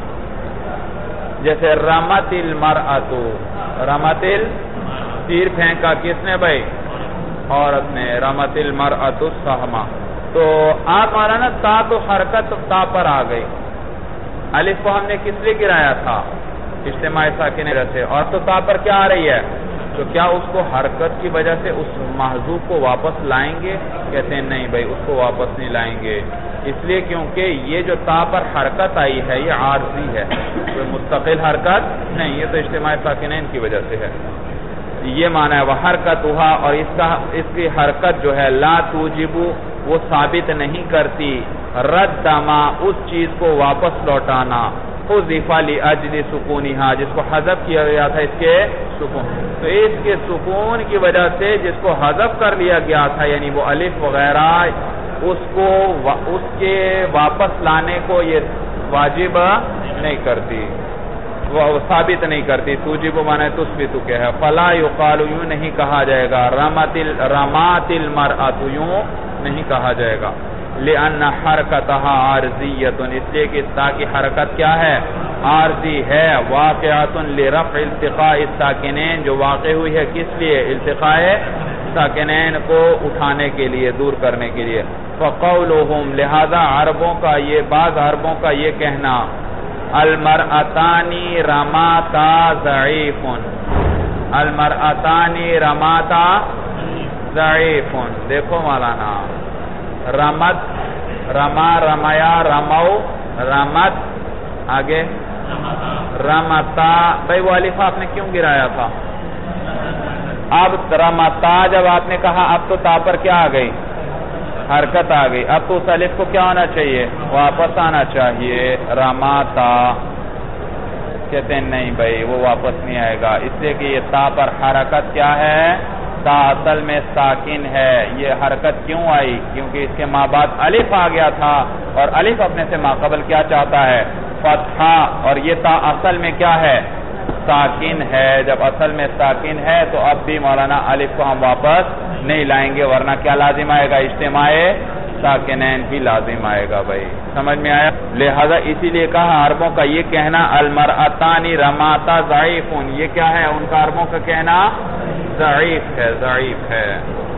جیسے رمت المرأۃ رمت ال تیر پھینکا کس نے بھائی عورت نے رمت المرأۃ السہما تو آپ مولانا تا تو حرکت تا پر آ گئی الف کو ہم نے کس لیے گرایا تھا اجتماع ساکن سے اور تو تا پر کیا آ رہی ہے تو کیا اس کو حرکت کی وجہ سے اس محذوف کو واپس لائیں گے کہتے ہیں نہیں بھائی اس کو واپس نہیں لائیں گے اس لیے کیونکہ یہ جو تا پر حرکت آئی ہے یہ عارضی ہے کوئی مستقل حرکت نہیں یہ تو اجتماع ساکنین کی وجہ سے ہے یہ معنی ہے وہ حرکت ہوا اور اس کا اس کی حرکت جو ہے لا توجب وہ ثابت نہیں کرتی رد ما اس چیز کو واپس لوٹانا حذف لاجل سکونها جس کو حذف کیا گیا تھا اس کے سکون تو اس کے سکون کی وجہ سے جس کو حذف کر لیا گیا تھا یعنی وہ الف وغیرہ اس کو اس کے واپس لانے کو یہ واجب نہیں کرتی وہ ثابت نہیں کرتی توجب معنی تثبت کے ہے فلا یقال یوں نہیں کہا جائے گا رمت رمات المرأۃ یوں نہیں کہا جائے گا لأن حرکتها عارضیۃ اس لیے کہ تا کی حرکت کیا ہے عارضی ہے واقعۃ لرفع التقاء الساکنین جو واقع ہوئی ہے کس لیے التقاء ساکنین کو اٹھانے کے لیے دور کرنے کے لیے فقولهم لہذا عربوں کا یہ بعض عربوں کا یہ کہنا المرأتانی رماتا ضعیف المرأتانی رماتا ضعیف دیکھو مولانا رمت رما رمیا رمو رمت آگے رمتا بھائی وہ الف آپ نے کیوں گرایا تھا اب رمتا جب آپ نے کہا اب تو تا پر کیا آ گئی حرکت آ گئی اب تو اس الف کو کیا ہونا چاہیے واپس آنا چاہیے رماتا کہتے ہیں نہیں بھائی وہ واپس نہیں آئے گا اس لیے کہ یہ تا پر حرکت کیا ہے تا اصل میں ساکن ہے یہ حرکت کیوں آئی کیونکہ اس کے ماں بعد الف آ گیا تھا اور الف اپنے سے ماقبل کیا چاہتا ہے فتحہ اور یہ تا اصل میں کیا ہے ساکن ہے جب اصل میں ساکن ہے تو اب بھی مولانا الف کو ہم واپس نہیں لائیں گے ورنہ کیا لازم آئے گا اجتماع ساکنین بھی لازم آئے گا بھائی سمجھ میں آیا لہذا اسی لیے کہا عربوں کا یہ کہنا المرأتانی رماتا ضعیفون یہ کیا ہے ان کا عربوں کا کہنا ضعیف ہے ضعیف ہے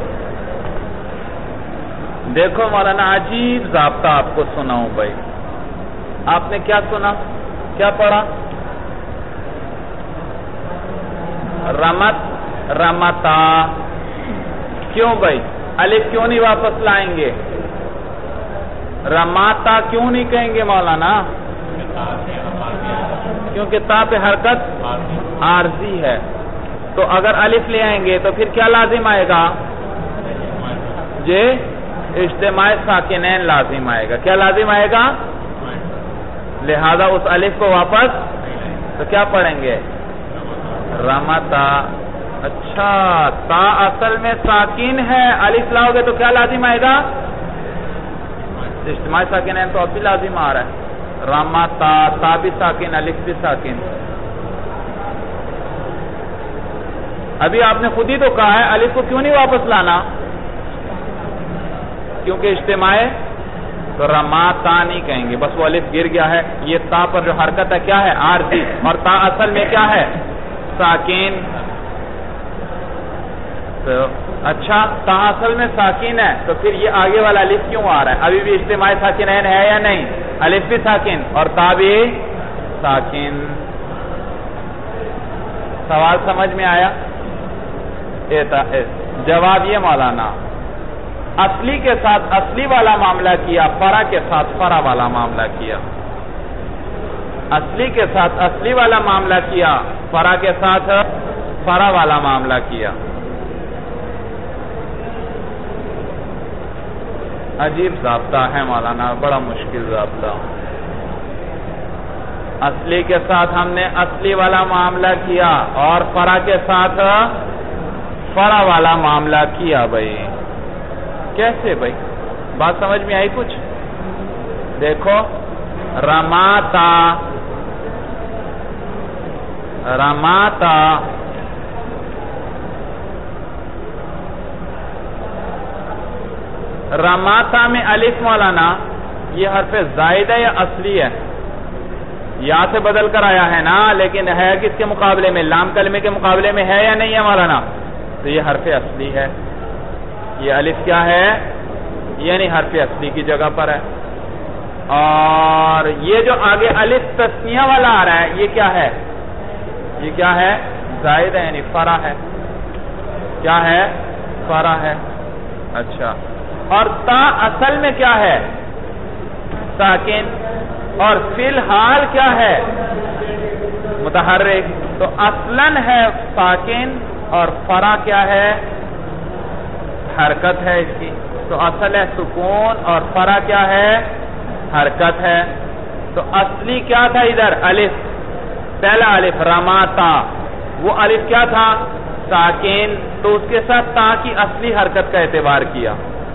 دیکھو مولانا عجیب ضابطہ آپ کو سناؤں بھائی آپ نے کیا سنا کیا پڑھا رمت رمتا. کیوں بھائی الف کیوں نہیں واپس لائیں گے؟ رماتا کیوں نہیں کہیں گے مولانا؟ کیونکہ تا پہ حرکت عارضی ہے. تو اگر الف لے آئیں گے تو پھر کیا لازم آئے گا؟ جی اجتماع ساکنین لازم آئے گا. کیا لازم آئے گا؟ لہذا اس الف کو واپس تو کیا پڑھیں گے؟ رمتا. اچھا تا اصل میں ساکن ہے، الف لاؤ گے تو کیا لازم آئے گا؟ اجتماع ساکنین تو اب بھی لازم آ رہا ہے. رمتا تا بھی ساکن الف بھی ساکن. ابھی آپ نے خود ہی تو کہا ہے الف کو کیوں نہیں واپس لانا؟ کیونکہ اجتماع تو رماتا نہیں کہیں گے، بس وہ الف گر گیا ہے. یہ تا پر جو حرکت ہے کیا ہے؟ عارضی. اور تا اصل میں کیا ہے؟ ساکن. تو اچھا تا اصل میں ساکن ہے تو پھر یہ آگے والا الف کیوں آ رہا ہے؟ ابھی بھی اجتماع ساکنین ہے یا نہیں؟ الف بھی ساکن اور تا بھی ساکن. سوال سمجھ میں آیا؟ جواب یہ مولانا اصلی کے ساتھ اصلی والا معاملہ کیا، فرع کے ساتھ فرع والا معاملہ کیا. اصلی کے ساتھ اصلی والا معاملہ کیا، فرع کے ساتھ فرع والا معاملہ کیا. عجیب ضابطہ ہے مولانا، بڑا مشکل ضابطہ. اصلی کے ساتھ ہم نے اصلی والا معاملہ کیا اور فرع کے ساتھ فرع والا معاملہ کیا. بھائی کیسے بھائی؟ بات سمجھ میں آئی کچھ؟ دیکھو رماتا رماتا رماتا میں الف مولانا یہ حرف زائد ہے یا اصلی ہے؟ یا سے بدل کر آیا ہے نا، لیکن ہے کس کے مقابلے میں؟ لام کلمے کے مقابلے میں ہے یا نہیں ہے مولانا؟ تو یہ حرف اصلی ہے. یہ الف کیا ہے؟ یعنی حرف اصلی کی جگہ پر ہے. اور یہ جو آگے الف تثنیہ والا آ رہا ہے یہ کیا ہے؟ یہ کیا ہے؟ زائد ہے، یعنی فرع ہے. کیا ہے؟ فرع ہے. اچھا اور تا اصل میں کیا ہے؟ ساکن. اور فی الحال کیا ہے؟ متحرک. تو اصلاً ہے ساکن اور فرع کیا ہے؟ حرکت ہے اس کی. تو اصل ہے سکون اور فرع کیا ہے؟ حرکت ہے. تو اصلی کیا تھا ادھر؟ الف. پہلا الف رماتا، وہ الف کیا تھا؟ ساکن. تو اس کے ساتھ تا کی اصلی حرکت کا اعتبار کیا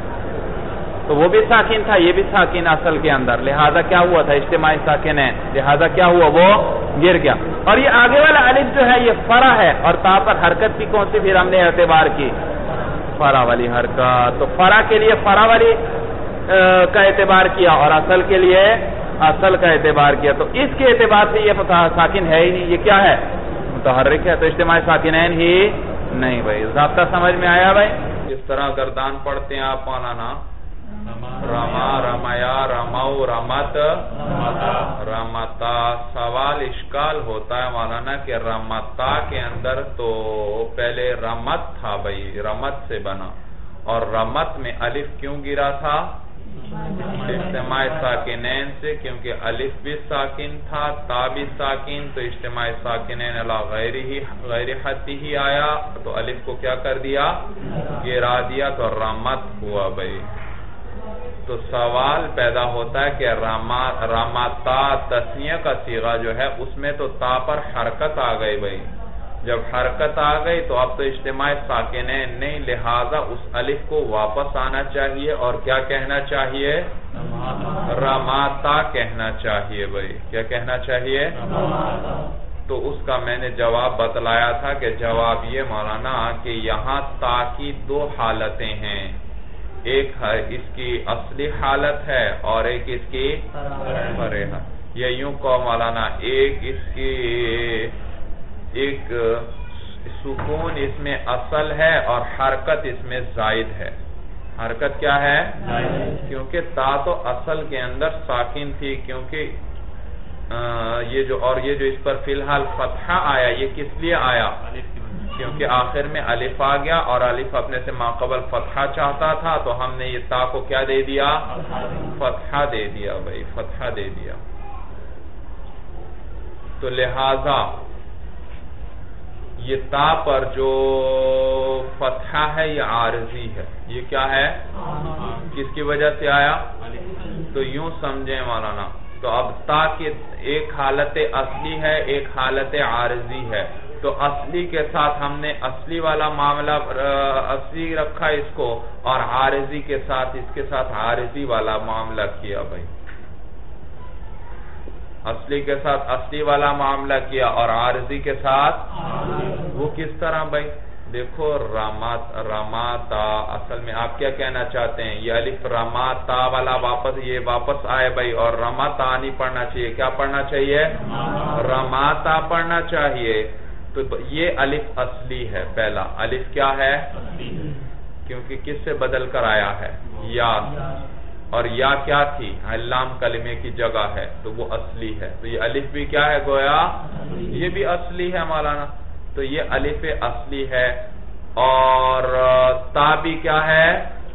تو وہ بھی ساکن تھا، یہ بھی ساکن اصل کے اندر. لہذا کیا ہوا تھا؟ اجتماعی ساکن ہے، لہذا کیا ہوا؟ وہ گر گیا. اور یہ آگے والا الف جو ہے یہ فرع ہے اور تا پر حرکت کی کون سی پھر ہم نے اعتبار کی؟ فرع والی حرکت. تو فرع کے لیے فرع والی کا اعتبار کیا اور اصل کے لیے اصل کا اعتبار کیا. تو اس کے اعتبار سے یہ ساکن ہے ہی نہیں، یہ کیا ہے؟ متحرک ہے. تو اجتماعی ساکنین ہی نہیں. بھائی ضابطہ سمجھ میں آیا بھائی؟ اس طرح گردان پڑھتے ہیں آپ مولانا. رما رمیا رمو رمت رمتا. سوال اشکال ہوتا ہے مولانا کہ رمتا کے اندر تو پہلے رمت تھا بھائی، رمت سے بنا، اور رمت میں الف کیوں گرا تھا؟ اجتماع ساکنین سے، کیونکہ الف بھی ساکن تھا تا بھی ساکن. تو اجتماع ساکنین علی غیر ہی غیر حتی ہی آیا تو الف کو کیا کر دیا؟ گرا دیا. تو رمت ہوا بھائی. تو سوال پیدا ہوتا ہے کہ رمتا تثنیہ کا صیغہ جو ہے اس میں تو تا پر حرکت آ گئی بھائی. جب حرکت آ گئی تو اب تو اجتماع ساکنین نہیں، لہذا اس الف کو واپس آنا چاہیے اور کیا کہنا چاہیے؟ رماتا کہنا چاہیے بھائی. کیا کہنا چاہیے؟ تو اس کا میں نے جواب بتلایا تھا کہ جواب یہ مولانا کہ یہاں تا کی دو حالتیں ہیں. ایک اس کی اصلی حالت ہے اور ایک اس کی فرع ہے. یہ یوں کہو مولانا، ایک اس کی ایک سکون اس میں اصل ہے اور حرکت اس میں زائد ہے. حرکت کیا ہے؟ کیونکہ تا تو اصل کے اندر ساکن تھی، کیونکہ یہ جو اور یہ جو اس پر فی الحال فتحہ آیا یہ کس لیے آیا؟ کیونکہ آخر میں الف آ گیا اور الف اپنے سے ماقبل فتحہ چاہتا تھا تو ہم نے یہ تا کو کیا دے دیا؟ فتحہ دے دیا بھائی، فتحہ دے دیا. تو لہذا یہ تا پر جو فتحہ ہے یہ عارضی ہے. یہ کیا ہے؟ کس کی وجہ سے آیا؟ تو یوں سمجھیں مولانا. تو اب تا کی ایک حالت اصلی ہے، ایک حالت عارضی ہے. تو اصلی کے ساتھ ہم نے اصلی والا معاملہ اصلی رکھا اس کو، اور عارضی کے ساتھ اس کے ساتھ عارضی والا معاملہ کیا بھائی. اصلی کے ساتھ اصلی والا معاملہ کیا اور عارضی کے ساتھ وہ کس طرح بھائی؟ دیکھو رماتا، اصل میں آپ کیا کہنا چاہتے ہیں؟ یہ الف رماتا والا واپس یہ واپس آئے بھائی، اور رماتا نہیں پڑھنا چاہیے. کیا پڑھنا چاہیے؟ رماتا پڑھنا چاہیے. تو یہ الف اصلی ہے. پہلا الف کیا ہے؟ کیونکہ کس سے بدل کر آیا ہے؟ یا. اور یا کیا تھی؟ علام کلمے کی جگہ ہے، تو وہ اصلی ہے. تو یہ الف بھی کیا ہے گویا؟ یہ بھی اصلی ہے مولانا. تو یہ الف اصلی ہے. اور تا بھی کیا ہے؟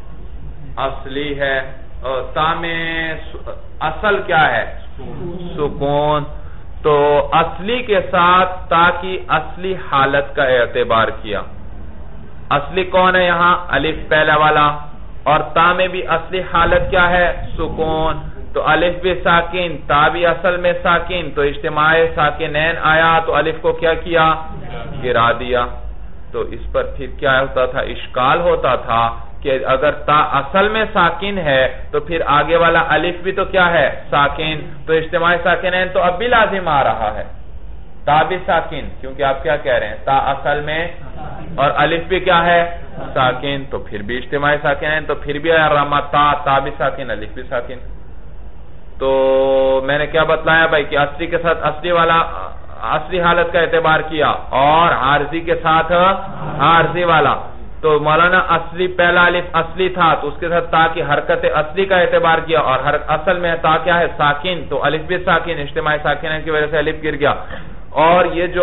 اصلی ہے. تا میں اصل کیا ہے؟ سکون. تو اصلی کے ساتھ تا کی اصلی حالت کا اعتبار کیا. اصلی کون ہے یہاں؟ الف پہلا والا. اور تا میں بھی اصلی حالت کیا ہے؟ سکون. تو الف بھی ساکن، تا بھی اصل میں ساکن. تو اجتماع ساکنین آیا تو الف کو کیا کیا؟ گرا دیا. تو اس پر پھر کیا ہوتا تھا؟ اشکال ہوتا تھا کہ اگر تا اصل میں ساکن ہے تو پھر آگے والا الف بھی تو کیا ہے؟ ساکن. تو اجتماع ساکنین تو اب بھی لازم آ رہا ہے. تا بھی ساکن، کیونکہ آپ کیا کہہ رہے ہیں؟ تا اصل میں اور الف بھی کیا ہے؟ ساکن. تو پھر بھی اجتماع ساکنین، تو پھر بھی آیا رما تا، تا بھی ساکن، الف بھی ساکن. تو میں نے کیا بتلایا بھائی کہ اصلی کے ساتھ اصلی والا اصلی حالت کا اعتبار کیا اور عارضی کے ساتھ عارضی والا. تو مولانا اصلی پہلا الف اصلی تھا تو اس کے ساتھ تا کی حرکت اصلی کا اعتبار کیا، اور اصل میں تا کیا ہے؟ ساکن. تو الف بھی ساکن، اجتماع ساکنین کی وجہ سے الف گر گیا. اور یہ جو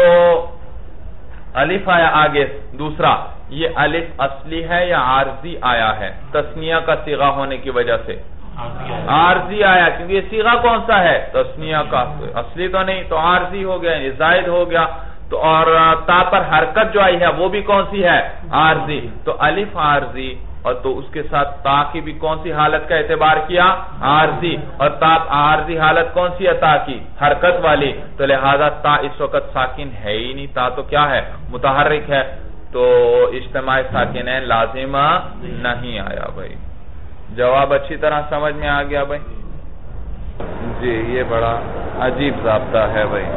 الف آیا آگے دوسرا، یہ الف اصلی ہے یا عارضی آیا ہے؟ تثنیہ کا صیغہ ہونے کی وجہ سے عارضی آیا، کیونکہ یہ صیغہ کون سا ہے؟ تثنیہ کا. اصلی تو نہیں، تو عارضی ہو گیا، یہ زائد ہو گیا. تو اور تا پر حرکت جو آئی ہے وہ بھی کون سی ہے؟ عارضی. تو الف عارضی، اور تو اس کے ساتھ تا کی بھی کون سی حالت کا اعتبار کیا؟ عارضی. اور تا عارضی حالت کون سی ہے تا کی؟ حرکت والی. تو لہذا تا اس وقت ساکن ہے ہی نہیں، تا تو کیا ہے؟ متحرک ہے. تو اجتماع ساکنین لازم نہیں آیا بھائی. جواب اچھی طرح سمجھ میں آ گیا بھائی؟ جی یہ بڑا عجیب ضابطہ ہے بھائی.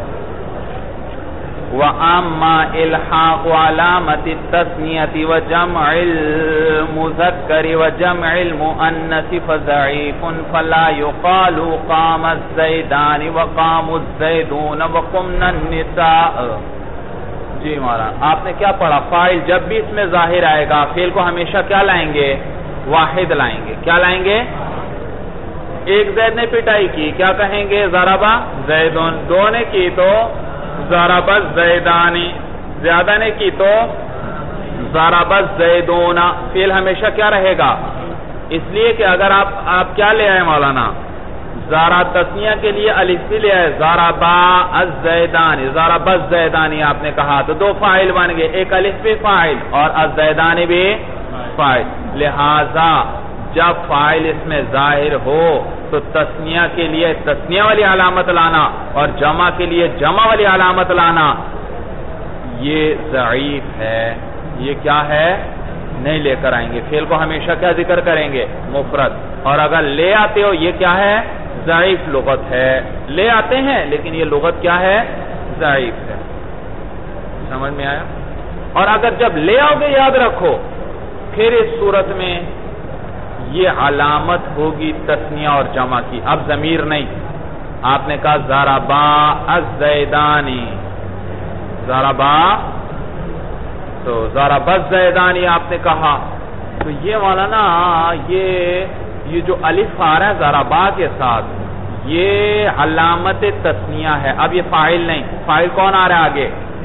وَأَمَّا إِلْحَاقُ عَلَامَةِ التَّثْنِيَةِ وَجَمْعِ الْمُذَكَّرِ وَجَمْعِ الْمُؤَنَّثِ فَضَعِيفٌ فَلَا يُقَالُ قَامَ الزَّيْدَانِ وَقَامُ الزَّيْدُونَ وَقُمْنَ النِّسَاءُ. جی مولانا آپ نے کیا پڑھا؟ فاعل جب بھی اس میں ظاہر آئے گا فعل کو ہمیشہ کیا لائیں گے؟ واحد لائیں گے. کیا لائیں گے؟ ایک زید نے پٹائی کی، کیا کہیں گے؟ ضربا زیدون. دو نے کی تو ضرب الزیدانی. زیادہ نے کی تو ضرب الزیدون. فعل ہمیشہ کیا رہے گا؟ اس لیے کہ اگر آپ آپ کیا لے آئے مولانا؟ ضرب تسنیہ کے لیے الف بھی لے آئے، ضرب الزیدانی. ضرب الزیدانی آپ نے کہا تو دو فاعل بن گئے، ایک الف بھی فاعل اور الزیدانی بھی فاعل. لہذا جب فاعل اس میں ظاہر ہو تو تسنیہ کے لیے تسنیہ والی علامت لانا اور جمع کے لیے جمع والی علامت لانا یہ ضعیف ہے. یہ کیا ہے؟ نہیں لے کر آئیں گے. فعل کو ہمیشہ کیا ذکر کریں گے؟ مفرد. اور اگر لے آتے ہو یہ کیا ہے؟ ضعیف لغت ہے. لے آتے ہیں لیکن یہ لغت کیا ہے؟ ضعیف ہے. سمجھ میں آیا؟ اور اگر جب لے آؤ گے یاد رکھو پھر اس صورت میں یہ علامت ہوگی تثنیہ اور جمع کی. اب ضمیر نہیں. آپ نے کہا ضربا الزیدانی، ضربا تو ضربا الزیدانی آپ نے کہا تو یہ والا نا یہ یہ جو الف آ رہا ہے ضربا کے ساتھ یہ علامت تثنیہ ہے. اب یہ فاعل نہیں. فاعل کون آ رہا ہے آگے؟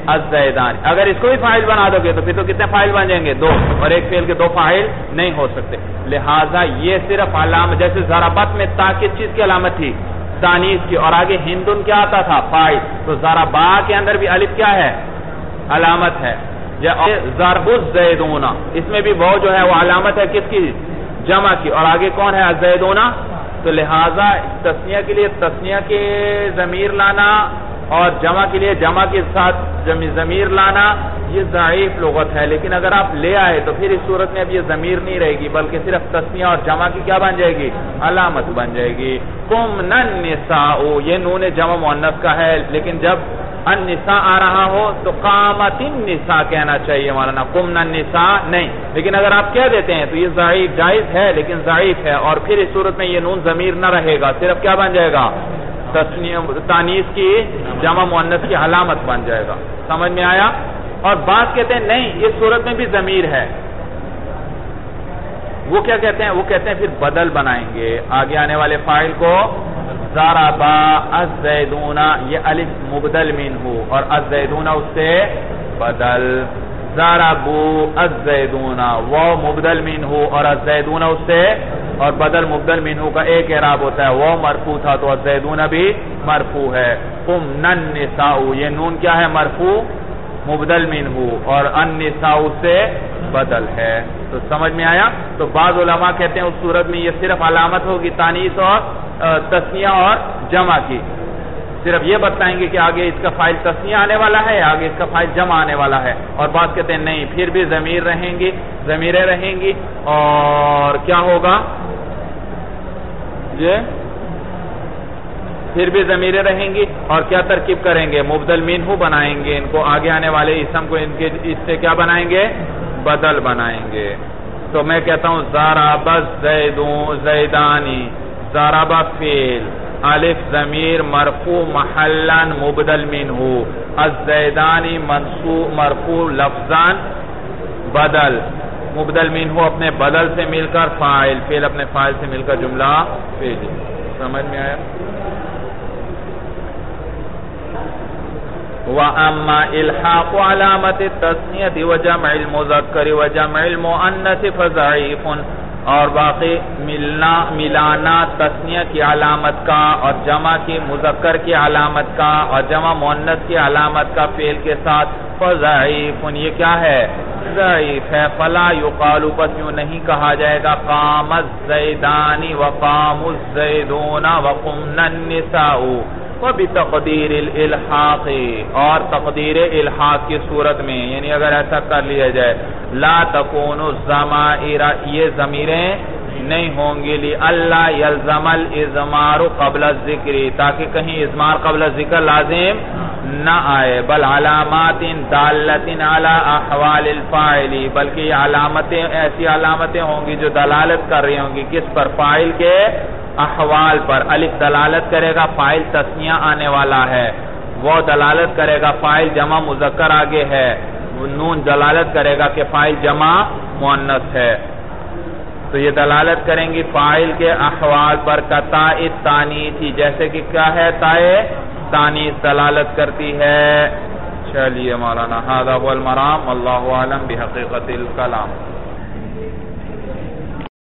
الزیدان. اگر اس کو بھی فاعل بنا دو گے تو پھر تو کتنے فاعل بن جائیں گے؟ دو، اور ایک فعل کے دو فاعل نہیں ہو سکتے. لہذا یہ صرف علامت، جیسے ضربت میں تا کس چیز کی علامت تھی؟ تانیث کی، اور آگے ہندن کیا آتا تھا؟ فاعل. تو ضربا کے اندر بھی الف کیا ہے؟ علامت ہے. ضرب الزیدون، اس میں بھی وہ جو ہے وہ علامت ہے کس کی؟ جمع کی، اور آگے کون ہے؟ الزیدون. تو لہذا تسنیہ کے لیے تسنیہ کے ضمیر لانا اور جمع کے لیے جمع کے ساتھ ضمیر لانا یہ ضعیف لغت ہے. لیکن اگر آپ لے آئے تو پھر اس صورت میں اب یہ ضمیر نہیں رہے گی، بلکہ صرف تسنیہ اور جمع کی کیا بن جائے گی؟ علامت بن جائے گی. قمن النساء، یہ نون جمع مؤنث کا ہے، لیکن جب النساء آ رہا ہو تو قامت النساء کہنا چاہیے مولانا، قمن النساء نہیں. لیکن اگر آپ کہہ دیتے ہیں تو یہ ضعیف جائز ہے، لیکن ضعیف ہے، اور پھر اس صورت میں یہ نون ضمیر نہ رہے گا، صرف کیا بن جائے گا؟ تانیث کی جمع مؤنث کی علامت بن جائے گا. سمجھ میں آیا؟ اور بعض کہتے ہیں نہیں، اس صورت میں بھی ضمیر ہے. وہ کیا کہتے ہیں؟ وہ کہتے ہیں پھر بدل بنائیں گے آگے آنے والے فاعل کو. ضربا الزیدون، یہ الف مبدل منہ اور الزیدون اس سے بدل. ضربوا الزیدون، وہ مبدل منہ اور الزیدون اس سے، اور بدل مبدل منہ کا ایک اعراب ہوتا ہے، وہ مرفوع تھا تو الزیدون بھی مرفوع ہے. قمن النساء، یہ نون کیا ہے؟ مرفوع مبدل منہ، اور النساء سے بدل ہے. تو سمجھ میں آیا؟ تو بعض علماء کہتے ہیں اس صورت میں یہ صرف علامت ہوگی تانیث اور تسنیہ اور جمع کی، صرف یہ بتائیں گے کہ آگے اس کا فاعل تسنیہ آنے والا ہے، آگے اس کا فاعل جمع آنے والا ہے. اور بعض کہتے ہیں نہیں، پھر بھی ضمیر رہیں گی، ضمیریں رہیں گی، اور کیا ہوگا؟ یہ پھر بھی ضمیریں رہیں گی، اور کیا ترکیب کریں گے؟ مبدل منہ بنائیں گے ان کو، آگے آنے والے اسم کو ان کے اس سے کیا بنائیں گے؟ بدل بنائیں گے. تو میں کہتا ہوں ضرب الزیدون زیدانی، ضرب فعل، الف ضمیر مرفوع محلا مبدل منہ، الزیدانی منصوب مرفوع لفظا بدل، مبدل منہ اپنے بدل سے مل کر فاعل، فعل اپنے فاعل سے مل کر جملہ فعلی. سمجھ میں آیا؟ وَأَمَّا إِلْحَاقُ عَلَامَةِ التَّثْنِيَةِ وَجَمْعِ الْمُذَكَّرِ وَجَمْعِ الْمُؤَنَّثِ فَضَعِيفٌ، اور باقی ملنا ملانا تثنیہ کی علامت کا اور جمع کی مذکر کی علامت کا اور جمع مؤنث کی علامت کا فعل کے ساتھ فضعیف، یہ کیا ہے؟ ضعیف ہے. فلا یقال، پس یوں نہیں کہا جائے گا قام الزیدان وقام الزیدون وقمن النساء وبتقدیر الالحاق، اور تقدیر الحاق کی صورت میں، یعنی اگر ایسا کر لیا جائے لا تکون الضمائر، یہ ضمیریں نہیں ہوں گی لی اللہ یلزم الازمار قبل الذکر، تاکہ کہیں اضمار قبل الذکر لازم نہ آئے، بل علامات دالت علی احوال الفاعل، بلکہ یہ علامتیں ایسی علامتیں ہوں گی جو دلالت کر رہی ہوں گی کس پر؟ فاعل کے احوال پر. الف دلالت کرے گا فاعل تثنیہ آنے والا ہے، وہ دلالت کرے گا فاعل جمع مذکر آگے ہے، نون دلالت کرے گا کہ فاعل جمع مؤنث ہے. تو یہ دلالت کریں گی فاعل کے احوال پر کا تاء التانیث، جیسے کہ کیا ہے؟ تاء تانیث دلالت کرتی ہے. چلیے مولانا، ھذا هو المرام، واللہ اعلم بحقیقت الکلام.